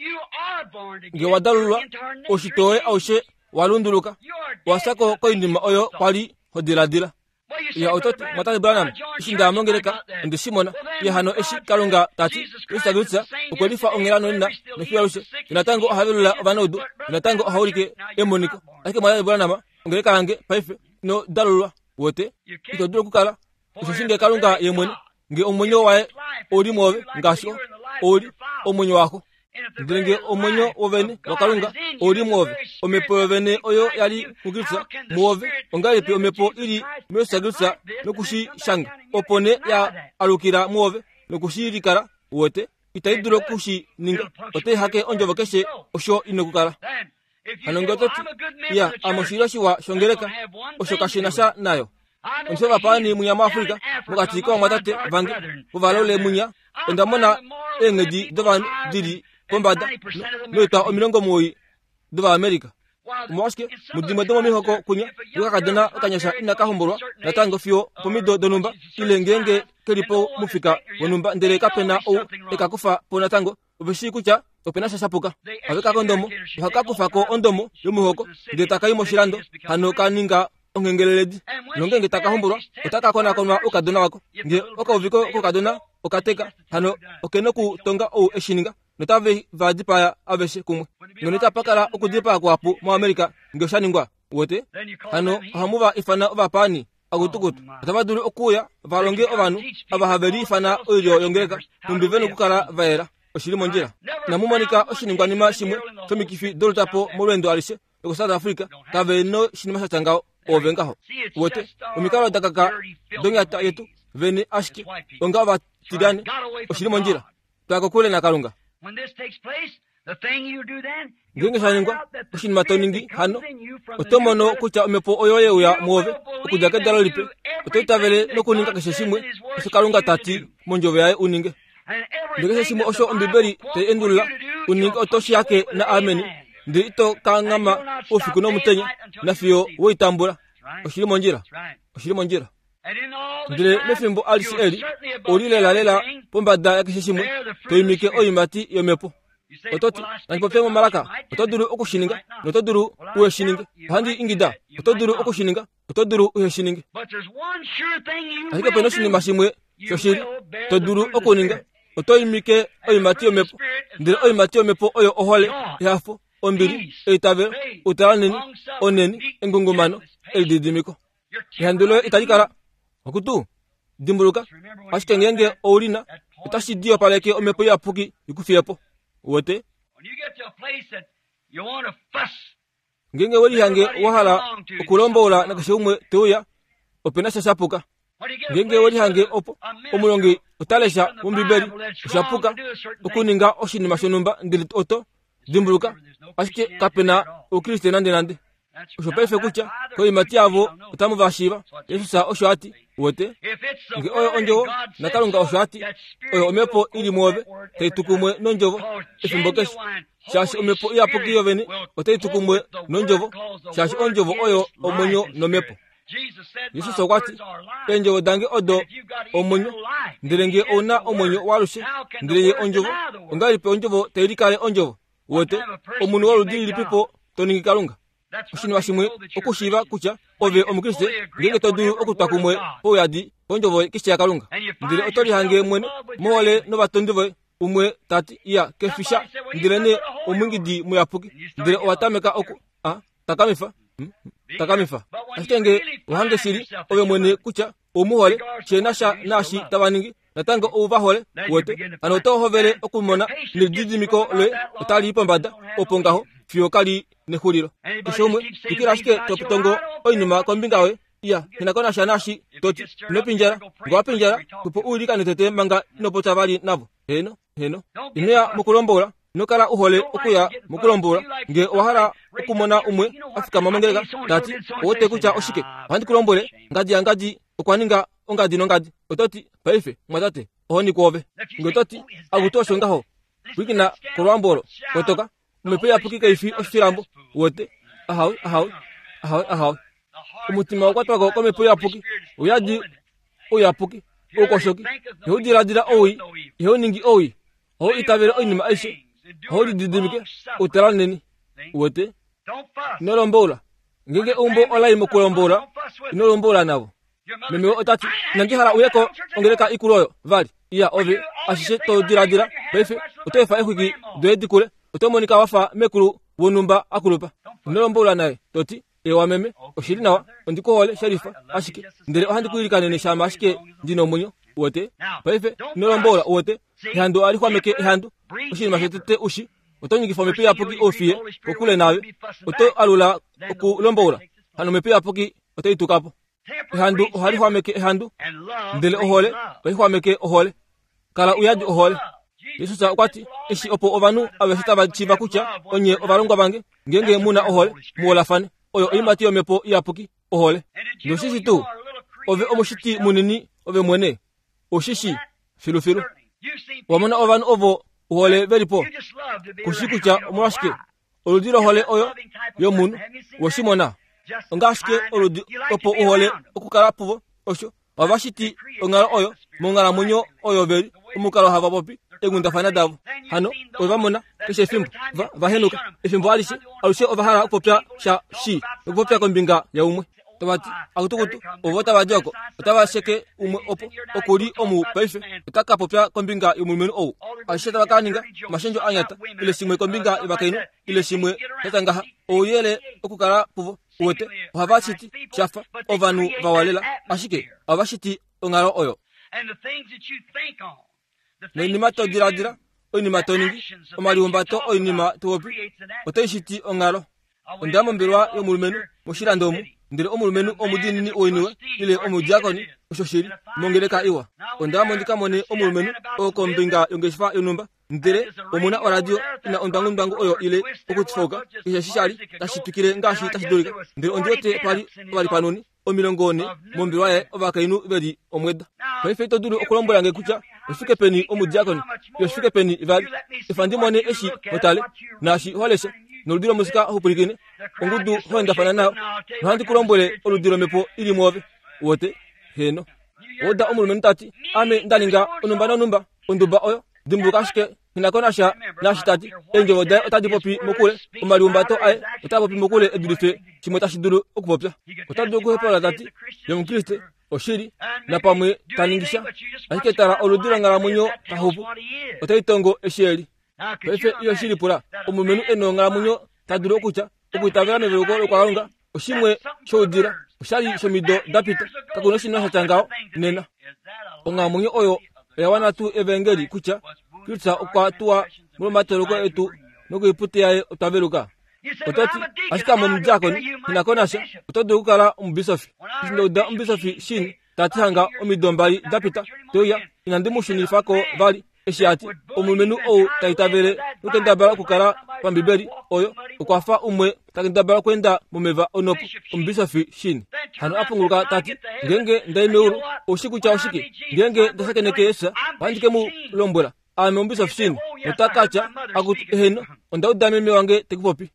nge wadalulwa oshitoe aushe walunduluka wasako koindima oyo kwali hodiladila ya ototi mwatate bulanama ishinda mongeleka ndi simona ya hano eshi kalunga tati istagutsa ukwelifa ongelano nina nefiarushe inatango ahavilula ovanodu inatango ahawulike emoniko ake mwatate bulanama ongeleka hange paife no dalulwa wote itodulu kukala ushishinge kalunga yemweni nge omonyo wae oli mwove ngasho oli omonyo wako ndenge omonyo wovene wakalunga oli mwove omepo wovene oyo yali mukitsa mwove ongalipe omepo ili mwesagitsa nokushishanga opone ya alukira mwove nokushirikara wote itaidulo kushi ninga ote hake onjovo keshe osho inokukala hanongetoti ya amoshiro wa shongereka osho kashinasha nayo onseva pani munyama Afrika mukatiko wa mwatate vange uvalole munya ondamona engedi dovani diri pombada noita omilongo moi dova Amerika mwaske mudimo domo mihoko kunya yuka kadena kanyasha ina kahombolwa natango fio pomido donumba ile ngenge kelipo mufika wonumba ndele kapena o ekakufa pona tango obeshi kucha opena sasapuka aveka kondomo hakakufa ko ondomo yomuhoko ndetakaimo shirando hano kaninga ongengeleledi nongenge takahombulwa utakakona konwa ukadona wako nge okaviko ukadona ukateka hano okenoku tonga o eshininga notave vadipaya aveshe kumwe ngonita pakala ukudipa kwapu mu Amerika ngoshaningwa wote hano hamuva ifana ovapani agutukutu atabadulu okuya valonge ovanu abahaveri ifana oyo yongereka tumbivenu kukala vaera oshilimo njira namumonika oshiningwa nima shimwe tomikifi dolutapo mulwendo alishe eko South Africa kave no shinima shatangao ovengaho wote umikalo dakaka donyata yetu vene ashki ongava tirane oshilimo njira twakokule na kalunga ngenge shaningwa oshinima toningi hano otomono kucha omepo oyoye uya mwove okudaka dalolipe otoitavele nokuninga kesheshimwe oshikalunga tati monjove yae uninge ngenge shimwe osho ombiberi te endulula uninge otoshi yake na ameni ndi ito kangama ufiku no mutenya na fiyo woitambula oshilimo njira ndile mefimbo alisi eli olilela lela pombada ya kishishimwe toimike oyimati yomepo ototi nanipopemo malaka otoduru okushininga notoduru ueshininge handi ingida otoduru okushininga otoduru ueshininge ahike peno shinima shimwe shoshiri toduru okuninga otoimike oyimati yomepo ndile oyimati yomepo oyo ohole yafo ombiri eitavero utalaneni oneni engungumano eididimiko ihandulo itajikala okutu dimbuluka ashikengenge oulina utashidio paleke omepo yapuki yukufiepo wote ngenge weli hange wahala okulombola nakashumwe tuya opena shasapuka ngenge weli hange opo omulongi utalesha mumbiberi ushapuka okuninga oshinima shonumba ndili oto dimbuluka ashike kapena ukriste nande osho paife kucha ko imati avo utamu vashiva Yesu sa osho ati wote nge oyo onjovo na Kalunga osho ati oyo omepo ili muove teitukumwe nonjovo efimbokeshi shashi omepo iyapuki yoveni oteitukumwe nonjovo shashi onjovo oyo omonyo nomepo Yesu sokwati enjovo dange odo omonyo ndirenge ona omonyo walushe ndireye onjovo ongalipe onjovo teirikale onjovo wote omunu waludili lipipo toningi Kalunga oshini washimwe okushiva kucha ove omukriste ngenge todulu okutwakumwe oyadi onjovo kisha Kalunga ndire otori hange mwene mole no batondive umwe tati ya kefisha ndire ne omungidi muyapuki ndire owatameka oku takamifa ashitenge uhange shiri ove mwene kucha omuhole chenasha nashi tabaningi natanga uvahole wote anotohovele okumona nididimiko le otali pambada opongaho fiokali nehulilo kishomwe ikirashike topitongo oinima kombingawe ya hinakona shanashi toti nopinjara ngwapinjara kupo ulika netete manga nopota bali nabo heno ineya mukulombola nokala uhole okuya mukulombola nge wahara okumona umwe afika mamangereka tati wote kucha oshike andi kulombole ngadi okwaninga ongadi nongadi ototi paife mwatate ohoni kuove ngototi agutosho ngaho wikina kulwambolo kotoka umepeya pukika ifi oshirambo wote ahawi umutima wakwatwako komepeya puki uyadi uyapuki ukoshoki yehudiradira owi yehuningi owi ho itavere oinima aishe ho lididimike utalaneni wote nolombola ngenge umbo olai mukulombola nolombola nabo meme otati nangihara uyeko ongereka ikuloyo vali iya ove ashishe to diradira befe utefa ehwiki doedikule utomonika wafa mekulu wonumba akulupa nolombola naye toti ewa meme oshiri nawa ondikohole sharifa ashike ndere ohandi kuilikanene shama ashike ndino munyo wote befe nolombola wote ihando ali kwameke ihando oshiri mashetete ushi otonyingifa mepe yapuki ofie okule nawe oto alula okulombola hano mepe yapuki oteitukapo ehandu ohali hwameke ehandu ndele ohole hwameke ohole kala uyadi ohole Yesu sa kwati ishi opo ovanu abeshita bachiva kucha onye ovalongwa bange ngenge muna ohole muolafane oyo imati yomepo yapuki ohole ndo shishi tu ove omushiti munini ove mwene oshishi filufilu wamona ovanu ovo ohole veripo kushikucha omwashike oludiro ohole oyo yomunu woshimona ongashike oludi opo uhole okukala puvo osho wavashiti ongala oyo mongala munyo oyo veri omukalo hava bopi egunda fana davo hano ovamona kishe fimbo vahenuka ifimbo alishe alushe ovahara upopya sha shi upopya kombinga ya umwe tabati akutukutu ovota bajoko otabasheke umwe opo okuri omu paife utaka popya kombinga yumulumenu owu asheta bakaninga mashenjo anyata ile simwe kombinga ibakainu ile simwe yatangaha oyele okukala puvo wote ohavashiti shafa ovanu vawalela ashike avashiti ongalo oyo noinima todiradira oinima toningi omaliumbato oinima tuwopi otoishiti ongalo ondamo mbirwa yomulumenu mushirandomu ndire omulumenu omudinini oiniwe ile omudiakoni oshoshiri mongereka iwa ondamo ndikamone omulumenu okombinga yongeshifa yonumba ndire omuna oradio ina ondbangu oyo ile okutifoka ishashishali tashitukire ngashi tashidolika ndire ondiote pali panoni omilongone mombirwa ye ovakainu veri omweda paife todulu okulombola nge kucha oshuke peni omudiakoni yoshuke peni ivali ifandimone eshi hotale nashi holesha noludiro musika hupulikine ongudu hoenda fana nao nohandi kulombole oludiro mepo ili muove wote heno oda omulumenu tati ame ndalinga onumba ondumba oyo dimbukashike hinakonasha nashitati enjovo dae otadi popi mokule omaliumbato aye otapopi mokule edulife chimwe tashidulu okupopya otadulu kuhepola tati yomukriste oshiri na pamwe taningisha ashiketala oludiro ngala munyo tahupu otaitongo esheri paife iyo shiri pula omulumenu eno ngala munyo tadulu okucha okuitavela meveluko lokwalonga oshimwe shoudira oshali shomido dapita kakuno shino shachangao nena ongala munyo oyo eyawana tu evengeli kucha kirutsa okwatuwa mulomatoloko etu nokuiputiyaye otaveluka ototi ashika momudiakoni hinakonasha otodulu kukala omubisofi isindouda omubisofi shini tatihanga omidombali dapita toya inandimushinifako vali eshiyati omulumenu owu taitavele nokendabala okukala pambibeli oyo okwafa umwe takindabala kwenda mumeva onopo umbisafi shini hano apunguluka tati ngenge ndainuru usiku cha usiki ngenge ndasakenekesa bandike mu lombwela ame umbisafi shini utakacha akutu heno ondaudame mewange tekipopi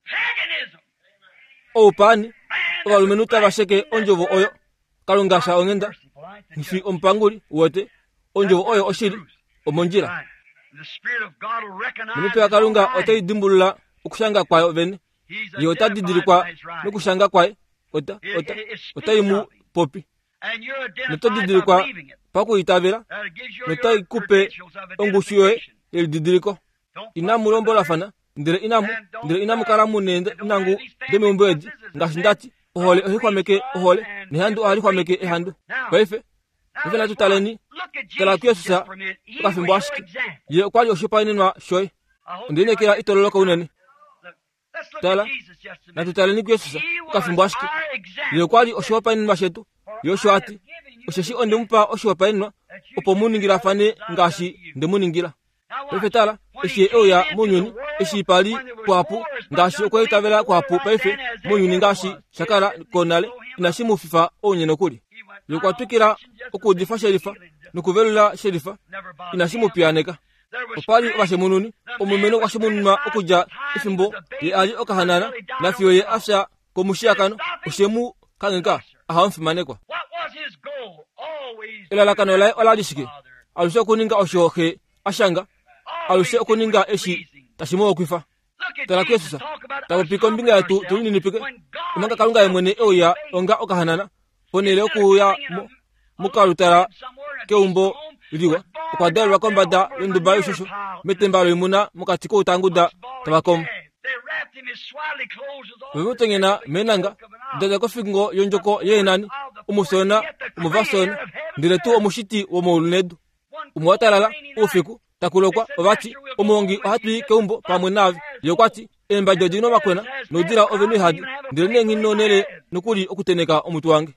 opani walumenuta basheke onjovo oyo kalungasha ongenda nfi ompanguli wote onjovo oyo oshiri omonjira nimupe kalunga otaidimbulula ukushanga kwayo vene yotadidirikwa nukushanga kwaye otaimu popi notadidirikwa pakuitavira notaikupe ongushuyoe elididiriko inamulombola fana ndire inamu kalamu nende nangu demeumbweji ngashindati ohole ohikwameke ohole nihandu ahalikwameke ehandu kwaife ifena tutaleni telakuyesusa ukafimbo ashiki ye kwali oshipainenwa shoy ndinekera itololoka unene tala na tutaleni kuyesusa ukafimbo ashiki ye kwali oshipainenwa shetu yoshwati osheshi ondemupa oshipainenwa opomuningira fane ngashi ndemuningira paife tala eshe oya munyuni eshi pali kwapu ngashi okwaitavela kwapu paife munyuni ngashi shakala konale inashimu fifa onyene kuli yokwatukira okudifa sherifa nukuvelula sherifa inashimu pianeka opali bashemununi omumeno kwashemununwa okuja ifimbo ye ali okahanana nafiyo ye afya komushiyakano oshemu kangenka ahawamfimanekwa ilalakano lae oladishike aluse okuninga oshohe ashanga aluse okuninga eshi tashimo okwifa talakwesusa tapopiko mbinga yatu tulininipike unanga kalunga yemwene oya onga okahanana ponele okuya mukalutala keumbo liwa ukwadalwa kombada yenduba yoshosho metembalo imuna mukatiko utanguda tabakom wemutengena menanga dada kofingo yonjoko yenani umusona umuvasona ndiretu omushiti womoulunedu umuwatalala ufiku takulokwa obati omongi ohati keumbo pamwe navi yokwati embajo dino bakwena nodira ovenu hadi ndire ngino nele nukuli okuteneka omutu wange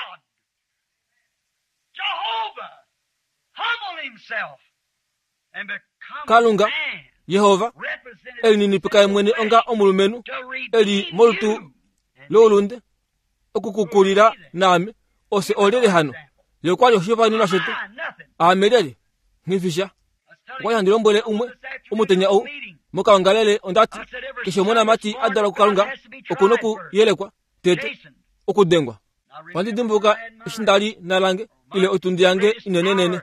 kalunga Yehova eli ninipikaye mwene onga omulumenu eli molutu lolunde okukukulira nami ose olele hano yokwali oshipa nina shetu amelele ngifisha kwaya ndilombole umwe umutenya ou mukawangalele ondati kisho mwana mati adala kukalunga okunoku yelekwa tete okudengwa wandidimbuka ishindali nalange ile otundi yange inenenene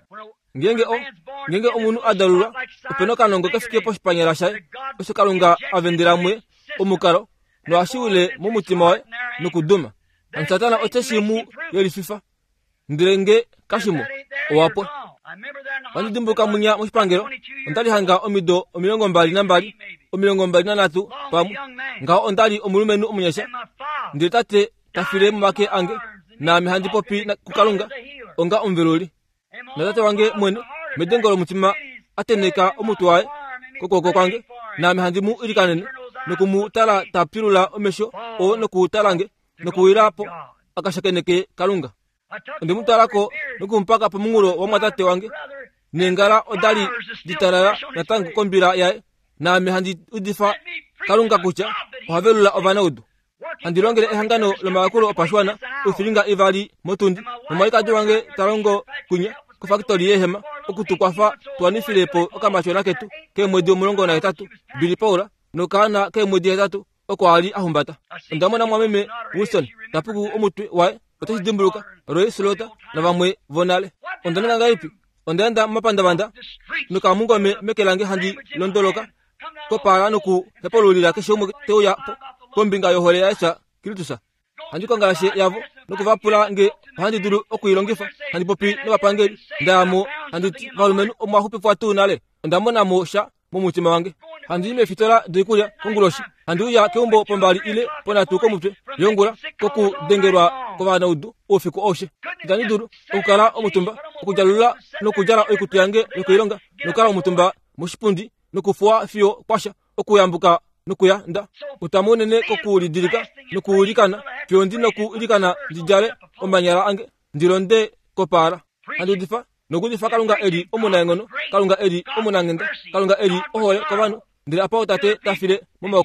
ngenge omunu adalula upeno kanongo kafike poshipanyala shaye osekalunga avendiramwe omukalo no ashiwile mumutima we nukuduma ansatana oteshimu yelififa ndirenge kashimo owapo wandidimbuka munya mushipangelo ondali hanga omido omilongo mbali na mbali omilongo mbali na natu pamu ngao ondali omulumenu omunyesha nditate tafire mumake ange na mihandi popi na kukalunga onga omveluli na tate wange mwene medengolo mutima ateneka omutu wae kokoko kwange na mihandimu ilikanene nokumutala tapilula omesho o nokutalange nokuwirapo akashakeneke kalunga ndimutalako nokumpaka pamungulo wa mwatate wange nengala odali ditalala natangu kombira yae na mihandi udifa kalunga kucha ohavelula ovanaudu andilongele ehangano lomakulu opashwana ufilinga ivali motundi nomaikadi wange talongo kunya ku factory yehema okutukwafa twanifilepo okamashona ketu kemwedi omulongo na etatu Billy Paula nokana kemwedi etatu okwali ahumbata ndamona mwameme Wilson tapuku omutwe wae otasidimbuluka Roy Slota na bamwe vonale ondananga ngaipi ondenda mapandabanda nokamungome mekelange handi londoloka kopala noku hepolulila kesho teoya kombinga yohole yacha kilitusa handi kongalashe yavo nokuvapula nge handi dulu okuyilongifa handi popi nobapangeli ndamo handi valumenu omwahupi fwatu nale ndamona mosha mumutima wange handi mefitola dikulya kunguloshi handi uya keumbo pombali ile pona tuko mutwe yongula koku dengerwa kovana udu ofiku oshe ndani dulu okukala omutumba okujalula nokujala oikutu yange yokuyilonga nokala omutumba mushipundi nokufuwa fiyo kwasha okuyambuka nokuya nda utamunene kokulidirika nokulikana pyondi nokulikana dijale omanyala ange ndilonde kopara andudifa nokudifa kalunga eli omunangono kalunga eli omunangenda kalunga eli ohole kobanu ndile apa otate tafile momoko wange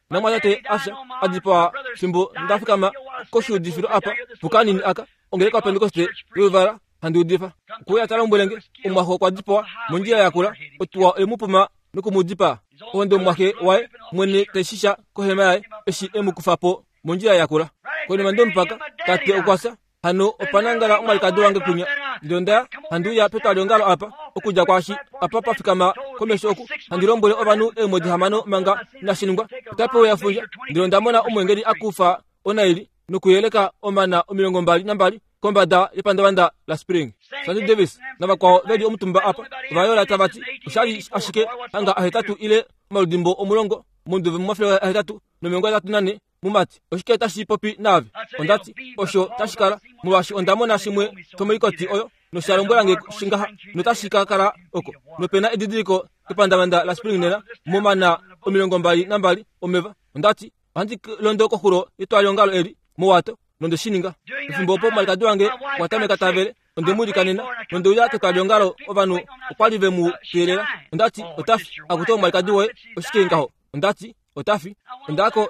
na mwatate afya adipa fimbo ndafika ma koshu difiro apa pukani ni aka ongeleka Pentecoste wevara handi udifa kuya tala mbelenge umwako kwa dipa munjia yakula otwa emupuma nukumudipa ondo mwake wae mwene teshisha kohemae eshi emukufapo munjia yakula kwenye mando mpaka kati okwasa hano opanangala umalikadu wange kunya ndonda handu ya peta lyongalo apa okuja kwashi apa pafikama komesho oku handirombole obanu emodi hamano manga nashiningwa utapo yafunja ndonda mona omwengeri akufa onaili nukuyeleka omana omilongo mbali nambali kombada yepandawanda la spring Sandy Davis nabakwa vedi omutumba apa vayola tabati ushali ashike hanga ahetatu ile maludimbo omulongo mundu mwafle ahetatu nomiongo atatu nane mumati oshike tashi popi nave ondati osho tashikala muwashi ondamona shimwe tomoikoti oyo no shalombolange shingaha no tashika kala oko no pena edidiriko kepandawanda la spring nena momana omilongo mbali nambali omeva ondati handi londo kohuro yetwalongalo eri muwato nondo shininga ifimbopo malikadu wange watame katavele onde muri kanena nondo yake twalongalo ovanu okwalive mu kielela ondati otafi akuto malikadu we oshikengaho ondati otafi ondako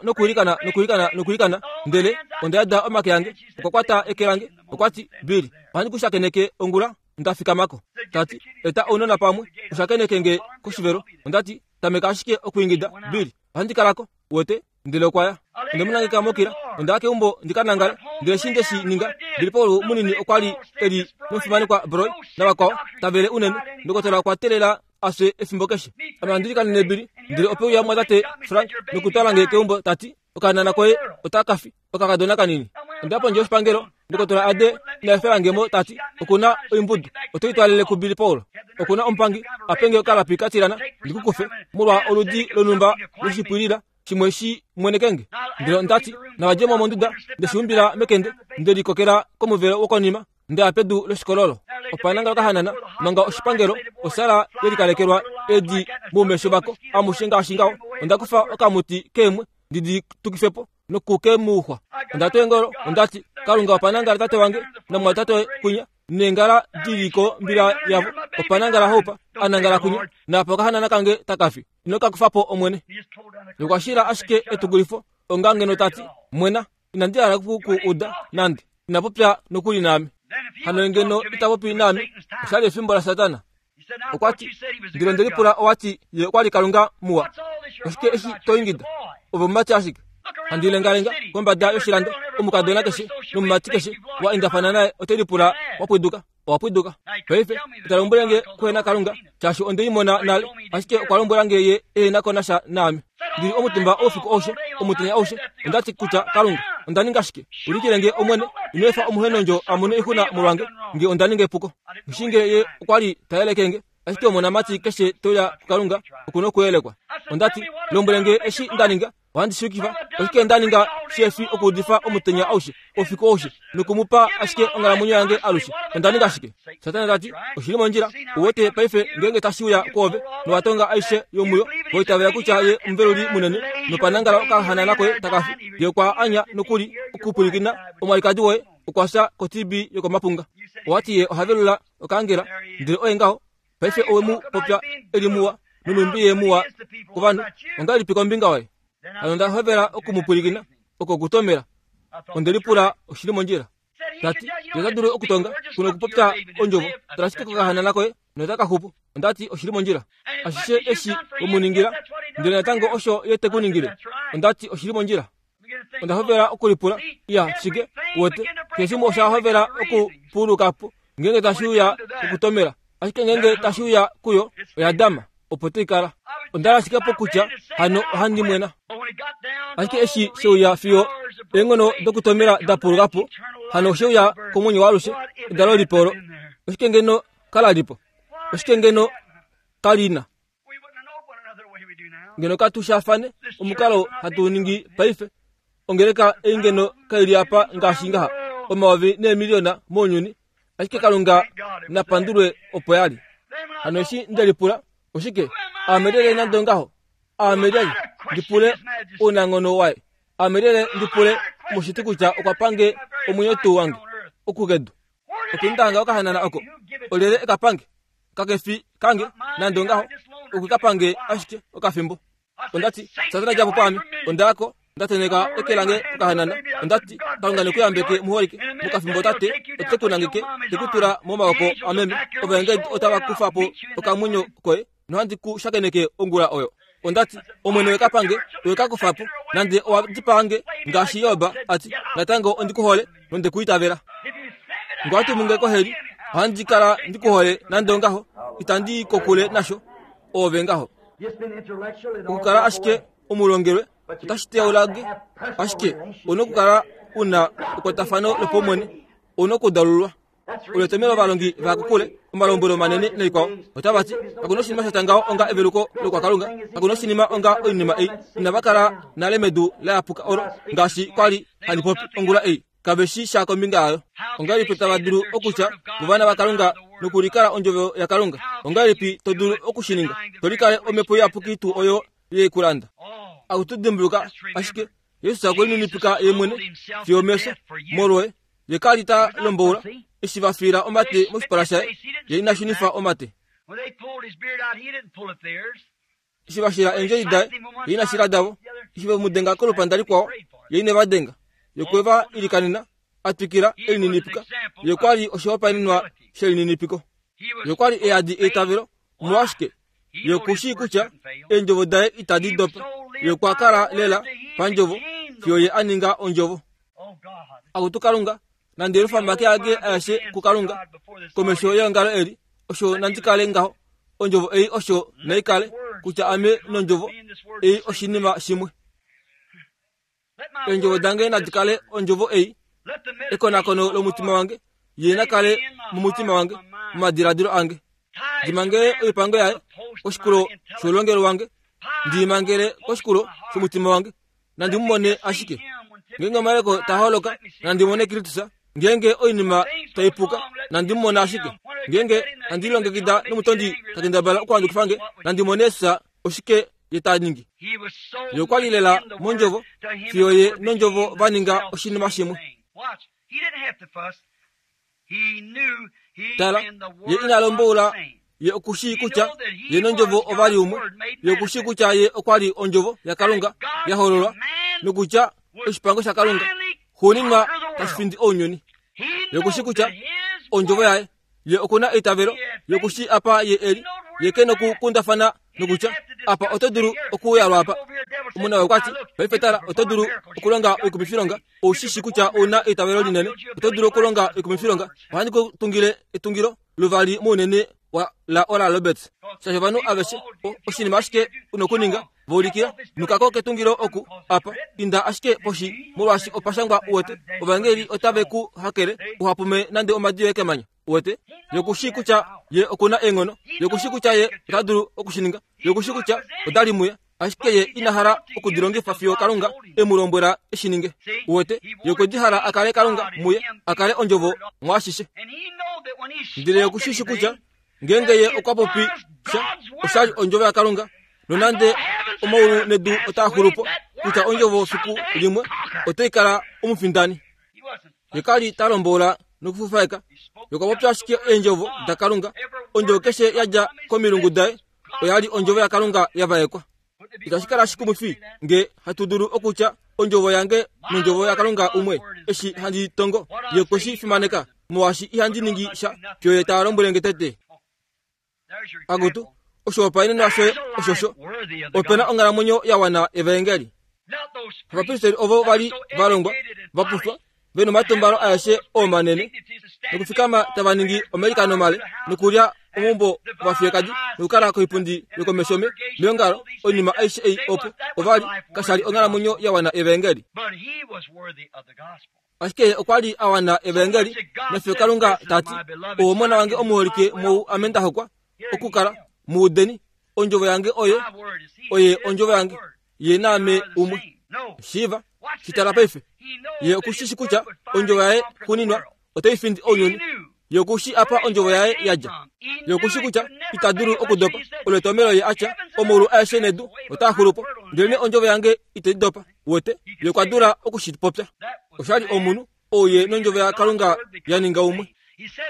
nokulikana ndele ondayada omake yange okwakwata ekelange okwati bili bandi kushakeneke ongula ndafika mako tati eta onona pamwe kushakeneke nge kushivero ondati tameka ashike okuingida bili bandi kalako wote ndele kwaya ndemunange kamokira ndake umbo ndikanangala ndele shindeshi ninga bilipolo munini okwali eri nofimani kwa broy nabakwa tavele unene ndokotela kwa telela ase efimbokeshi amandiri kanene bili ndele ope ya mwatate Frank nokutalange keumbo tati okanana koe otakafi okakadona kanini ndapo nje spangero ndokotela ade na ferangemo tati okuna imbudu otoitwalele ku bilipolo okuna ompangi apenge okalapi tirana ndikukufe mulwa oludi lonumba lushipulira chimweshi mwenekenge ndilo ndati na wajemo monduda ndeshumbira mekende ndelikokera komuvelo wokonima nde apedu loshikololo opananga kahanana manga oshipangero osala yelikalekerwa edi mumesho bako amushinga ashingao ondakufa okamuti kemwe ndidi tukifepo nokukemuhwa ndatengoro ndati kalunga opananga tate wange na mwatate kunya nengala diliko mbira yavo opanangala hopa anangala kunya na pokahanana kange takafi inoka kufapo omwene yokwashira ashike etugulifo ongange notati mwena inandira kuku uda nandi inapopya nokuli nami hano ngeno itapopi nami ushali fimbo la satana okwati ndilo ndelipula owati ye kwali kalunga muwa oshike eshi toingida obomati ashike andilengalenga kombada yoshilando omukadona keshe nomumati keshe wa indafanana otelipula wapwiduka peife italombolenge kwena kalunga chashu ondeimona nale ashike okwalombolange ye nakonasha nami ndili omutumba ofiku oshe omutenya oshe ondati kucha kalunga ondaningashike ulikilenge omwene inefa omuhenonjo amune ihuna mulwange nge ondaninge puko mshinge ye okwali tayelekenge ashike omona mati keshe toya kalunga okuno kuelekwa ondati lombolenge eshi ndaninga wandi shukifa ashike ndaninga shefi okudifa omutenya oshe ofiku oshe nukumupa ashike ongala munyo yange alushe ndaninga ashike satana dati oshilimo njira uwote paife ngenge tashuya kove no watonga aishe yomuyo boitavya kucha ye mveluli munene no panangala okahanana kwe takafi ye kwa anya nokuli okupulikina omalikadi we okwasha kotibi yoko mapunga wati ye ohavelula okangela ndile oyengaho paife owemu popya elimuwa numimbiye muwa kuvanu ongali piko mbinga we alonda hovera okumupulikina okokutomera ondelipula oshilimo njira tati yezadure okutonga kuno kupopya onjovo tarashike kokahanana kwe notakahupu ondati oshilimo njira ashishe eshi omuningira ndile natango osho yete kuningire ondati oshilimo njira ondahovera okulipula ya shige wote kesimo oshahovera okupulukapo ngenge tashuya okutomera ashike ngenge tashuya kuyo oyadama opotikala ondala shikepo kucha hano handi mwena ashike eshi sheuya fiyo engono dokutomera dapulukapo hano sheuya komunyo walushe dalo liporo ashike ngeno kala lipo ashike ngeno kalina ngeno katushafane omukalo hatuningi paife ongereka engeno kaili apa ngashingaha omawavi ne miliona monyuni ashike kalunga na pandurwe opoyali hano eshi ndelipula oshike amerele nandongaho amerele ndipule unangono wae amerele ndipule mushitiku cha okwapange omunyotu wange okugedu okindanga okahanana oko olele ekapange kakefi kange nandongaho okikapange ashike okafimbo ondati satana japo pami ondako ndateneka ekelange kahanana ondati kalungane kuyambeke muholike mukafimbotate otekunangike tekutura momawoko ameme obenge otaba kufapo okamunyo koe nohandi ku shakeneke ongula oyo ondati omwene wekapange wekakufapo nande owajipange ngashi yoba ati natango ondikuhole nonde kuitavera ngwati munge koheli handikala ndikuhole nande ngaho itandi kokule nasho ovengaho ukala ashike umulongelwe utashite ulage ashike onokukala una ukotafano lopomoni onokudalulwa uletemelo balongi bakukule omalombolo manene neiko otabati akonoshinima shatangao onga ebeluko lokwakalunga akonoshinima onga oinima ei nabakala nalemedu lapuka oro ngashi kwali hanipopi ongula ei kabeshi shako mbingayo onga lipita baduru okucha mubana bakalunga nukulikala onjovo ya kalunga onga lipi toduru okushininga tolikale omepo yapukitu oyo yekulanda akutudimbuka ashike Yesu sakwini nipika yemwene fiomeso morwe yekalita lombola isivafira omate musparasha yeina shunifa omate isivashira enje idai yeina shira davo isive mudenga kolopandali kwao yeine badenga yokweva ilikanina atwikira elininipika yokwali oshopa ininwa shelininipiko yokwali eadi etavero mwashike yokushi kucha enjovo dae itadi dopa yokwakara lela panjovo fioye aninga onjovo akutukalunga nandero famake age ayashe kukalunga komesho yangalo eri osho nandikale ngaho onjovo ei osho naikale kucha ame nonjovo ei oshinima shimwe enjovo dange nadikale onjovo ei ekona kono lo mutima wange yena kale mu mutima wange madiradiro ange dimange oyipango yae oshikulo sholongero wange ndimangere oshikulo shumutima wange nandimone ashike ngenge maleko taholoka nandimone kiritusa ngenge oinima taipuka nandimone ashike ngenge andilonge kida numutondi takindabala kwandu kufange nandimonesa oshike yetaningi yokwalilela monjovo fiyoye nonjovo vaninga oshinima shimwe tala ye inalombola ye okushi kucha ye nonjovo ovali umwe ye okushi kucha ye okwali onjovo ya kalunga ya holola nukucha oshipango sha kalunga huninga tasifindi onyoni ye okushi kucha onjovo yae ye okuna etavero ye okushi apa ye eri ye keno kundafana nukucha apa otoduru okuyalwa apa umuna wakati baifetala otoduru okulonga ikumifironga oshishi kucha una etavero linene otoduru okulonga ikumifironga wani kutungile etungiro luvali munene wa la ola lobet shajavanu aveshe oshinima ashike unokuninga volikira nukako ketungiro oku apa inda ashike poshi mulwashi opashangwa uwete obangeli otabeku hakere uhapume nande omadiwe kemanya uwete yokushi kucha ye okuna engono yokushi kucha ye otaduru okushininga yokushi kucha odalimuya ashike ye inahara okudironge fafio kalunga emulombwera eshininge uwete yokodihara akale kalunga muye akale onjovo mwashishe ndile yokushishi kucha ngenge ye okwapopi oshali onjovo ya kalunga nonande omaulu nedu otahurupo kucha onjovo suku limwe oteikala omufindani yekali talombola nukufufaika yokwapopya ashike enjovo da kalunga onjovo keshe yaja komilungu dae oyali onjovo ya kalunga yavaekwa ikashikala shikumufi nge hatuduru okucha onjovo yange nonjovo ya kalunga umwe eshi handi tongo yekweshi fimaneka mwashi ihandi ningisha kyo yetalombulenge tete agutu oshopa ine naswe oshosho opena ongalamunyo yawana evangeli abapistoli ovo bali balongwa bapuswa beno matombalo ayashe omanene nukufikama tabaningi omerikano male nukulya omumbo wafyekadi nukala koipundi yokomeshome myongalo onima aishe ei opo ovali kashali ongalamunyo yawana evangeli ashike okwali awana evangeli nafyekalunga tati omwana wange omuholike mu amendahokwa okukala muudeni onjovo yange oye onjovo yange ye name umwe shiva kitala pefe ye okushishi kucha onjovo yae kuninwa oteifindi onyoni ye okushi apa onjovo yae yaja ye okushi kucha itaduru okudopa oletomelo ye acha omulu aeshenedu otahurupo ndene onjovo yange itedidopa wote ye kwadura okushipopya oshali omunu oye nonjovo ya kalunga yaninga umwe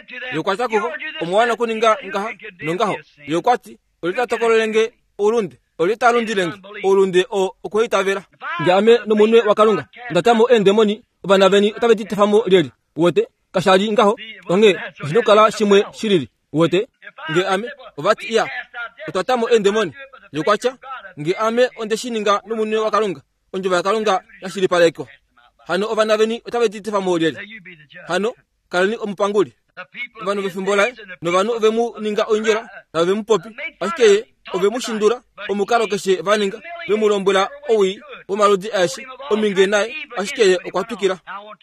yokwatakuvo omwana kuninga ngaha nongaho yokwati olitatokololenge ulundi olita lundilenga olunde okoitavera ngame no munwe wakalunga ndatamo endemoni banaveni tabeti tafamo leli wote kashali ngaho onge jinokala shimwe shiriri wote nge ame ovati iya utatamo endemoni yokwacha nge ame onde shininga no munwe wakalunga onje wakalunga yashiri paleko hano obanaveni tabeti tafamo leli hano kalani omupanguli vanu vefimbola no vanu vemu ninga onjera na vemu popi akeye ovemu shindura omukalo keshe vaninga vemulombola owi omaludi ashi ominge naye akeye okwapikira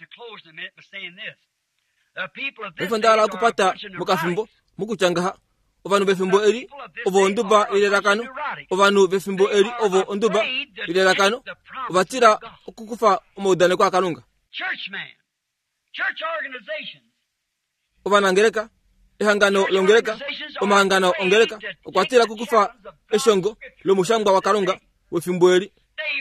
efandala kupata mukafimbo mukuchangaha ovanu vefimbo eri ovo nduba ilerakano ovanu vefimbo eri ovo nduba ilerakano vatira okukufa omudane kwa kalunga obanangereka ehangano longereka omahangano ongereka okwatira kukufa eshongo lomushangwa wakalunga wefimboeli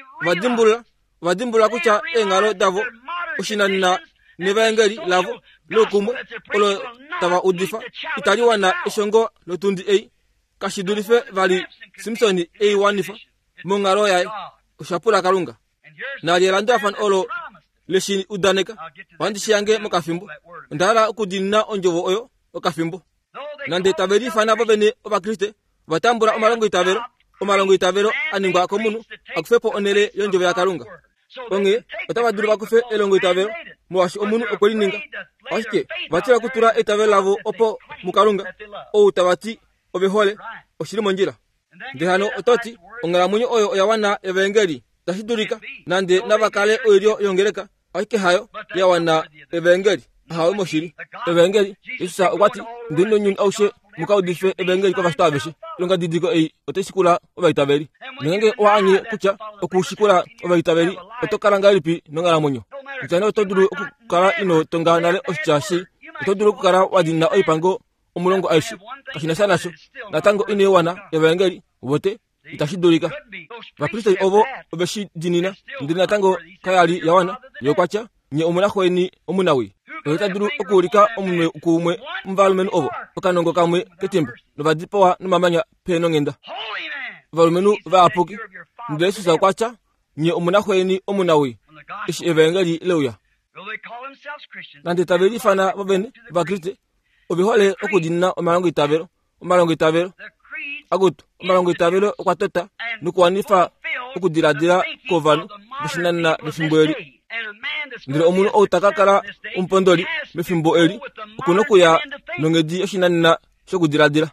vadimbula kucha engalo davo oshinanina nevangeli lavo lokumwe olo tava udifa italiwana eshongo lotundi ei kashidulife vali Simpsoni ei wanifa mongalo yae oshapula kalunga na yelanda fan olo leshi udaneka wandishiyange mukafimbo ndala okudinna onjovo oyo okafimbo nande taberi fana bobene obakriste batambura omalongo itavero aningwa komunu akufepo onele yonjovo ya kalunga onge batabaduru bakufe elongo itavero mwashi omunu okolininga washike batira kutura itavero lavo opo mukalunga o tabati obehole oshiri monjira ndehano ototi ongala munyo oyo yawana evangeli tashidurika nande nabakale oyo yongereka ake hayo yawana evangeli hawo moshiri evangeli isa wati ndino nyun aushe mukaudife evangeli kwa vastaveshi longa didiko ei otesikula obaitaberi nenge waanyi kucha okushikula obaitaberi otokalanga lipi nongala munyo ntano otoduru okukala ino tonga nale oschashi otoduru okukala wadina oipango omulongo aishi kashina sana sho natango ine wana evangeli wote itashidulika bakristo obo obeshi dinina ndina tango kayali yawana yokwacha nye omunahweni omunawi otaduru okulika omunwe kumwe mvalumenu obo okanongo kamwe ketembe nobadipowa nomamanya peno ngenda valumenu vaapoki ndesusa kwacha nye omunahweni omunawi ishi evangeli leuya nande tabeli fana babene bakristo obihole okudinna omalongo itavero agutu omalongo itavero okwatota nukuwanifa okudiladila kovanu bishinanina bifimboeli ndiro omunu outakakala umpondoli bifimboeli okunokuya nongedi oshinanina shokudiladila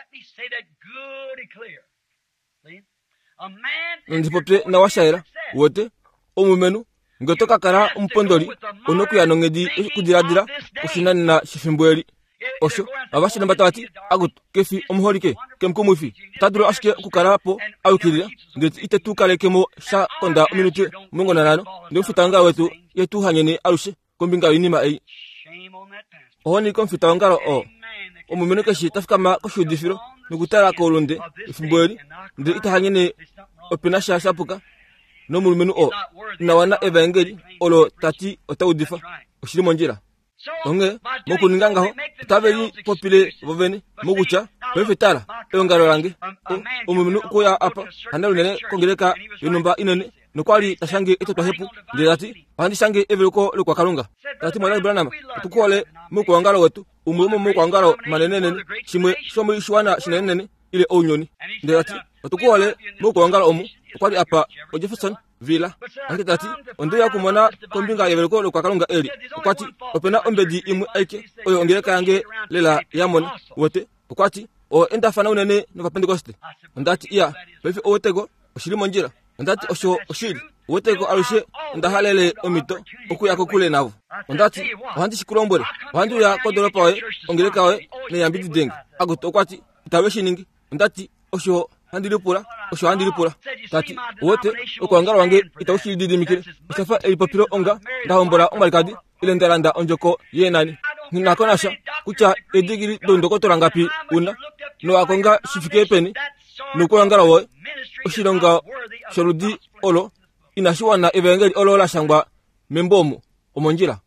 ndipopye nawashaira wote omumenu ngotokakala umpondoli onokuya nongedi okudiladila oshinanina shifimboeli osho abashina batati agutu kefi omuholike kemkumufi tadro ashike kukarapo awukirira ndeti itetukalekemo sha onda minute mungo nanano ndimfitanga wetu yetu hanyene arushe kombinga yinima ei ohoni komfita ngalo omumeno shi tafkama koshudifiro nukutara kolonde ifimboeli ndi itahanyene opinasha shapuka no mulumenu nawana evangeli olo tati otaudifa oshiri monjira onge mokuningangaho tabeli popile bovene mugucha befetala engalo lange omumunu kuya apa handalunene kongeleka yonumba inene nokwali tashange etotwahepu ndati handi shange eveluko lekwa kalunga tati mwana ibranama tukole mukwangalo wetu umumo mukwangalo manenene shimwe shomo ishwana shinenene ile onyoni ndati tukole mukwangalo omu kwali apa Jefferson Villa angitati ondeya kumona kombinga yeveluko lekwa kalunga eli kwati opena ombedi imwe aike oyo ongeleka yange lela yamona wote kwati endafana unene no Pentecoste ndati iya befi owetego oshiri monjira ndati osho oshiri owetego alushe ndahalele omito okuyako kule navo ndati wandi shikulombole wandi ya kodolopa we ongeleka we ne yambidi denga aguto kwati tabeshiningi ndati osho handilipura tati wote okwangala wange itawushididi mikire isafa elipopiro onga ndahombola omalikadi ile ndaranda onjoko yenani ninakonasha kucha edigiri dondoko torangapi una no akonga shifike peni nukwangala wo oshilonga sholudi olo inashiwana evangeli olo la shangwa membomo omonjira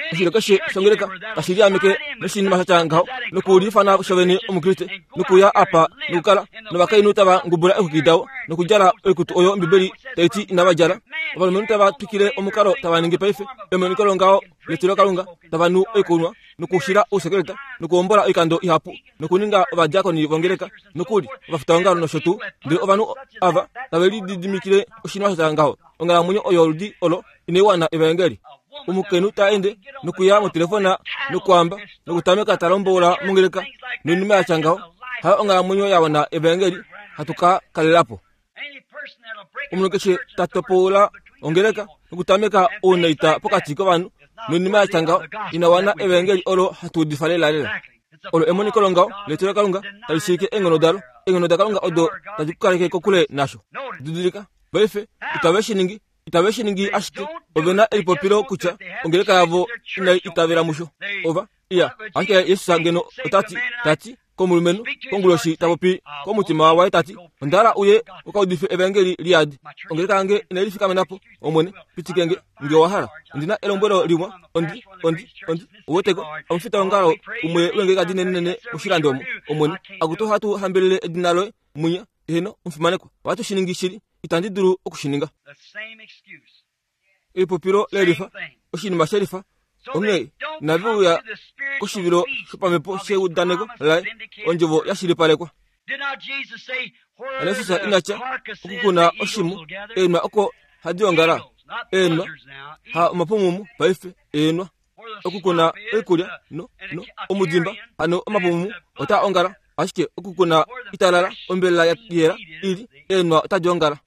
shile kashe shongeleka kashiria meke meshini masachangao nukuri fana shoveni umukrite nukuya apa nukala nubaka inutaba ngubura ekukidao nukujara ekutu oyo mbibeli taiti inabajara abantu taba tukire omukaro tabaninge paife emenikolo ngao letiro kalunga tabanu ekunwa nukushira usekeleta nukuombora ikando ihapu nukuninga bajako ni bongereka nukuri bafutanga no shotu ndi obanu ava tabeli didimikire oshinwa satangao ongala munyo oyorudi olo inewana evangeli umukenu taende nukuya mu telefona nukwamba nukutameka talombola mungereka nunume achangao ha ongala munyo yabona evangeli hatuka kalelapo umunokeshe tatopola ongereka nukutameka oneita pokati ko banu nunume achangao inawana evangeli olo hatudifalela lela olo emoni kolongao letero kalunga talishike engono dakalunga odo tajukareke kokule nasho dudulika befe itaweshiningi ashike ovena elipopilo kucha ongereka yavo ina itavera musho ova iya ake yesu angeno tati komulumenu konguloshi tapopi komutima wa tati ndara uye ukaudife evangeli liadi ongereka ange inalifika menapo omwene pitikenge ndio wahala ndina elombero limwa ondi uwotego amfita ngalo umwe wengeka dinene ushirando omwene aguto hatu hambelele edinalo munya heno umfimaneko watu shiningi shiri itandiduru okushininga ilipopiro lerifa oshini masherifa onge navuya kushibiro shupamepo shewu danego lai onjovo yashiripalekwa alesisa inacha okukuna oshimu enwa oko hadiongara enwa ha mapumumu paife enwa okukuna ekulya no omudimba ano mapumumu ota ongara ashike okukuna italala ombela ya yera ili enwa tajongara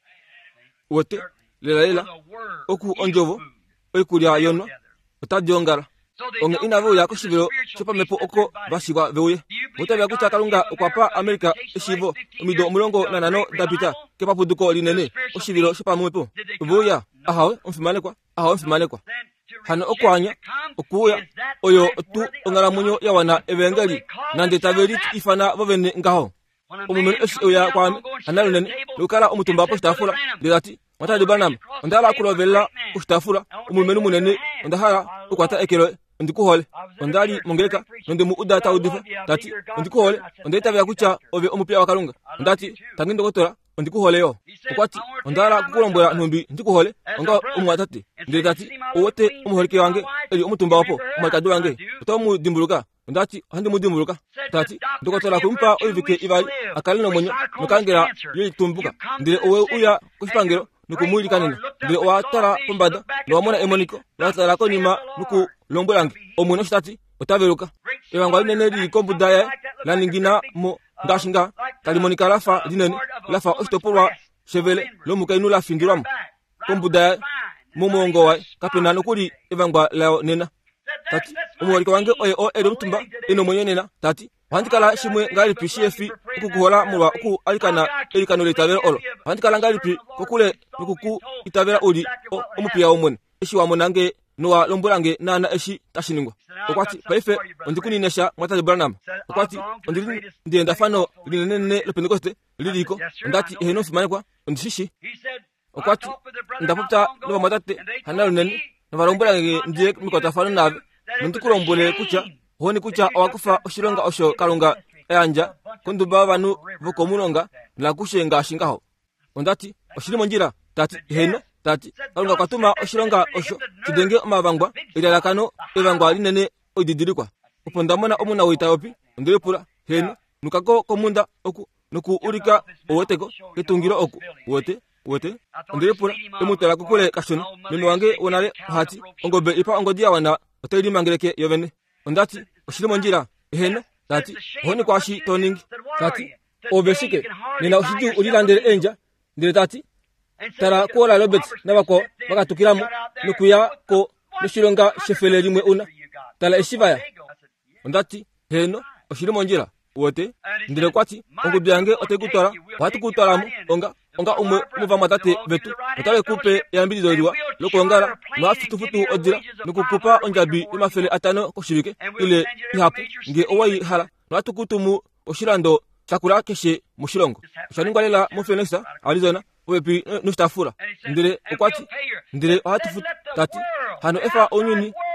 wote lela oku onjovo ekulya yonwa otajongara onge inavu ya kushibiro chupamepo oko bashigwa veuye mutabya kutakalunga okwapa Amerika eshivo omido mulongo nanano dapita kepapuduko linene oshibiro chupamepo vuya ahawe umfimanekwa hano okwanya okuya oyo tu ongala munyo yawana evangeli nande tabeli ifana bovene ngaho omumene oya kwame analunene lukala omutumba postafula dirati matadi banam ondala kulovela postafula omumene munene ondahara ukwata ekero ndikuhole ondali mongereka nonde mu udata udifa tati ndikuhole ondeta bya kucha ove omupya wakalunga ndati tangindo gotora ndikuhole yo okwati ondala kukulombola ntumbi ndikuhole onga umwatati ndetati owote umuholike wange eli omutumba wapo umarikadu wange utamu dimbuluka ndati handi mudimbuluka tati ndokotora kumpa oyivike ibali akalino monyo nokangera yitumbuka ndire owe uya kushipangero nukumwilikanina ndire owatara pombada nowamona emoniko watara konima nuku lombolangi omweno shitati otaveruka ewangwa linene likombudaya laningina mo ngashinga kalimonika lafa linene lafa ostopolwa chevele lomuka inu lafingirwamo kombudaya momongo wa kapena nokuli evangwa lao nena tati umuholike wange oye o eri mutumba ino mwenye nena tati wandikala shimwe ngalipi shefi ukukuhola mulwa uku alikana elikano litavera olo wandikala ngalipi kokule nukuku itavera uli omupia omwene eshi wamonange noa lombolange nana eshi tashiningwa okwati paife ondikuninesha mwatali branam okwati ondiri ndienda fano linene lepentekoste liliko ndati eheno fimanekwa ondishishi okwati ndaputa noba mwatate hanalo nene nobalombolange ndiye mikota fano nave nondikulombole kucha honi kucha owakufa oshilonga osho kalunga eyanja konduba banu vokomulonga nakushenga ashingaho ondati oshilimo njira tati heno tati kalunga kwatuma oshilonga osho kidenge omabangwa ilalakano evangwa linene oididirikwa opondamona omuna witayopi ondilepula heno nukako komunda oku nuku urika owoteko ketungiro oku wote ondilepula emutala kukule kashono mimi wange wonale hati ongobe ipa ongodia wana oteli mangeleke yovene ondati oshilimo njira heno tati honi kwashi toningi tati obeshike nina oshiju ulilandele enja ndile tati tara kuola Robert nabako bakatukiramo nukuya ko nushilonga shefele limwe una tala eshibaya ondati heno oshilimo njira wote ndile kwati onguduyange otegutwala watukutwalamo onga umwe muva matate betu otale kupe yambilidoliwa lokongara mwafutufutu odira nukukupa onjabi imafele atano koshibike ile ihapu nge owayi hala nwatukutumu oshilando chakula keshe mushilongo shaningwalela mufenesa Arizona wepi nustafura ndire okwati ndire watufutu tati hano efa onyuni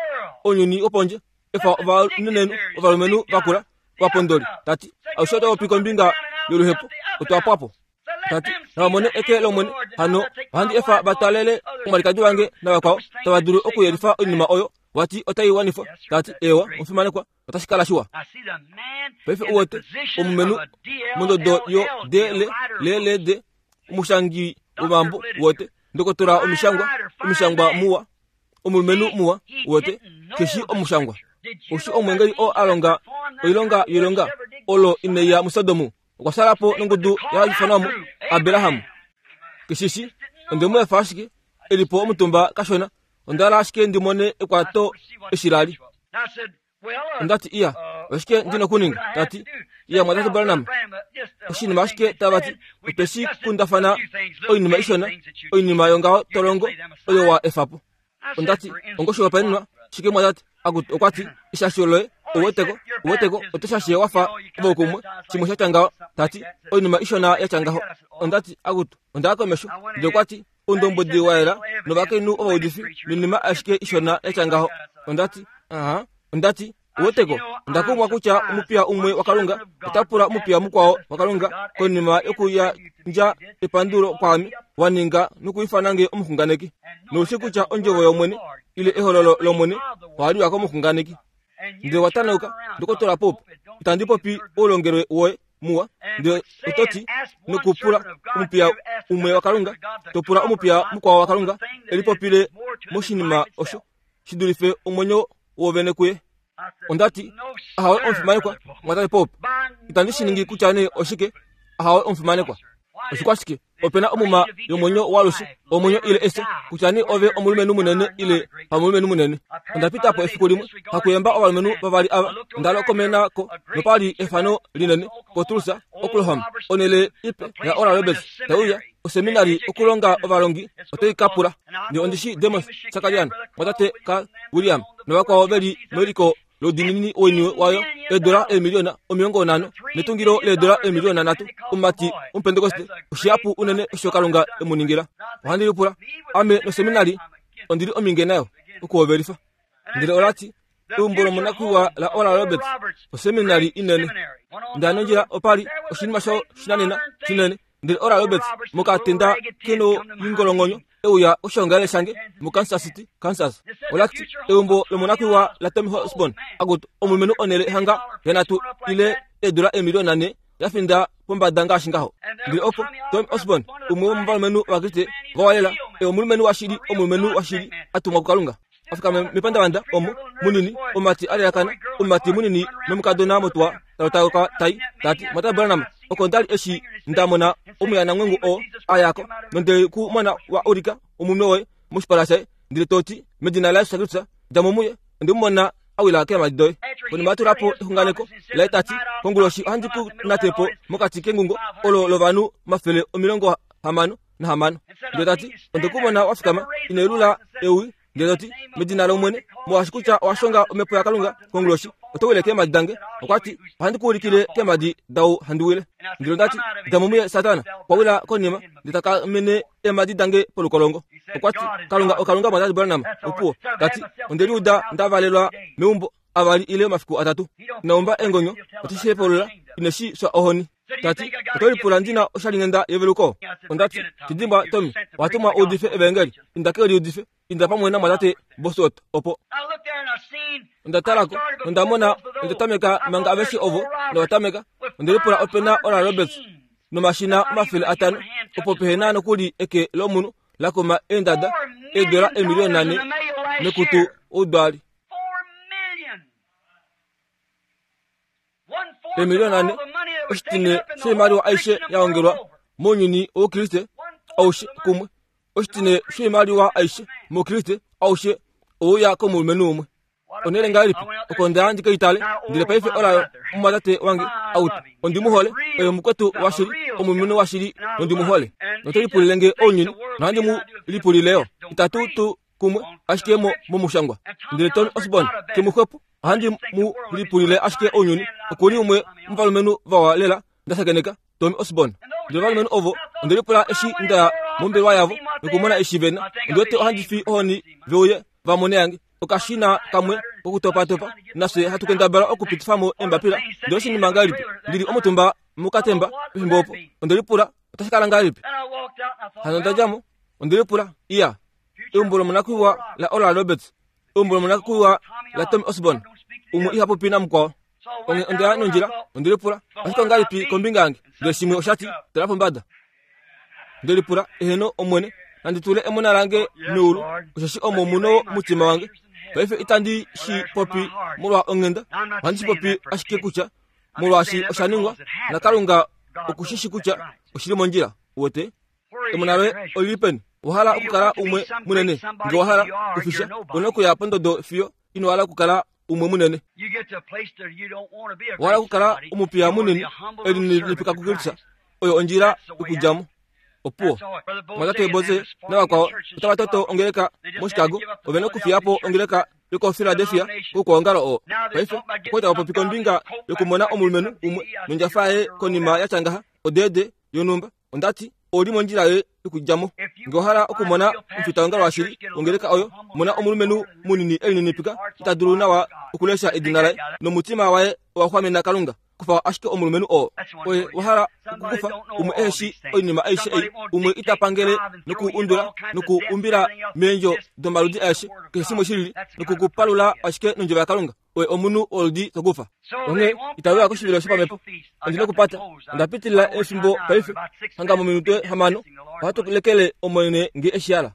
onyuni oponje efa va nenu va menu vakula vapondoli tati aushota opiko mbinga yoluhepo utwapapo tati na mone eke lo mone hano handi efa batalele umarikaju wange na wakao tawaduru okuyerifa onima oyo wati otai wanifo tati ewa mfimane kwa watashikala shua pefe uwote umumenu mundo do yo le de umushangi umambo wote ndokotora umishangwa muwa umumenu muwa wote keshi umushangwa ushi omwengeri o alonga oilonga yilonga olo ineya musodomu kwasalapo nungudu ya ifanamu Abraham kishishi ndemo efashiki elipo omutumba kashona ondala ashike ndimone ekwato eshirali ndati iya washike ndino kuninga tati iya mwadati Branham ushini mashike tabati upeshi kundafana oinima ishona oinima yonga tolongo oyo wa efapo ndati ongosho painwa shike mwadati agut okwati ishasholoe uweteko oteshashiye wafa bokumwe chimusha changao tati oinima ishona ya changaho ondati agut ondako mesho ndokwati undombodi waera nobake nu obodifi minima ashike ishona ya changaho ondati ondati uweteko ndakumwa kucha umupia umwe wakalunga utapura umupia mukwao wakalunga konima yokuya nja ipanduro kwami waninga nukuifanange omukunganeki nushikucha onjovo yomwene ile ehololo lomwene wali wako omukunganeki nde watanoka ndokotola popo itandipo pi olongerwe woe muwa nde utoti nukupura umupia umwe wakalunga topura umupia mukwao wakalunga elipo pile moshinima osho shidulife omwenyo wovenekuye ondati ahawe onfimane kwa mwatale popo itandishiningi kuchane oshike ahawe onfimane kwa oshikwashike opena omuma yomwenyo walushi omwenyo ile ese kuchani ove omulumenu munene ile pamulumenu munene ondapita po efikulimwe hakuyemba obalumenu babali aba ndalo komena ko nopali efano linene potulsa Oklahoma onele ipe ya Oral Roberts tauya oseminari okulonga obalongi oteikapura ni ondishi Demos Sakarian mwatate ka William nowakwa obeli Meriko lodinini oiniwe wayo $1 miliona omiongo nano netungiro $1 miliona natu umati umpentekoste ushiapu unene ushokalunga emuningira wahandilipura ame no seminari ondiri omingenayo ukuwoberifa ndile olati umbolo munakuwa la Oral Roberts oseminari inene ndanonjira opali oshinima sho shinanena chinene ndile Oral Roberts mukatenda keno yingolongonyo euya ushongale shange mu Kansas City, Kansas. Olati eumbo lomunakuwa la Tommy Osborne agut omumenu onele hanga yanatu ile $1 miliona ne yafinda pomba danga shingaho ndi opo Tommy Osborne umwe mbalmenu wakite vawalela omumenu washiri atumwa kukalunga afika mipanda banda omu munini omati aliyakana omati munini nomukadona motwa tawaka tai tati mata Branham okondali eshi ndamona omuyana ngwengu o ayako mende ku mwana wa orika omumnowe mushparashe ndile toti medina la sagutsa damumuye ndimona awila ke madoy koni maturapo hunganeko la tati konguloshi handiku natepo mokati kengungo olo lovanu mafele omilongo hamano na hamano ndile tati ondekumona wafikama inerula ewi ndiloti medina lo mwene mwashikucha washonga omepo yakalunga konguloshi otowele ke madange okwati handikulikile ke madi daw handuwele ndilondati damumuye satana kwawila konima nditaka mene emadi dange polukolongo okwati kalunga mwadati Branham opuo tati ondeliuda ndavalelwa meumbo avali ile mafiku atatu naomba engonyo otishepolela ineshi swa ohoni tati otolipula ndina oshalingenda yeveluko ondati tidimba Tommy watuma odife evangeli indakeli odife indapamwena mwadate bosot opo ondatalako ondamona ondatameka manga aveshi ovo nowatameka ondelipula opena Oral Roberts no mashina mafile atano opo pehena nokuli eke lomunu lakoma endada $1 miliona ne nekutu udwali $1 miliona ne oshtine shemari wa aishe yaongerwa monyuni o Kriste aushe kumwe oshtine shemari wa aishe mo Kriste aushe o ya komu menumwe onele ngalipi okonda andika itale ndile paife ola umadate wange out ondimuhole mukwetu washiri omumunu washiri ondimuhole notolipulilenge onyini nandimu lipulileo itatu kumwe ashikemo mumushangwa ndile Tommy Osborne kimukwepo handi mu lipulile ashike onyini okuli umwe mvalumenu vawalela ndasakeneka Tommy Osborne ndivalumenu ovo ndilipula eshi nda mombe wayavo nikumona eshivena ndote handi fi ohoni vyoye vamone yange ukashina kamwe okutopatopa nase hatukendabala okupitifamo embapila ndosi ni mangalipi ndili omutumba mukatemba imbopo ondolipula utashikala ngalipi hano ndajamo ondolipula iya umbulo munakuwa la Ola Roberts umbulo munakuwa la Tom Osborne ihapo pina mko ondea nonjira ondolipula ashika ngalipi kombingangi ndosimwe oshati terapo mbada ndolipula eheno omwene nanditule emona lange nuru ushashi omomuno mutima wange baife itandi shi popi mulwa ongenda wanji popi ashike kucha mulwa shi oshaningwa nakalunga okushishi kucha oshiri monjira wote emunare olipen wahala ukala umwe munene ngo wahala ufisha onoko ya pondodo fio ino wala kukala umwe munene wala kukala umupia munene elini lipika kukirisa oyo onjira ukujamu opuo mwagate boze na wakao utawatoto ongeleka mu Chicago oveno kufiapo ongeleka yuko Philadelphia kuko ngalo o baife kwita opopiko mbinga yokumona omulumenu umwe nunjafae konima ya changaha odede yonumba ondati oli monjira ye ikujamo ngohala okumona mfita ngalo ashiri ongeleka oyo mona omulumenu munini elini pika itaduruna wa ukulesha edinara no mutima wae wakwamena kalunga kufa ashike omulumenu o oye wahala kukufa umwe eshi oyinima eishi umwe itapangele nuku undura nuku umbira menjo domaludi eshi kesimo shirili nuku kupalula ashike nunjo ya kalunga oye omunu oldi togufa onge itawe akushibira shipa mepo andine kupata ndapitila efimbo paife hanga mu minute hamano watu lekele omwene ngi eshiala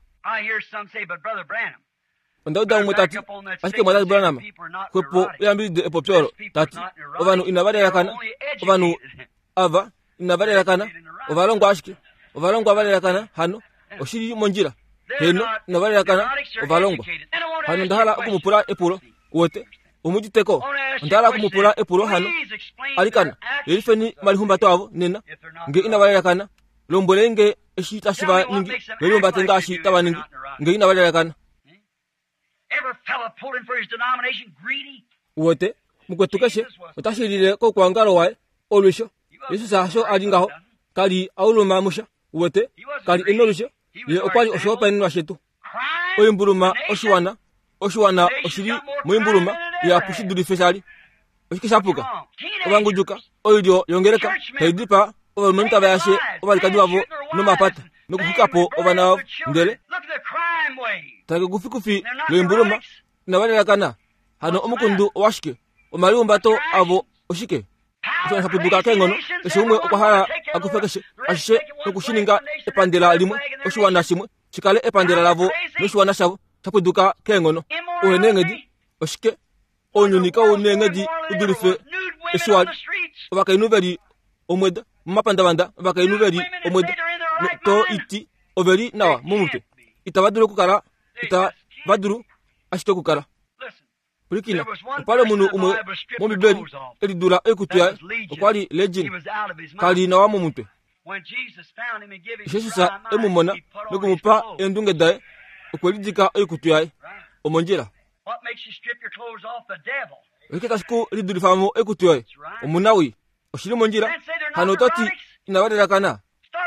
ondauda umwetati ashike mwada Branham kwepo yambide epopyoro tati ovanu inabade yakana ovanu ava inabade yakana ovalongo ashike ovalongo abade yakana hano oshiri monjira heno inabade yakana ovalongo hano ndahala kumupura epulo wote umujiteko ndahala kumupura epulo hano alikana yelifeni malihumba twavo nena nge inabade yakana lombolenge eshita shiba ningi lomba tenga shi taba ningi nge inabade yakana every fella pulling for his denomination greedy wote mukwetukeshe utashirire ko kwangalo wae olusho Yesu sasho alingaho kali auluma musha wote kali enolusho ye okwali oshopa enwa shetu oyimburuma oshuwana oshiri muimburuma ya pushiduri fesali oshikishapuka obangujuka oidio yongereka heidipa obalumenta bayashe obalikadiwavo no mapata no kufukapo obanawo ndele tage gufikufi lwimburuma nabale kana hano omukundu washike omaliumbato abo oshike Kusana sapuduka kengono esumwe okwahala akufekeshe ashishe nokushininga epandela limwe oshuwana shimwe chikale epandela lavo noshuwana shavo sapuduka kengono ohenengedi oshike onyunika onengedi udurife eswali obakainuveri omweda mapandabanda obakainuveri omweda to iti overi nawa mumute itabaduru kukara itabaduru ashite kukara Burkina upale munu umwe momibeli elidura ekutuya okwali legend kali na wamo mutwe Yesusa emumona nekumupa endunge dae okwelidika ekutuya omonjera Weketa siku lidurifamo ekutuya omunawi oshiri monjira hano toti inabadela kana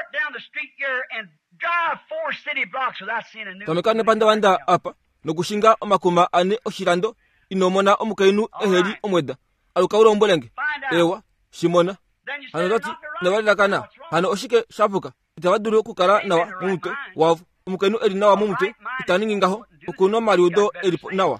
Kamekane pandabanda apa nokushinga omakuma ane oshirando inomona omukainu eheri omweda alukawura ombolenge ewa shimona hano toti nabadela kana hano oshike shapuka itabaduru kukara nawa mumutwe wavu omukainu eri nawa mumutwe itaningingaho okuno mariudo eri nawa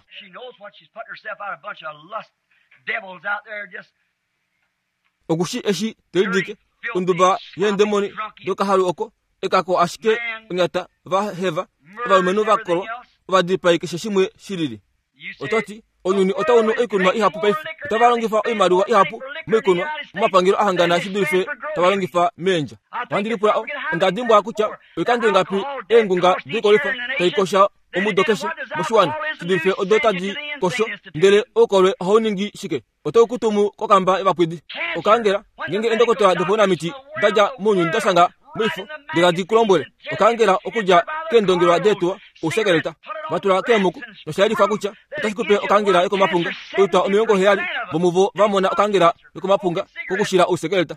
Ogushi eshi telidike unduba yendemoni doka halu oko ekako ashike ngata va heva va menu va koro va dipai ke shishimwe shiriri ototi onyuni otawuno ekunwa ihapu paifu tavalongifa imaruwa ihapu mekunwa mapangiro ahangana shidufe tavalongifa menja wandiripura ndadimbo akucha wekandengapi engunga dikolifa taikosha omudokeshe mushuwana shidufe odotadi kosho ndele okolwe honingi shike otokutumu kokamba ebapwidi okangera ngenge endokotoa depona miti daja munyu ndasanga mwifu digadi kulombole okangera okuja kendongera detu usekeleta matura kemuku noshayiri fakucha otashikupe okangera eko mapunga uta omiyongo heyali bomuvo vamona okangera eko mapunga kukushira usekeleta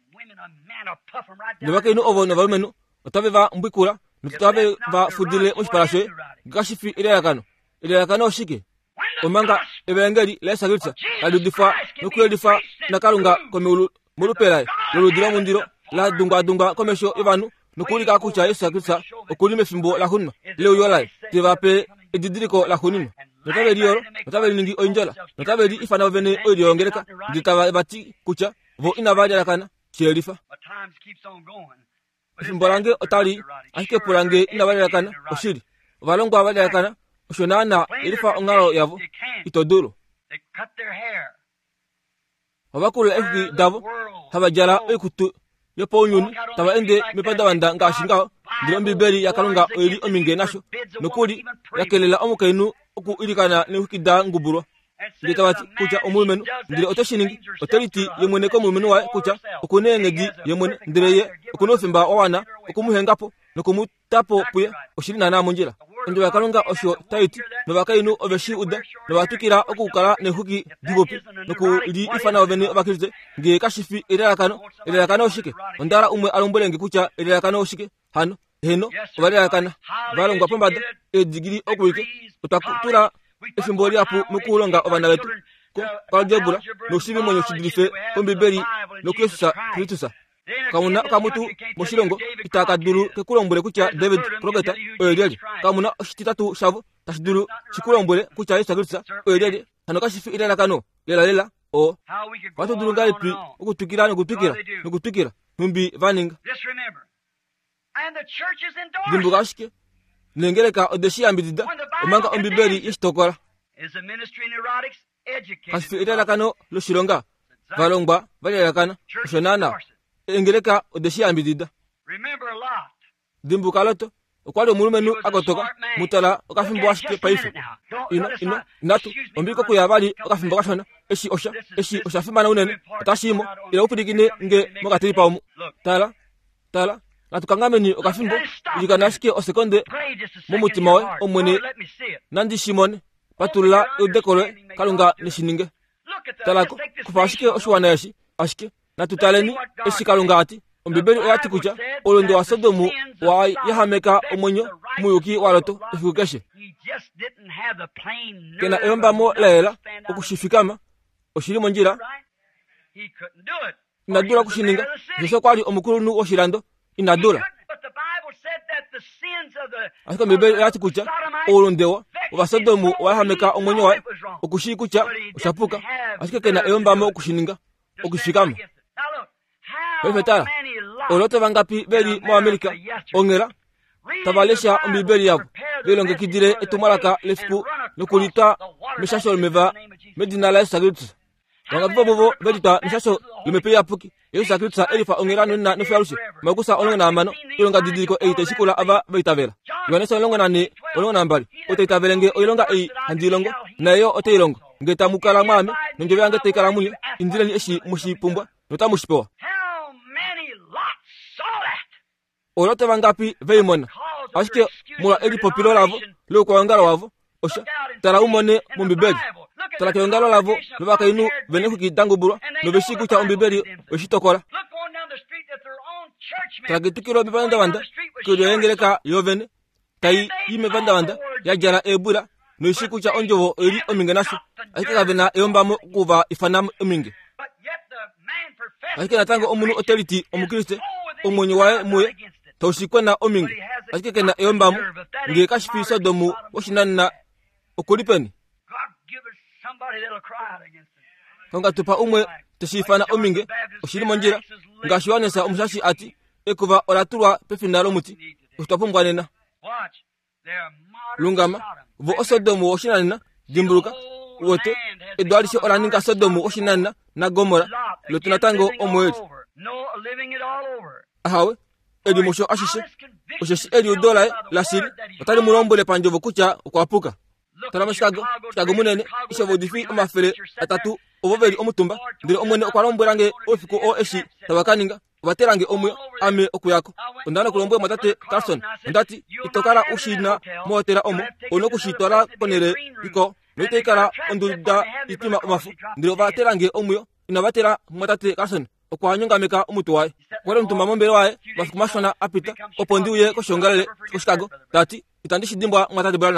Nibake inu ovo navalumenu otave va mbwikura nutave va fudile oshiparashe gashifi ile yakano ilekana oshike omanga evangeli lesagritsa aludifa nokuedifa nakalunga komulu mulupela loludira mundiro la dunga komesho ivanu nukulika kucha Yesu okulime fimbo la hunma leo yola tivape edidiriko la hunima notabeli yoro notabeli ningi oinjola notabeli ifana vene oidio ngereka ditava bati kucha vo inavaja lakana chelifa fimbolange otali ashike pulange inavaja lakana oshiri valongo avaja lakana oshonana ilifa ongalo yavo itoduro wabakulu FB davo habajala ekutu yopo nyuni taba ende mepada wanda ngashinga ndirombi beri yakalunga oili ominge nasho nokuli yakelela omukainu oku ilikana ne hukida nguburo nditawati kucha omulmenu ndire otoshiningi otoriti yemwene ko mulmenu wa kucha okunengedi yemwene ndireye okunofimba owana okumuhengapo nokumutapo puye oshirina na munjira ndo yakalunga osho taiti no bakainu obeshi uda no batukira okukala ne huki digopi nokuli ifana ovene obakirite nge kashifi irakano oshike ondara umwe alombelenge kucha irakano oshike hano heno obarakana balongwa pombada edigiri okuike utakutura efimboli apu nukulonga obana betu ko kalgebula no shibi monyo shidirife kombiberi no kyesusa kritusa kamuna kamutu moshilongo itakaduru kekulombole kucha David Progeta oyeli kamuna oshititatu shavu tashiduru chikulombole kucha Yesu oyeli hano kashifi irakano lela o watu durunga ipi ukutukira numbi vaninga dimbugashike nengereka odeshi ambidida omanga ombiberi yishitokora kashifi irakano loshilonga valongba valelakana oshonana engereka odeshi ambidida dimbukaloto okwali omulumenu agotoka mutala okafimbo ashike paife ino natu ombiko kuyabali okafimbo kashona eshi osha fimana unene atashimo ila upidikine nge mokatiripa omu tala natukangameni okafimbo ikanashike osekonde mumutima we omwene nandi shimone patula udekolo kalunga nishininge talako kupashike oshwana yashi ashike natutaleni eshi kalunga ati ombibeli oyati kucha olondo wa Sodomu wa yahameka omwenyo muyuki waloto ifukeshe kena eyombamo lela okushifikama oshiri monjira inadula kushininga yeso kwali omukulunu oshirando inadula asika mbibeli oyati kucha olondewa wa Sodomu wa yahameka omwenyo wa okushi kucha oshapuka asika kena eyombamo okushininga okushikama Wefetala, olote vangapi beli mo Amerika, ongera, tabalesha ombibeli yabo, belonge kidire etumalaka lefiku, nukulita, mishasho lumeva, medina la Yesu Wanga bobo velita mishasho lumepeya puki, Yesu elifa ongera nuna nufiarushi, magusa olonga na amano, olonga didiko eite shikula ava veitavela. Yohanesa olonga nani, olonga nambali, oteitavelenge olonga handilongo, na yo oteilongo, ngeta mukala mwami, nonjove angete ikala munye, indile ni eshi mushipumbwa, nota mushipewa. Olote vangapi veimona ashike mula edi popilo lavo leo kwa ngalo wavo osha tala umone mumbibeli tala ke ngalo lavo baka inu vene ku kidango buro no beshiku cha umbibeli oshitokola tala gitukiro bibanda wanda kudo yengereka yovene tai yime banda wanda ya jara ebura no shiku cha onjovo eri ominganasho ashike vena eyombamo kuva ifanam ominge ashike natango omunu authority omukriste omonye wae muye taushikwana omingi ashike kena eyombamu nge kashifi Sodomu oshinana okulipeni konga tupa umwe tashifana ominge oshiri monjira ngashi Yohanesa omushashi ati ekuva olaturwa pefinalo muti utapumbwanena lungama vo Sodomu oshinana dimbuluka wote edwalishe olaninga Sodomu oshinana na Gomora lotunatango omweli ahawe edi mosho ashishe osheshi edi udola la siri otali mulombole panjovo kucha okwapuka talama Chicago munene ishovo difi omafere atatu ovoveli omutumba ndire omwene okwalombwelange ofiku o eshi tabakaninga obaterange omwe ame okuyako ondana kulombwe matate Carson ondati itokala ushina motera omo ono kushitwala konere iko noiteikala onduda itima omafu ndire obaterange omwe inabatera matate Carson okwanyongameka omutu wae kwale mtumba mombele wae bafukumashona apita opondi uye koshongalele ko Chicago tati itandishi dimbwa mwatati Branham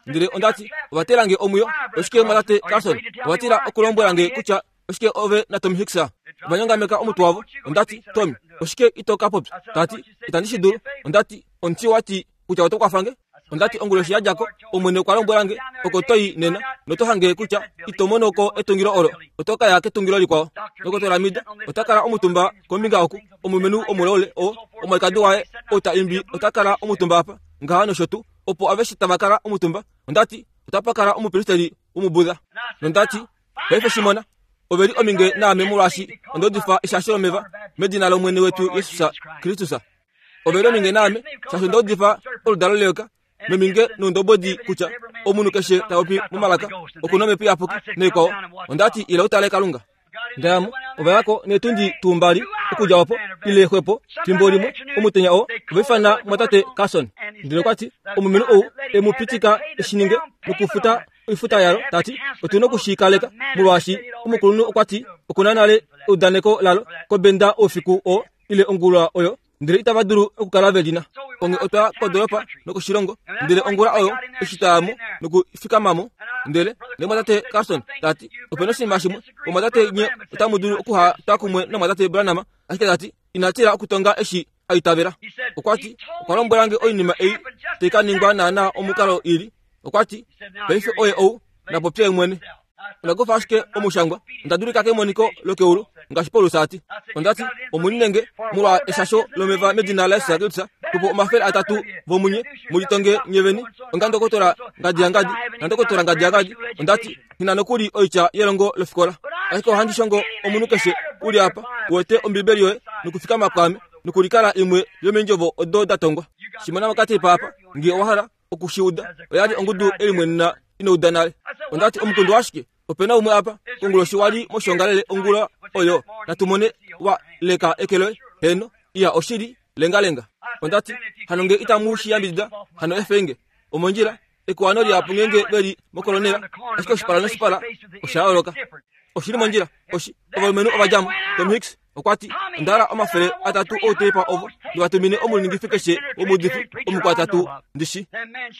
ndire ondati watelange omuyo oshike matate Carson watira okulombolange kucha oshike ove na Tom Hicksa banyanga meka omutwavo ondati Tom oshike itoka pop tati itandishiduru ondati onti wati kucha watokwafange ondati onguloshi yajako omwene kwalombolange okotoyi nena notohange kucha itomonoko etungiro olo otoka ya ketungiro likwao nokotolamida otakala omutumba kombinga oku omumenu omulole omaikadu wae otaimbi otakala omutumba apa ngahano shotu opo aveshitabakala omutumba ondati otapakala omupilisteri omubudha nondati paife shimona obeli ominge naame mulwashi ondodifa ishashilomeva medina lomwene wetu Yesusa Kristusa obeli ominge naame shasho ndodifa oludalo leka meminge nundobodi kucha omunu keshe taopi mumalaka okunome pia apoki neko ondati ila utale kalunga ndamu obayako netundi tumbali okuja wapo ile kwepo timbolimo omutenya o bifana mwatate Carson ndino kwati omumenu o emupitika eshininge nokufuta ifuta yalo tati otuno kushikaleka mulwashi omukulunu okwati okunanale udaneko lalo ko benda ofiku o ile ongula oyo ndire itabaduru okukala velina onge otwa kodoropa nokushilongo ndire ongula oyo ishitamu nokufika mamo ndele mwatate Carson tati openo simashimu mwatate nye otamuduru okuha takumwe na mwatate Branham akite tati inatira okutonga eshi aitabera okwati okwalombolange oyinima ei tekaningwa nana omukalo ili okwati baife oye ou na popye mwene nagofashke omushangwa ndadurika ke moniko lokeulu ngashipolo sati ondati omuninenge mulwa eshasho lomeva medina la sagutsa kupo mafel atatu vomunye mulitonge nyeveni ongandokotora ngadiangadi nandokotora ngadiangadi ondati hinanokuri oicha yelongo lefikola ariko handishongo omunukeshe uli apa wote ombibelio nukufika makwame nukulikala imwe yomenjovo odo datongwa shimona wakati papa ngi owahara okushiuda oyali ongudu elimwenna inoudanale ondati omukundu washike opena umwe apa kunguloshi wali moshongalele ongula oyo natumone wa leka ekelo heno iya oshiri lenga ondati hanonge itamushi yambida hano efenge omonjira ekwano lya pungenge beli mokolonera ashiko shipala no shipala oshaoloka oshiri monjira oshi obalmenu obajamu Tom Hicks okwati ndara omafere atatu otepa ovo ndiwatumine omulingifikeshe omudifu omukwatatu ndishi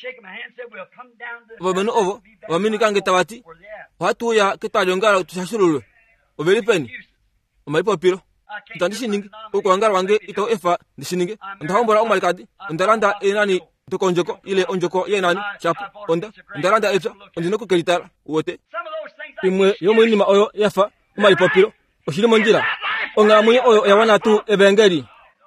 obalmenu ovo waminikange tabati watu ya ketalyongala tushashululwe ovelipeni omaipopilo ntandishiningi ukwangala wange ito efa ndishininge ndahombola omalikadi ndalanda enani tokonjoko ile onjoko yenani chapu onda ndalanda efa ondinoko kelitala wote imwe yomuinima oyo yafa omaipopilo oshiri monjira ongamunye oyo yawanatu evangeli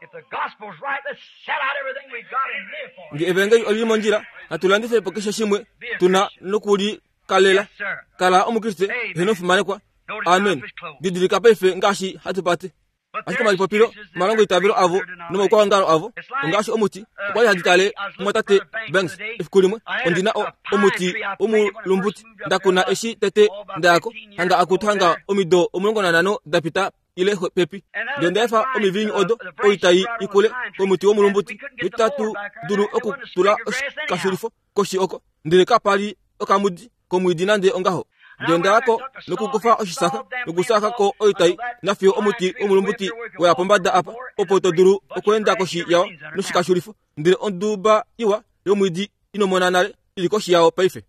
ngi evangeli oli monjira natulandise pokesha shimwe tuna nokuli kalela kala omukriste heno fumanekwa amen didilika paife ngashi hatupate ashika malipopilo malongo itabiro avo nomo kwa ngalo avo ngashi omuti kwa haditale mwatate Banks ifkulimwe ondina omuti lumbuti ndakuna eshi tete ndako hanga akutanga omido omulongo nanano dapita ile pepi ndendefa omivinyo odo oitai ikule omuti omulumbuti bitatu duru okutula kashurifo koshi oko ndireka pali okamudi komwidinande ongaho ndendako nokukufa oshisaka nokusaka ko oitai nafio omuti omulumbuti wa pombada apa opoto duru okwenda koshi yao noshikashurifo ndire onduba iwa yomwidi inomonanale ilikoshi yao paife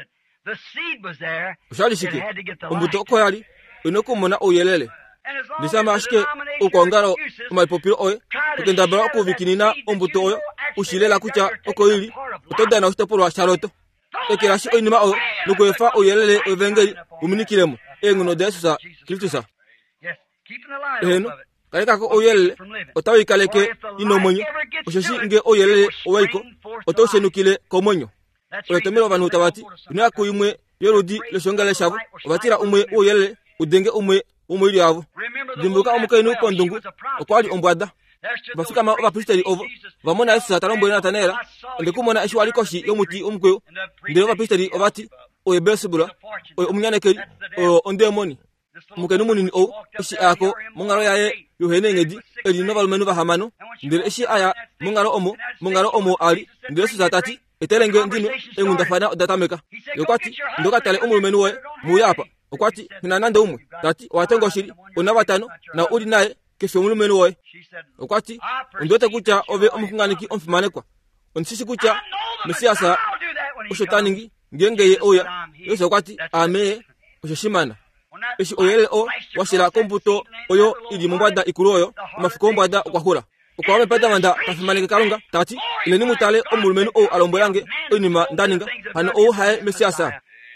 ushalisike ombuto koyali inokumona oyelele ndisama ashike ukongalo omaipopilo oye tukendabala okuvikinina ombuto oyo ushilela kucha okoili utodana ostopolwa sharoto ekerashi oinima oyo nukuefa oyelele evangeli uminikilemo enguno desusa Kristusa eno kalekako oyelele otawikaleke inomonyo oshoshi nge oyelele owaiko otoshenukile komonyo oletomelo vanhu tabati inaku imwe yorudi leshongale shavo obatira umwe oyelele udenge umwe umwili yavo dimbuka omukenu kondungu okwali ombwada bafika ma bapisteri ovo vamona Yesu atalombola Natanela ndikumona eshu alikoshi yomuti omukweyo ndiro bapisteri obati oyebesubula omunyanekeli ondemoni mukenu munini o eshi ako mungalo yaye yohenengedi elino balumenu bahamano ndiro eshi aya mungalo omo ali ndiro Yesu atati etelenge ndinwe engundafana odatameka yokwati ndokatale omulumenu we muyapa okwati hinanande umwe tati watengo shiri unabatano na uli naye kefe omulumenu we okwati ndote kucha ove omukunganiki omfumanekwa onsisi kucha mesiasa oshotaningi ngenge oya yose kwati ame oshimana eshi oyele o washira kombuto oyo ili mumbada ikuroyo mafikombada kwahura ukwame pada manda tafimanike kalunga tati ile ni mutale omulumenu o alomboyange onima ndaninga hano o hae mesiasa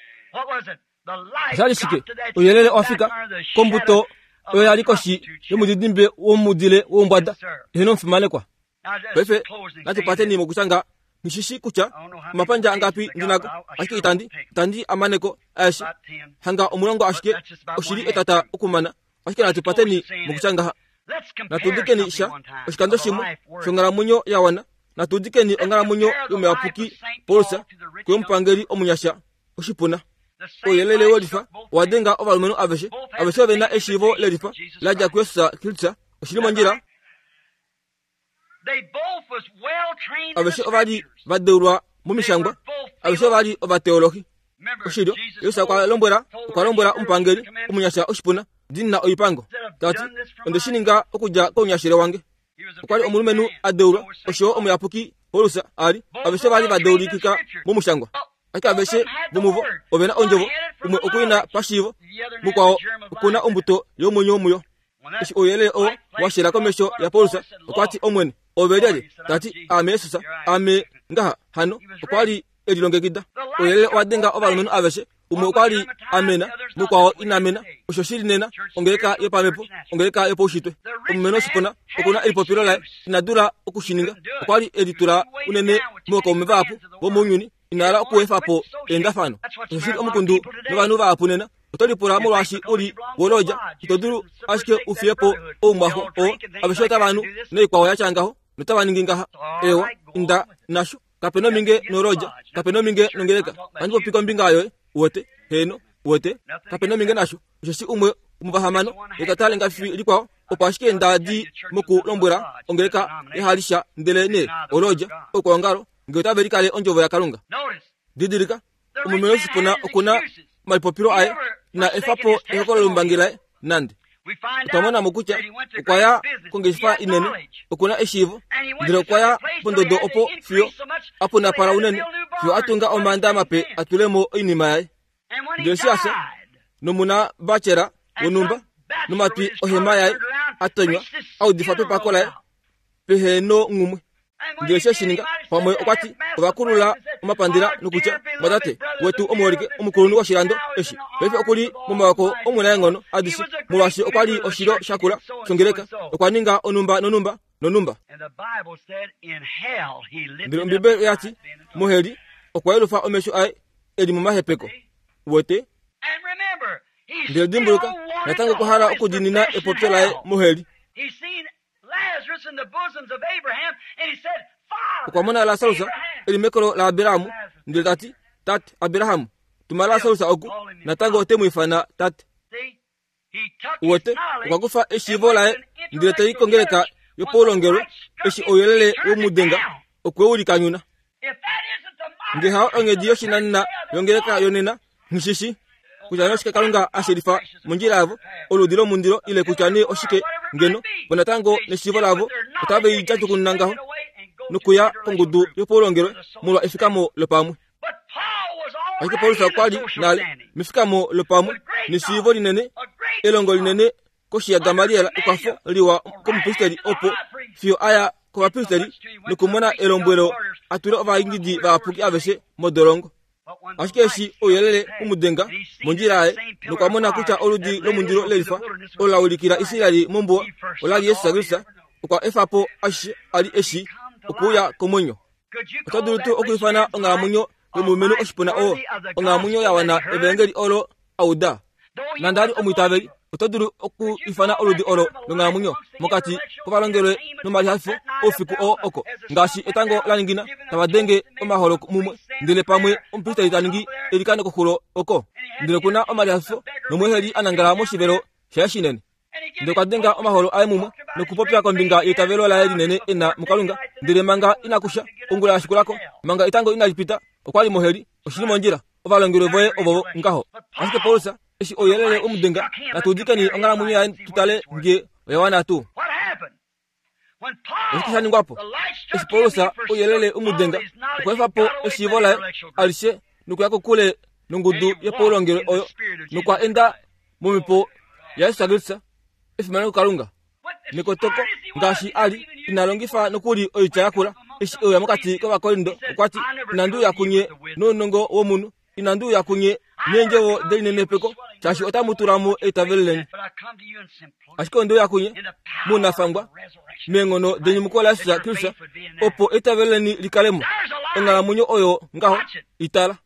zali shike oyelele Afrika kombuto oyo alikoshi yomudidimbe womudile wombada heno mfimane kwa pefe nati pateni mokusanga nishishi kucha mapanja ngapi ndinago ashike tandi amaneko ashi hanga omulongo ashike oshiri etata okumana ashike nati pateni mokusanga natudikeni isha oshikando shimu shongara munyo yawana natudikeni ongara munyo yomeapuki polsa kuyompangeri omunyasha oshipuna oyelele wolifa wadenga ovalumenu aveshe vena eshivo lelifa laja kuyesa kiltsa oshilimo njira aveshe ovali vadeurwa mumishangwa aveshe ovali ovateologi oshidio yosa kwalombwera ompangeri omunyasha oshipuna dinna oyipango tati ondeshininga okuja konyashire wange okwali omulumenu adeurwa osho omuyapuki polusa ali aveshe vali vadeurikika mumushangwa aka aveshe bumuvo ovena onjovo umwe okuina pashivo mukwawo okuna ombuto yomunyo muyo eshi oyele o washira komesho ya polusa okwati omwene overele tati amesusa ame ngaha hano okwali edilongekida oyele wadenga ovalumenu aveshe umwe okwali amena mukwawo inamena oshoshili nena ongeleka yepamepo ongeleka yepo ushitwe omumeno shipona okuna elipopiro lae inadura okushininga okwali editura unene mwoko omevapu womunyuni inala okuwefapo endafano oshoshili omukundu novanu vapu nena otolipula molwashi uli woloja itodulu ashike ufiyepo omwaho o aveshota vanu neikwawo yachangaho notavaningingaha ewa inda nashu kapeno minge noroja kapeno minge nongeleka anjo piko mbingayo wote heno wote kapeno minge nashu josi umwe umuvahamano ekatale ngafi likwao opashike ndadi moku lombwera ongeleka ehalisha ndelene oroja okwangaro ngetaverikale onjovo ya kalunga didirika umumeno sipona okuna malipopiro aye na efapo ekololumbangila nande utamona mukucha ukwaya kongesfa inene okuna eshivo ndiro kwaya pondodo opo fio apo na para unene fio atunga omanda mape atulemo inima yae ndiro siasa nomuna bachera wonumba numati ohema yae atonywa au difape pakola yae peheno ngumwe ndiro shininga pamwe okwati obakurula omapandira nukucha badate wetu omorike omukulunu washirando eshi pefe okuli mumawako omuna ngono adisi mulwashi okwali oshiro shakula shongereka okwaninga onumba nonumba ndiro mbibe yati muheli okwayelufa omesho ai edi mumahepeko wote ndiro dimbuluka natango kohara okudinina epopela ai muheli ukwamona la sausa elimekolo la Abiramu ndilo tati Abiramu tumala sausa oku natango ote muifana tati wote ukwakufa eshivo lae ndilo teikongeleka yopolongelo eshi oyelele womudenga okweuli kanyuna ngehao ongedi yoshinanina yongeleka yonena nshishi kuchanoshike kalunga ashirifa munjira avo oludilo mundilo ile kuchani oshike ngeno bonatango neshivo lavo otabe ijatu kunangaho nukuya kongudu yopolongelo mulwa efikamo lopamwe ake Paulo kwali nale mifikamo lopamwe nishivo linene elongo linene koshia Gamaliel ukafo liwa kompusteri opo fio aya kwa pusteri nukumona elombwelo aturo ova ingidi vapuki aveshe modorongo ashikeshi oyelele umudenga munjirae nukamona kucha oludi lomundiro lelifa olawulikira Isirayeli mombo olali Yesu Kristo ukwa efapo ashi ali eshi okuya komunyo otodulutu okufana ongamunyo yomumenu oshipuna o ongamunyo yawana evangeli olo auda nandali omwitabeli otodulu okufana oludi olo ongamunyo mokati kovalongelwe nomali hafo ofiku o oko ngashi etango laningina tabadenge omaholo mumwe ndile pamwe ompita itaningi elikane kokulo oko ndile kuna omali hafo nomweheli anangala moshivelo shashinene ndile kwadenga omaholo aye mumwe nokupopya kombinga yetavelo la nene ena mukalunga ndile manga inakusha ongula ashikulako manga itango inalipita okwali moheli oshilimo njira ovalongelwe voye ovovo ngaho asike Paulo eshi oyelele umudenga natudikani ongala munyo ya tutale nge oyawana tu Eskishani ngwapo eshi Paulo oyelele umudenga kwefapo eshi vola alishe nukuyako kule nungudu ya polongero oyo nukwa enda mumipo ya sagritsa ifimana kukalunga nikotoko ngashi ali inalongifa nukuli oyicha yakula ishi oya mukati kwa bakolindo ukwati inandu yakunye nonongo womunu inandu yakunye nyenjewo delinenepeko chashi otamuturamu etaveleni ashiko ndo yakunye munafangwa mengono denyimukola sa kirisa opo etaveleni likalemo engala munyo oyo ngaho itala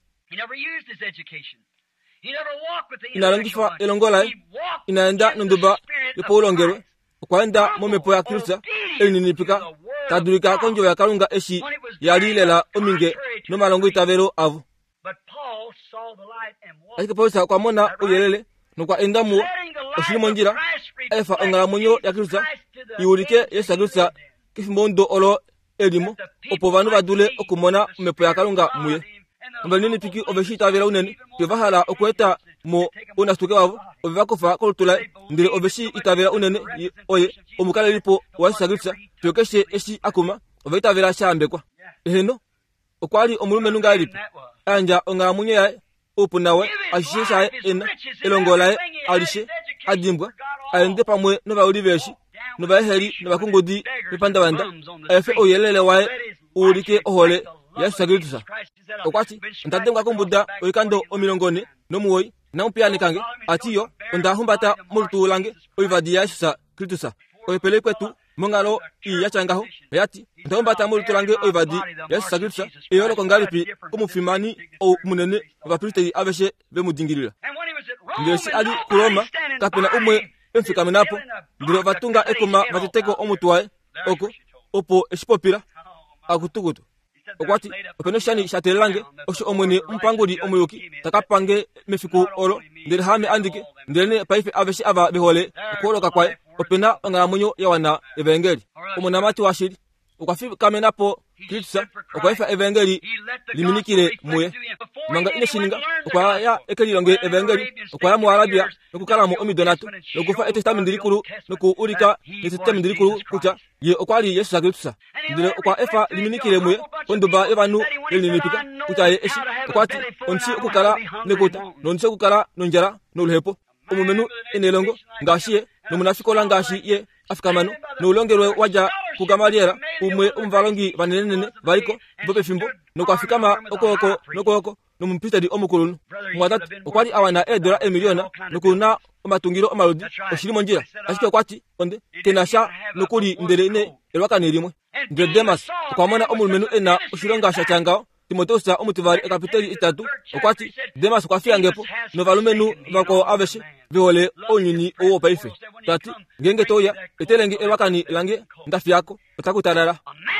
inalongifa elongola inaenda nunduba ipolongerwe kwenda momepo ya kirisa elinipika tadurika konjo ya kalunga eshi yalilela ominge no malongo itavero avo asike polisa kwa mona uyelele nukwa endamu oshilimo njira efa ongala munyo ya kirisa iulike yesa kirisa kifimondo olo elimo opo vanu badule okumona omepo ya kalunga muye mbalini piki oveshi itavera unene tuvahala okweta mo unastuke wavo ovivakofa kolutula ndile oveshi itavera unene oye omukale lipo wasagritsa tuyokeshe eshi akuma ovaitavera shambekwa eheno okwali omulume nunga lipo anja onga munye yae opunawe ashishe shae ena elongolae alishe adimbwa aende pamwe nova uliveshi nova eheri nova kungodi mipanda wanda efe oyelele wae ulike ohole yasagritsa okwati ntadenga kumbuda oikando omilongone nomuoi na umpiani kange atiyo ondahumbata mulutu lange oivadi yashisa kritusa oipele kwetu mongalo iyachangaho yati ndahumbata mulutu lange oivadi yashisa kritusa eyolo kongalipi kumufimani o munene vapiliteri aveshe vemudingirira ngesi ali kuroma kapena umwe emfikamenapo ndilo vatunga ekoma vateteko omutuwae oko opo eshipopira akutukutu okwati openoshani shatelange osho omwene mpangudi omuyuki takapange mefiku olo ndele hame andike ndele paife aveshi ava behole okoloka kwae opena ngala munyo yawana evangeli omona mati washiri okwafi kamenapo kitsa okwaifa evangeli liminikire muye manga ine shininga okwa ya ekelilonge evangeli okwa ya mu arabia nokukala mu omidonato nokufa etestament ndikuru noku ulika etestament ndikuru kucha ye okwali yesu sagritsa ndile okwa efa liminikire muye ondoba evanu elinipika kucha ye eshi okwati onsi okukala nekuta nonse okukala nonjara noluhepo omumenu enelongo ngashiye nomunafikola ngashi ye afikamano nolongerwe waja kugamaliera umwe umvalongi vanenene valiko bope fimbo nokwafikama okoko nomumpitadi omukulunu mwadatu okwali awana edola emiliona nokuna omatungiro omaludi oshilimo njira ashike kwati onde kenasha nokuli ndelene elwakani limwe ndele Demas okwamona omulumenu ena oshilonga shachangao Timoteus omutivari ekapiteli itatu okwati Demas kwafiangepo novalumenu vako aveshe vihole onyini owo paife tati ngenge toya etelenge elwakani lange ndafi yako otakutalala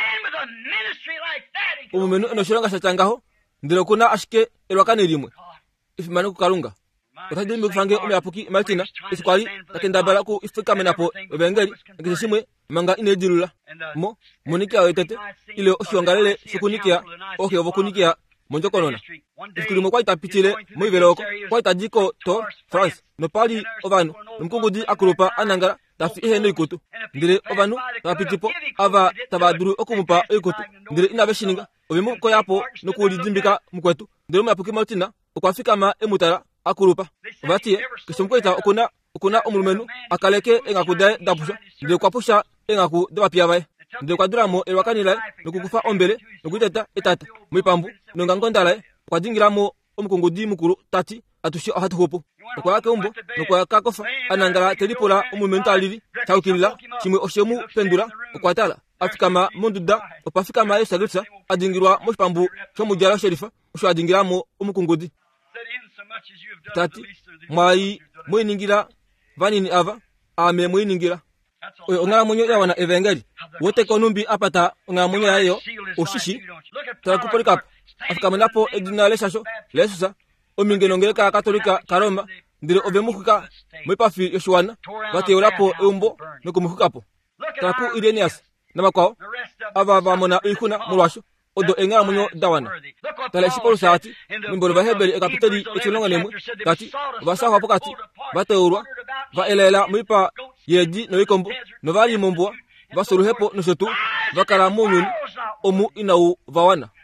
omumenu eno shilonga shachangaho ndilo kuna ashike elwakani limwe ifimane kukalunga otadimbi kufange omeapuki Martina isikwali takendabala ku ifukamenapo evangeli ngishimwe manga inedilula mo monikia wetete ile oshiongalele sukunikia oke obokunikia monjokonona ikulimo kwa itapitile moiveloko kwa itajiko to France no pali ovanu mkungudi akurupa anangara tafi iheno ikutu ndile ovanu tapitipo ava tabaduru okumupa ikutu ndile inaveshininga obimu ko yapo nokuli dimbika mkwetu ndile omeapuki Martina okwafika ma emutara akurupa vatie kisomkweta okuna omulumenu akaleke engakudae dapusha ndile kwapusha engaku devapiavae ndile kwaduramo elwakanila nokukufa ombele nokuteta etata mwipambu nongangondalae kwadingiramo omukungudi mukuru tati atushi ohatuhopo okwayake umbo nokwayakakofa anangala telipula omulumenu talili chaukilila chimwe oshemu pendula okwatala afikama monduda opafikama yesu agritsa adingirwa moshipambu shomujala sherifa osho adingiramo omukungudi tati mwayi mwiningira vanini ava ame mwiningira oyo ngala munyo yawana evangeli wote konumbi apata ngala munyo yayo oshishi tarakupolikapa afikamenapo edina lesasho lesusa omingenongeleka katolika karoma ndile ovemuhuka mwipafi yoshuwana vateurapo eumbo nokumuhukapo taraku Irenias namakwao ava vamona ikuna mulwasho odo engala munyo dawana tala isipolo saati mimbolo vahebeli ekapiteli echilonga nemwe kati vasaho kati vateurwa vaelela mwipa yedi no ikombo no vali mombwa vasoluhepo no sotu vakala munyuni omu inau vawana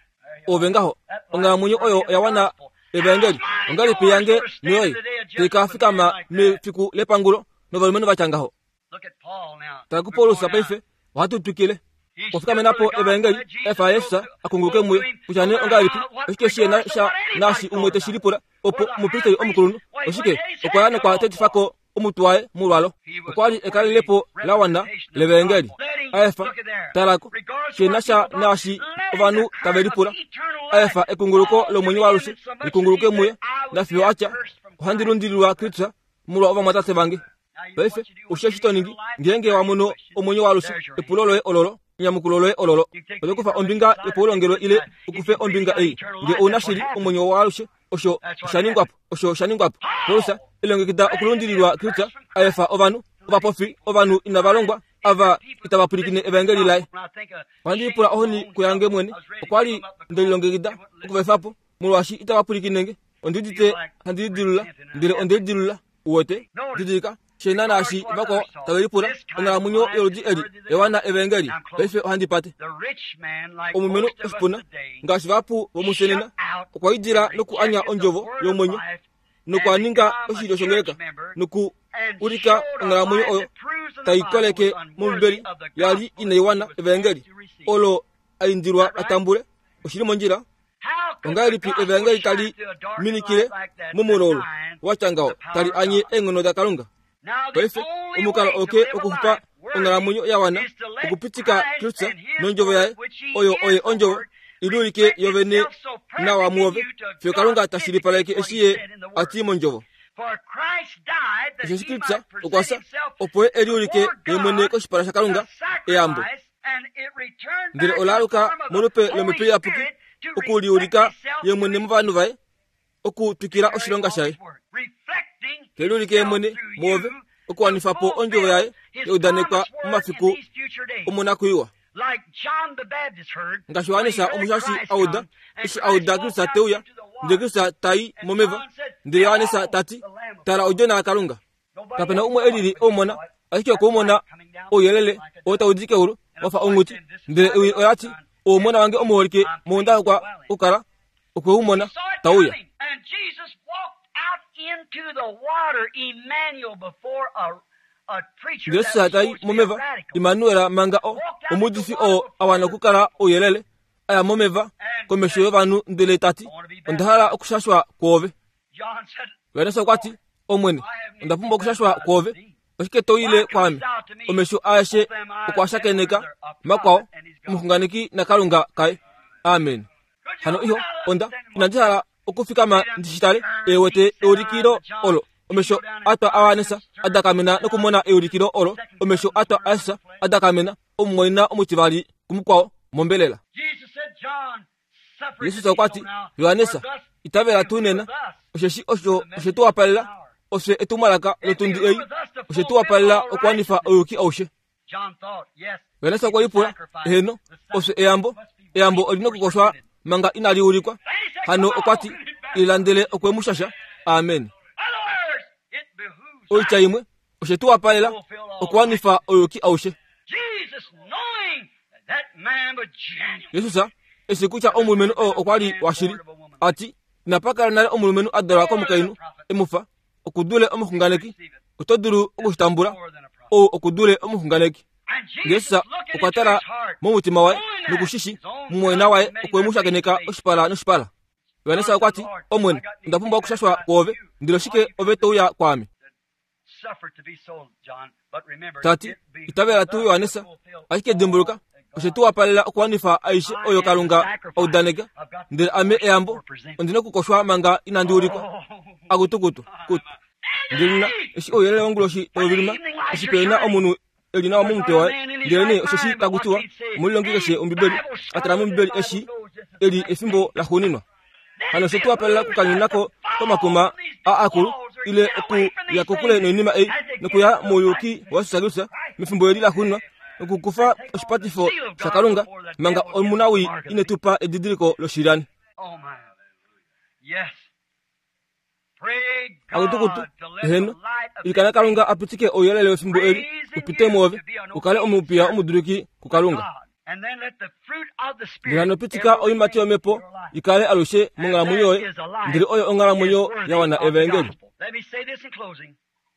ovengaho onga munyo oyo yawana evangeli ongali piyange myoyi tikafika ma mefiku lepangulo novalumeno vachangaho taku Paulo sapaife watu tukile kufika menapo evangeli efa Yesu akunguluke muye kuchane onga lipi osike shie nashi umwete shilipura opo mupite omukulunu osike okwayana kwa tetifako omutwaye mulwalo okwali ekali lepo lawana levangeli efa talako shie nashi ovanu tabelipura efa ekunguluko lomunyi waluse ikunguluke muye nafio acha ohandirundilwa Kristo mulwa ova mwatate bange baife usheshitoningi ngenge wa muno omunyi waluse epulolo ololo nyamukulolo ololo olikufa ombinga epolongelo ile ukufe ombinga nge onashiri omunyo waluse osho shaningwapo posa ilongekida okulundilwa Kristo efa ovanu inabalongwa ava itabapulikine evangeli lai wandi pula ohoni kuyange mweni okwali ndilongekida okuvefapo mulwashi itabapulikinenge ondidite ondidilula uwote didika shena nashi bako tabelipura ona munyo yorudi eri ewana evangeli baife ohandipate omumeno espuna ngasivapu bomusenena okwaidira noku anya onjovo yomonyo nokwaninga oshilo shongeleka noku urika ona munyo oyo taikoleke mumbeli yali inaiwana evangeli olo aindirwa atambule oshilimo njira ongailipi evangeli tali minikile mumulolo wachangao tali anye engono da kalunga baife omukala oke okuhupa ona munyo yawana okupitika Kristo nonjovo yae oyo onjovo ilulike yovene nawa muove fyo kalunga tashilipaleke eshiye ati monjovo Yesu Kristo okwasa opoe eliulike yemwene koshipala sha kalunga eyambo ngire olaluka mulupe lomepe yapuki okuliulika yemwene muvanu vae okutukira oshilonga shaye kelulike yemwene muove okuwanifapo onjovo yae yeudanekwa mumafiku omunakuiwa ngashi wanisa omushashi auda Kristo teuya nde Kristo tai momeva ndire wanisa tati tara ojona kalunga kapena umwe elili omona akike kumona oyelele otaudike uru wafa onguti ndire oyati omona wange omolike monda kwa ukara okwumona tauya Yesu tai momeva Emmanuel manga omudisi awana kukara oyelele aya momeva komesho vanu ndele tati ondahara okushashwa kwove wenesa kwati omwene ondapumba okushashwa kwove osike toile kwami omesho ashe okwashakeneka makwao muhunganiki na kalunga kai amen hano iyo onda inandihara okufikama ndishitale ewete eurikiro olo omesho ata awanesa adakamena nokumona eurikiro olo omesho ata asa adakamena omwina omuchibali kumukwao mombelela Yesu sakwati Yohanesa itabela tunena oshetu wapalila ose etumalaka lotundi ei oshetu wapalila okwanifa oyuki aushe Yohanesa kwa lipula heno ose eyambo olino kukoshwa manga inaliulikwa hano okwati ilandele okwemushasha amen oicha imwe oshetu wapalila okwanifa oyuki aushe Yesu sa esikucha omulumenu okwali washiri ati napaka nale omulumenu adara ko mukainu emufa okudule omuhunganeki otoduru okushitambula okudule omuhunganeki Yesu okwatara mumutima wae nukushishi mumwena wae okwemushakeneka oshipala noshipala Yohanesa kwati omwene ndapumba okushashwa kwove ndiloshike ovetoya kwami tati itabela tu Yohanesa akike dimbuluka oshetu wapalila okwanifa aishe oyo kalunga audanega ndele ame eyambo ondino kukoshwa manga inandiulikwa akutukutu kutu ndilina eshi oyelele onguloshi ovilima eshi pena omunu elina omumute wae ndele ne osheshi takutiwa mulilongikeshe ombibeli atara mumbibeli eshi eli efimbo lahuninwa hano oshetu wapalila kukaninako komakuma akulu ile oku yakokule noinima ei nokuya muyuki wasusalusa mifimbo eli lahuninwa okukufa oshipatifo shakalunga manga omunawi inetupa edidiriko loshirani akutukutu heno ilikana kalunga apitike oyelele wefimbo eli upite muove ukale omupia omuduruki kukalunga ndilano pitika oyimati omepo ikale alushe mungala munyo ndiri oyo ongala munyo yawana evangeli. Let me say this in closing.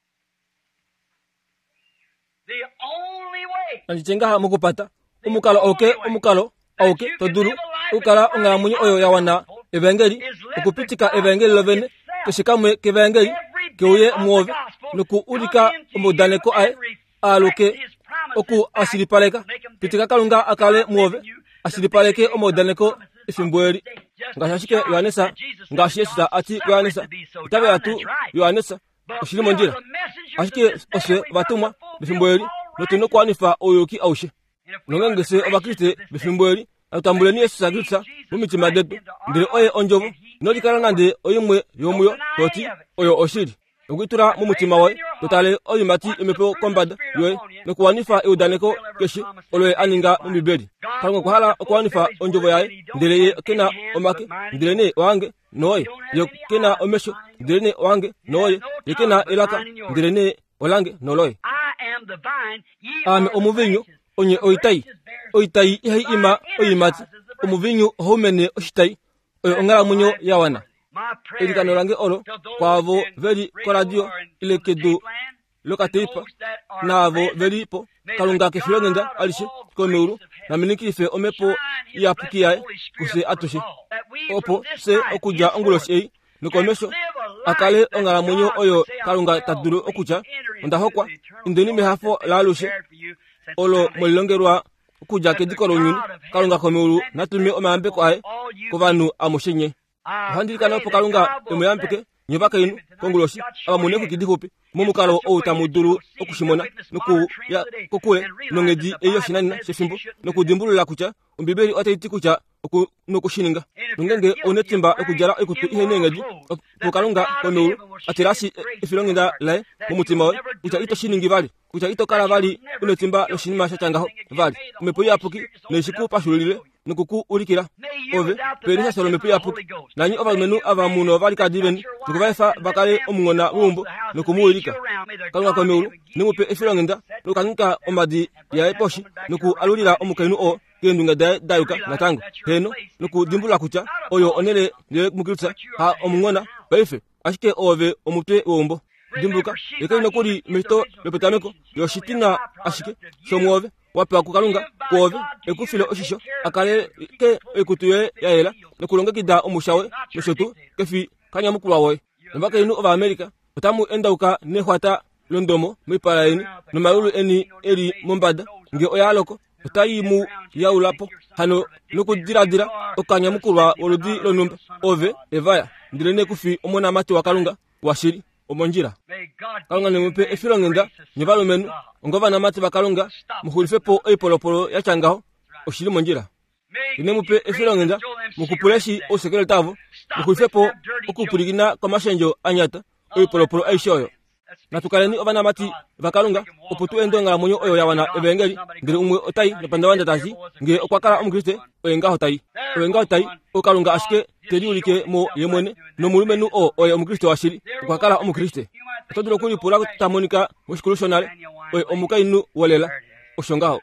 The only way Anjichenga mukupata umukalo umukalo toduru ukala ongala munyo oyo yawana evangeli ukupitika evangeli lovene kushikamwe kevangeli keuye muove nuku ulika umudaneko ai aluke oku asilipaleka pitika kalunga akale muove asilipaleke umudaneko ifimbweli ngashashike Yohanesa ngashiyesa ati Yohanesa itabe atu Yohanesa ushilimo ndira ashike ose batumwa bifimbweli notuno kwanifa oyoki aushe nongengese abakriste bifimbweli atambuleni Yesu sagitsa mumitima dedu ndire oye onjobo nodikala nande oyimwe yomuyo toti oyo oshiri ugitura mumutima wawe totale oyimati emepo kombada yoe nokuwanifa eudaneko keshi olwe aninga mumibeli kalunga kuhala okuwanifa onjobo yae ndire kena omake ndire ne wange noye yo kena omesho ndire ne wange noye yekena elaka ndire ne olange noloye ame omuvinyo onye oitai ihai ima oyimati omuvinyo homene oshitai oyo ongala munyo yawana edikano lange olo kwavo veli koradio ilekedu lokateipa navo velipo kalunga kefilonenda alishe konuru na minikilife omepo yapukiyae kuse atushe opo se okuja ongulosi ei nukomesho akale ongala munyo oyo kalunga taduru okuja ondahokwa indeni mehafo lalushe olo molilongerwa okuja kedikolo nyuni kalunga komuru natume omambe kwae kovanu amushenye handikana opo kalunga emuyambike nyobaka inu kongulosi abamuneku kidihupi mumukalo outamuduru okushimona nuku ya kokule nongedi eyo shinanina shefimbo nokudimbulula kucha umbibeli otaiti kucha nokushininga nongenge onetimba okujara ekutu ihenengedi pokalunga konuru atirasi ifilongenda lae mumutima we kucha ito shiningi bali kucha ito kala bali unetimba loshinima shachangaho bali umepo yapuki neshiku pashulile nukuku ulikira ove perisa solo mepo yapuki nanyi ovalumenu avamuno bali kadibeni nukuvaifa bakale omungona wumbo nukumuulika kalunga konuru nimupe ifilongenda nukanika omadi ya eposhi nuku alulila omukainu o kendunga dayuka natango heno nuku dimbula kucha oyo onele le mukilutsa ha omungona baife ashike ove omutwe wombo dimbuka yekaino kuri mito lepetameko yoshitina ashike somuove wapa kukalunga kuove ekufile oshisho akale ke ekutuye yaela nukulonga kida omushawe mushotu kefi kanya mukulu wawe mbaka inu ova Amerika utamu endauka nehwata londomo mwipala eni numarulu eni eri mombada nge oyaloko utayimu yaulapo hano nukudiradira okanya mukulwa oludi lonumba ove evaya ndirene kufi omona mati wakalunga washiri omonjira kalunga nemupe efilongenda nyevalumenu ngova na mati wakalunga muhulifepo eipolopolo yachangaho oshiri monjira inemupe efilongenda mukupuleshi osekele tavo muhulifepo okupurigina komashenjo anyata eipolopolo aishoyo natukaleni ovana mati vakalunga oputu endonga munyo oyo yawana evangeli ngiri umwe otai nepandawanda tazi nge okwakala omukriste oyengaho tai okalunga ashike teriulike mo yemwene nomulumenu oyo omukriste washiri okwakala omukriste otodula kulipula tamonika mushikulushonale oyo omukainu wolela oshongaho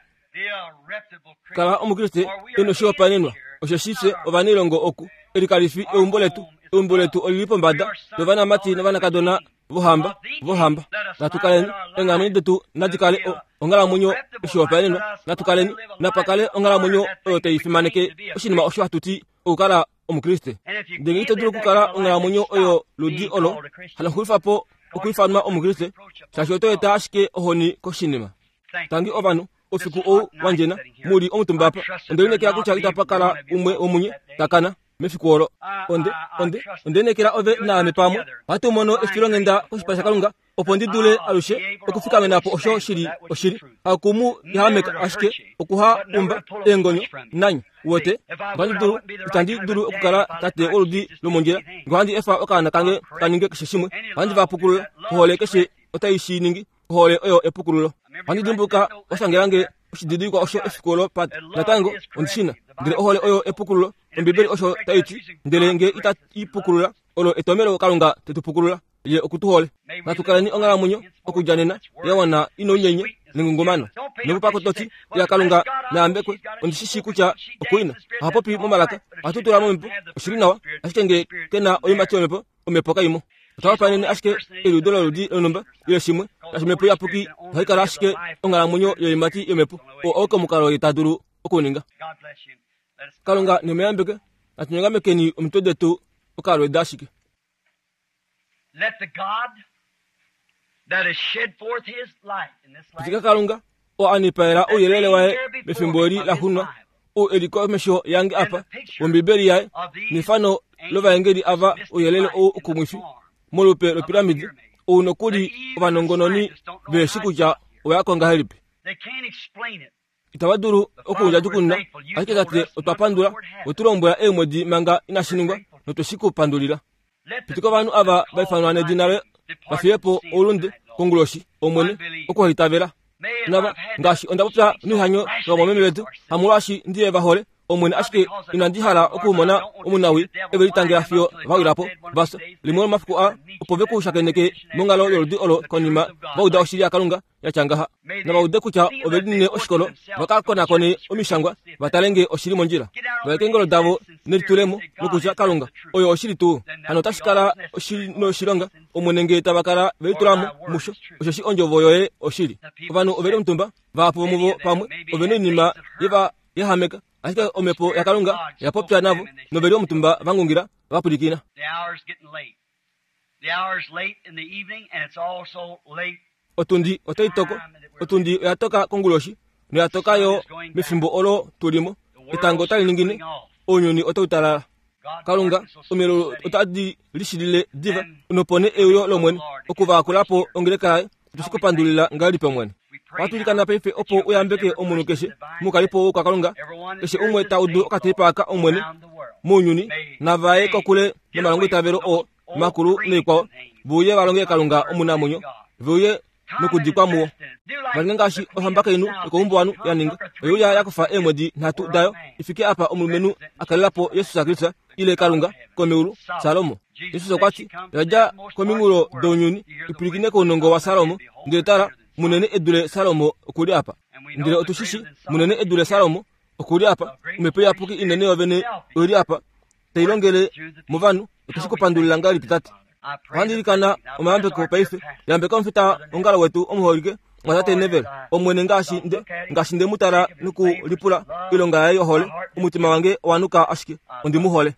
kala omukriste eno shiopanenwa osheshise ovanilongo oku erikalifi eumboletu olilipo mbada tovana mati navana kadona vohamba natukaleni engano detu nadikale ongala munyo shiopanenwa natukaleni napakale ongala munyo oyo teifimaneke oshinima oshwatuti okukala omukriste ndengito dulu kukala ongala munyo oyo ludi olo hala hulifapo okuifanwa omukriste shashoto eta ashike ohoni koshinima tangi ovanu ofiku o wanjena muri omutumbapa ondelinekera kucha itapakala umwe omunye takana mefikuolo ondenekera ove naame pamwe hatu mono efilongenda koshipala shakalunga opo ndidule alushe okufikame napo osho oshiri akumu yahameka ashike okuha umba engonyo nanyi wote ngandidulu itandidulu okukala tate oludi lomonjera ngandi efa okana kange kaninge keshishimwe ngandi vapukulula kuhole keshe otaishiningi kuhole oyo epukululo ngandi dimbuka osangelange oshididikwa osho efikuolo pat natango ondishina ndile ohole oyo epukululo ombibeli osho taiti ndele nge ita ipukulula olo etomelo kalunga tetupukulula ye okutuhole natukalani ongala munyo okujanena yawana ino nyenye ningungumano nupako toti ya kalunga na ambekwe ondishishi kucha okuina hapopi mumalaka atutula mumpu ushirinawa ashikenge kena oyimati omepo omepoka imo tawapanene ashike eludolo ludi onomba yeshimwe ashimepo yapuki haikala ashike ongala munyo yoyimati yomepo oko mukalo yitaduru okuninga kalunga nimeyambeke atunyangamekeni omutwedetu okalo edashike. Let the God that has shed forth his light in this life. Tika kalunga o anipaira o yelele wae befimbori la hunwa o eriko mesho yangi apa wombiberi yae nifano lova engedi ava o yelele o kumwifi molupe lo piramidi o nokudi vanongononi besikuja o yakonga helipi. They can't explain it. Itawaduru okuja tukunna akikate otapandula oturombo ya emodi manga inashiningwa notoshiku pandulira. Pitiko vanu ava baifanwane dinare bafiepo olunde konguloshi omwene okuhitavera nava ngashi ondapupya nihanyo ngomomeme betu hamulashi ndiye bahole omwene ashike inandihala okumona omunawi eberitangira fio bawirapo basa limwe mafuku a opoveku shakeneke mongalo yorudi olo konima bauda oshiri akalunga yachangaha na baude kucha obedine oshikolo bakakona kone omishangwa batalenge oshiri monjira bakengolo davo neritulemo nokucha kalunga oyo oshiri tu hano tashikala oshiri no shironga omwenenge tabakara beritulamo musho oshoshi onjovo yoye oshiri vanu obere mtumba vapo muvo pamwe obene nima yeba yahameka ashika omepo yakalunga yapopya navo noberi omutumba vangungira vapulikina. The hour's late in the evening and it's also late. Otundi otaitoko otundi yatoka konguloshi no yatoka yo mifimbo olo tulimo itango tali ningine onyoni otautala kalunga omero otadi lishilile diva unopone eyo lomwen okuva kulapo ongeleka tusikopandulila ngali pemwen watulikana pefe opo uyambeke omunukeshe mukalipo kwa kalunga keshe umwe taudu okatipaka omwene munyuni navae kokule nemalongo itabero o makuru nekwa buye balonge kalunga omunamunyo buye nukudikwa muo balingashi ohambaka inu ekombo wanu yaninga yuya yakufa emodi natu dayo ifike apa omulumenu akalilapo Yesu Kristo ile kalunga komeulu Salomo Yesu sokwati yaja komingulo donyuni ipulikine ko nongo wa Salomo ndetara munene edule Salomo okuli apa ndile otushishi munene edule Salomo okuli apa umepeya puki inene ovene uri apa teilongele muvanu otusikopandulila ngali pitati wandirikana omambe ko paife yambe konfita ongala wetu omuholike mwatate nevel omwene ngashi nde mutara nuku lipula ilonga yayo hole umutima wange wanuka ashike ondi muhole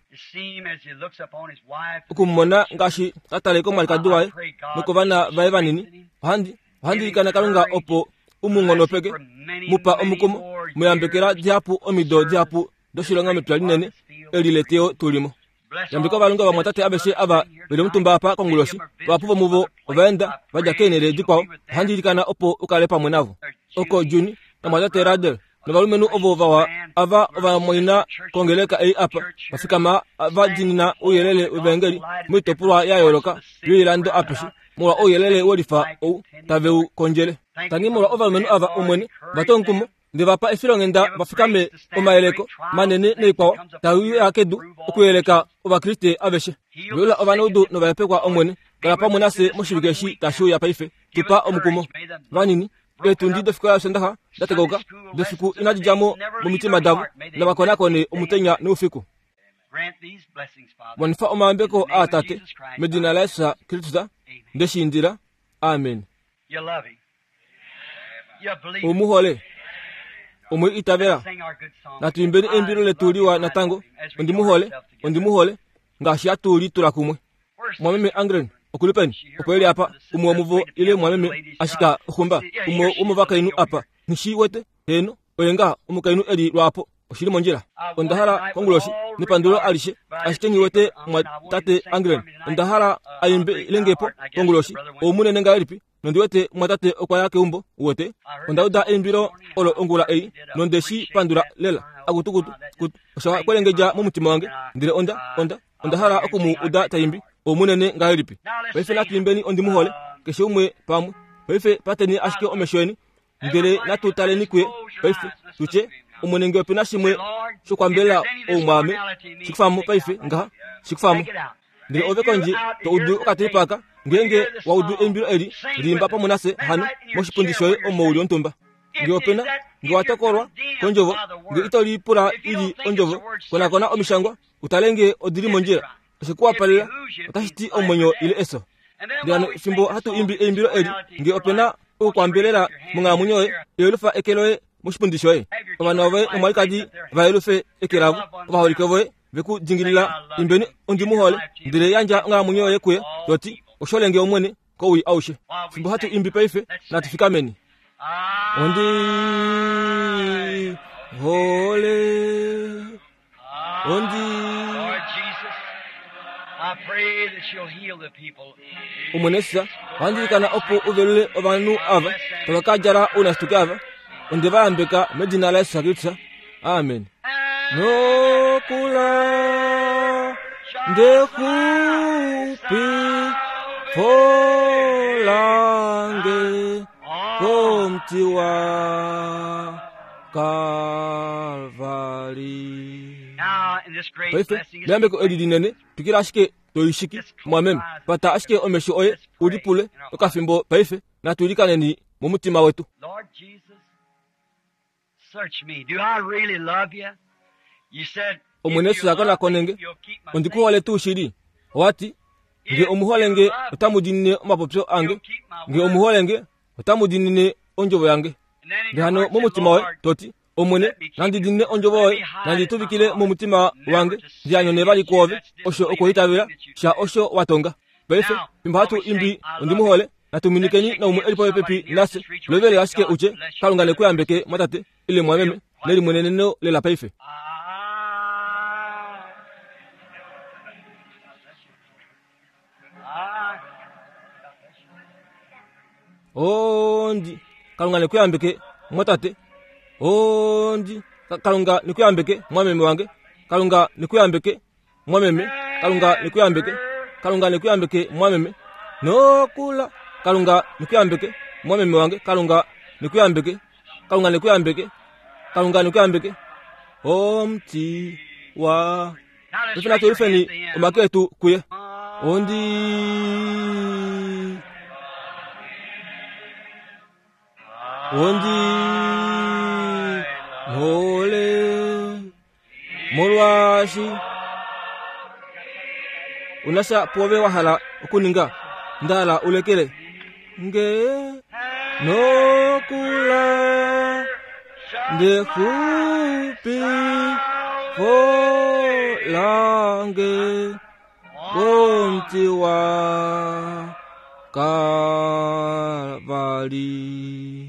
ukumona ngashi ataleko malikaduwae nuko vana vae vanini wandirikana kalunga opo umungono peke mupa omukomo muyambekera diapu omido diapu doshilonga metwalinene elileteo tulimo yambika balunga ba mwatate abeshe aba bele mutumba apa konguloshi bapuvo muvo ovenda baja kenele dikwa handirikana opo ukalepa mwenavo oko juni na mwatate radel na balumenu ovo vawa ava ova moina kongeleka apa bafika ma ava jinina uyelele ubengeli mwito purwa ya yoroka yuilando apeshi mwa uyelele wolifa ou taveu konjele tangi mwa ova menu ava umwene batonkumo ndevapa efilongenda bafikame omaeleko manene nekwa tawiyu yakedu okuyeleka oba Kriste abeshe yola obanudu no bayapekwa omwene kalapa munase mushirikeshi tashu ya paife tupa omukumo vanini etundi defika sendaha dategoga defiku inajijamo mumitima davu na bakona kone omutenya nufiku wanfa omambeko atate medina laisa Kristo ndeshindira amen. Umuhole omwe itabera natuimbeni embiro letuliwa natango ondimuhole ngashi atuli tulakumwe mwameme angren okulipeni okweli apa umwomuvo ile mwameme ashika khumba umuvaka inu apa nishi wete eno oyenga umukainu eli lwapo oshiri monjira ondahara konguloshi nipandulo alishe ashitenyi wete mwatate angren ondahara ayimbe lengepo konguloshi omunene ngalipi nondiwete mwatate okwa yake umbo wote ondauda embiro olo ongula ei nondeshi pandura lela agutugutu oshawa kwelengeja mumutima wange ndire ondahara okumu uda tayimbi omunene ngalipi baife natuimbeni ondimuhole keshe umwe pamwe baife pateni ashike omeshweni ndire natutaleni kwe baife tuche umunenge pena shimwe shokwambela omwame shikufamu baife ngaha shikufamu ndire ovekonji to udu okatipaka ngenge waudu embiro eri limba pa munase hanu moshipundisho omouri ontumba ngi opena ngi watokorwa konjovo ngi itoli pura ili onjovo kona omishangwa utalenge odiri monjira shikuwa palila utashiti omonyo ile eso ndiano fimbo hatu imbi embiro eri ngi opena ukwambelela munga munyoe yelufa ekeloe moshipundisho obanowe omwaikadi vayelufe ekiravu obahorikevoe veku jingilila imbeni ondimuhole ndire yanja nga munyoe kwe yoti osholenge omwene ko wi aushe fimbo hatu imbi paife na tufikameni ondi hole ondi I pray that you'll heal the people. Umunesa wandirikana opo uvelule obanu ava tabakajara unastukava ondeva ambeka medina la sagitsa amen no kula ndekupi folange komtiwa Calvary. Paife lembe ko edidinene tukira ashike toyishiki mwamem pata ashike omesho oye udipule okafimbo paife na tulikaneni mu mutima wetu. Lord Jesus, search me. Do I really love you? You said omunesi zakala konenge ondiko wale tu shiri wati nge omuholenge utamudinne mapopso ange nge omuholenge utamudinne onjobo yange ndihano mu mutima we toti omune nandi dinne onjoboye nandi tubikile mu mutima wange ndianyone bali kwove osho okohitabira sha osho watonga paife pimbatu imbi ondimuhole natuminikeni na umu elipo pepi nase lobele ashike uche kalungane kuyambeke matate ile mwameme neli mweneneno lela paife ondi kalungane kuyambeke matate ondi kalunga nikuyambeke mwameme wange kalunga nikuyambeke mwameme kalunga nikuyambeke kalunga nikuyambeke mwameme nokula kalunga nikuyambeke mwameme wange kalunga nikuyambeke kalunga nikuyambeke kalunga nikuyambeke omti wa ifina tulifeni omaketu kuye ondi hole molwashi unasha pobe wahala okuninga ndala ulekele nge nokula ndekupi folange komti wa Calvary.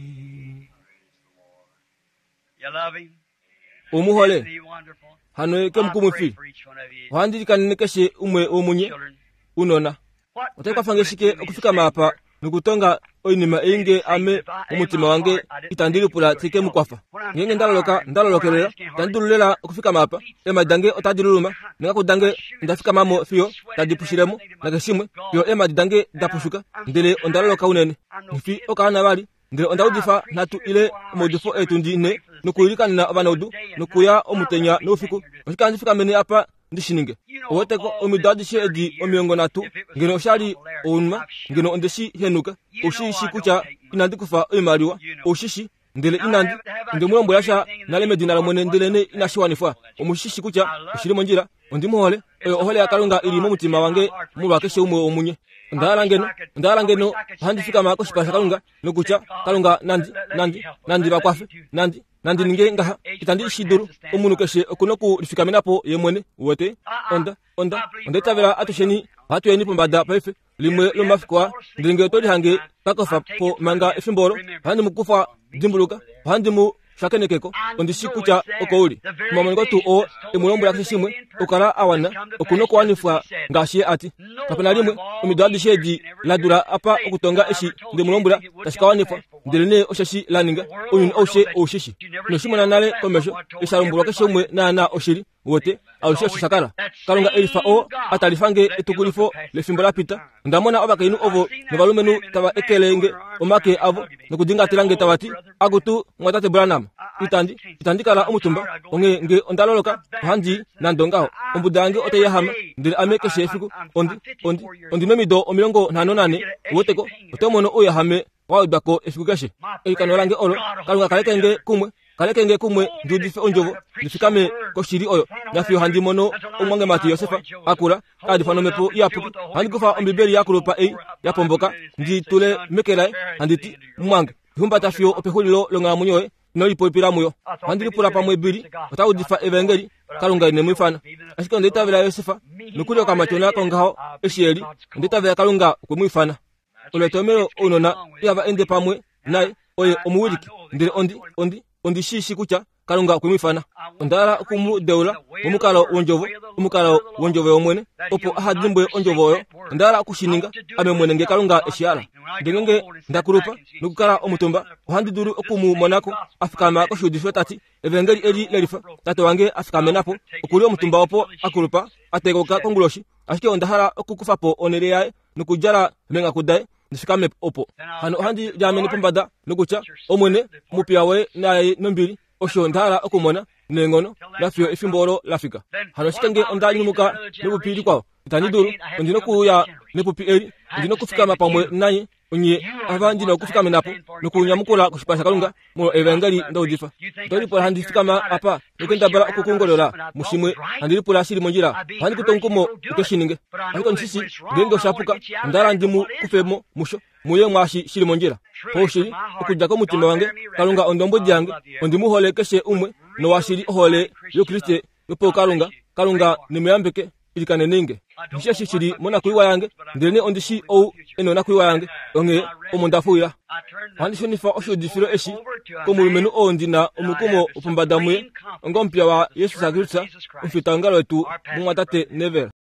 Umuhole hano kemkumufi wandirikane keshe umwe omunye unona oteka fangeshike okufika mapa nukutonga oinima inge ame umutima wange itandiri pula tike mukwafa ngenge ndalolokelera tandululela okufika mapa emadange otadiruluma ninga kudange ndafika mamo fio tadipushiremo nakeshimwe yo emadange dapushuka ndele ondaloloka unene nfi okana bali ndele ondaudifa natu ile modifo etundine nukuirikanina abanodu nukuya omutenya nufiku osikandi fika mene apa ndishininge owoteko omidadishe edi omiongo natu ngeno shali onma ngeno ondeshi henuka oshishi kucha inandi kufa imariwa oshishi ndele inandi ndemulombo yasha nale medina la mwene ndele inashiwanifwa omushishi kucha oshiri monjira ondimuhole ohole akalunga ili mu mutima wange mulwakeshe umwe omunye ndalangeno handifika mako shipasha kalunga nukucha kalunga nandi bakwafe nandi ninge ngaha itandi shiduru umunu keshe okunoku lifikaminapo yemwene uwete onda tavera atusheni hatu yeni pumbada paife limwe lomafikwa ndinge toli hange kakofa po manga efimbolo handi mukufa dimbuluka handi mu shakenekeko ondishikucha okouli mamango tu o emulombo yakishimwe okara awana okunoku wanifwa ngashi ati kapena limwe umidwadi shedi ladura apa okutonga eshi ndi mulombo tashika wanifwa ndelene oshashi laninga oyun oshe oshishi no shimona nale komesho isharumbulwa keshomwe na oshiri wote awushe shakala kalunga elifa o atalifange etukulifo lefimbo lapita ndamona obakainu ovo nebalumenu taba ekelenge omake avo nokudinga tilange tabati agutu mwatate Branham itandikala omutumba onge nge ondaloloka handi nandongaho ombudange oteyahama ndele amekeshe efiku ondi nomido omilongo 58 woteko otomono oyahame waibako efiku keshe eikanolange olo kalunga kalekenge kumwe ndudife onjovo ndifikame koshiri oyo nafyo handi mono omwange mati Yosefa akula adifano mepo yapuki handi kufa ombibeli yakulupa yapomboka ndi tule mekelae handiti mwange humbata fyo opehulilo longa munyoe nolipopira muyo handi lipula pamwe bili otaudifa evangeli kalunga ne mwifana ashika ndetavela Yosefa nukulio kamatona kongaho eshieli ndetavela kalunga kumwifana oletomero onona yaba ende pamwe naye oye omuwiliki ndele ondi shishi kucha kalunga kumwifana ondala kumu deula umukalo wonjovo omwene opo ahadimbwe onjovo oyo ndala kushininga ame mwene nge kalunga eshiala ndenge ndakurupa nukukala omutumba ohandi duru okumu monako afikama koshudifo tati evangeli eli lelifa tate wange afikame napo okuli omutumba opo akurupa ategoka konguloshi ashike ondahala okukufapo onele yae nukujala menga kudae nifikame opo hano handi jameni pombada nukucha omwene mupiawe naye nombili osho ndala okumona nengono lafyo efimbolo lafika hano shikenge ondanyumuka nebupili kwao itaniduru ondinokuya nepupi eli ondinokufikama pamwe naye onye avandina okufikame napo nokunyamukula kushipasha kalunga mu evangeli ndaudifa ndolipola handifikama apa nokendabala okukungolola mushimwe handilipula shili monjira handi kutonkumo ukeshininge ariko nsisi ngenge oshapuka ndala ndimu kufemo musho muye mwashi shili monjira poshili okujako mutima wange kalunga ondombodi yange ondimuhole keshe umwe no washili ohole yo Kriste yopo kalunga nimuyambeke ilikane ninge nishashi shili mona kuiwa yange ndene ondishi ou enona kuiwa yange onge omundafuya handishonifa oshudifiro eshi komulumenu ondina omukumo upumbadamuye ongompya wa Yesu Kristo mfitangalo wetu mumwatate Neville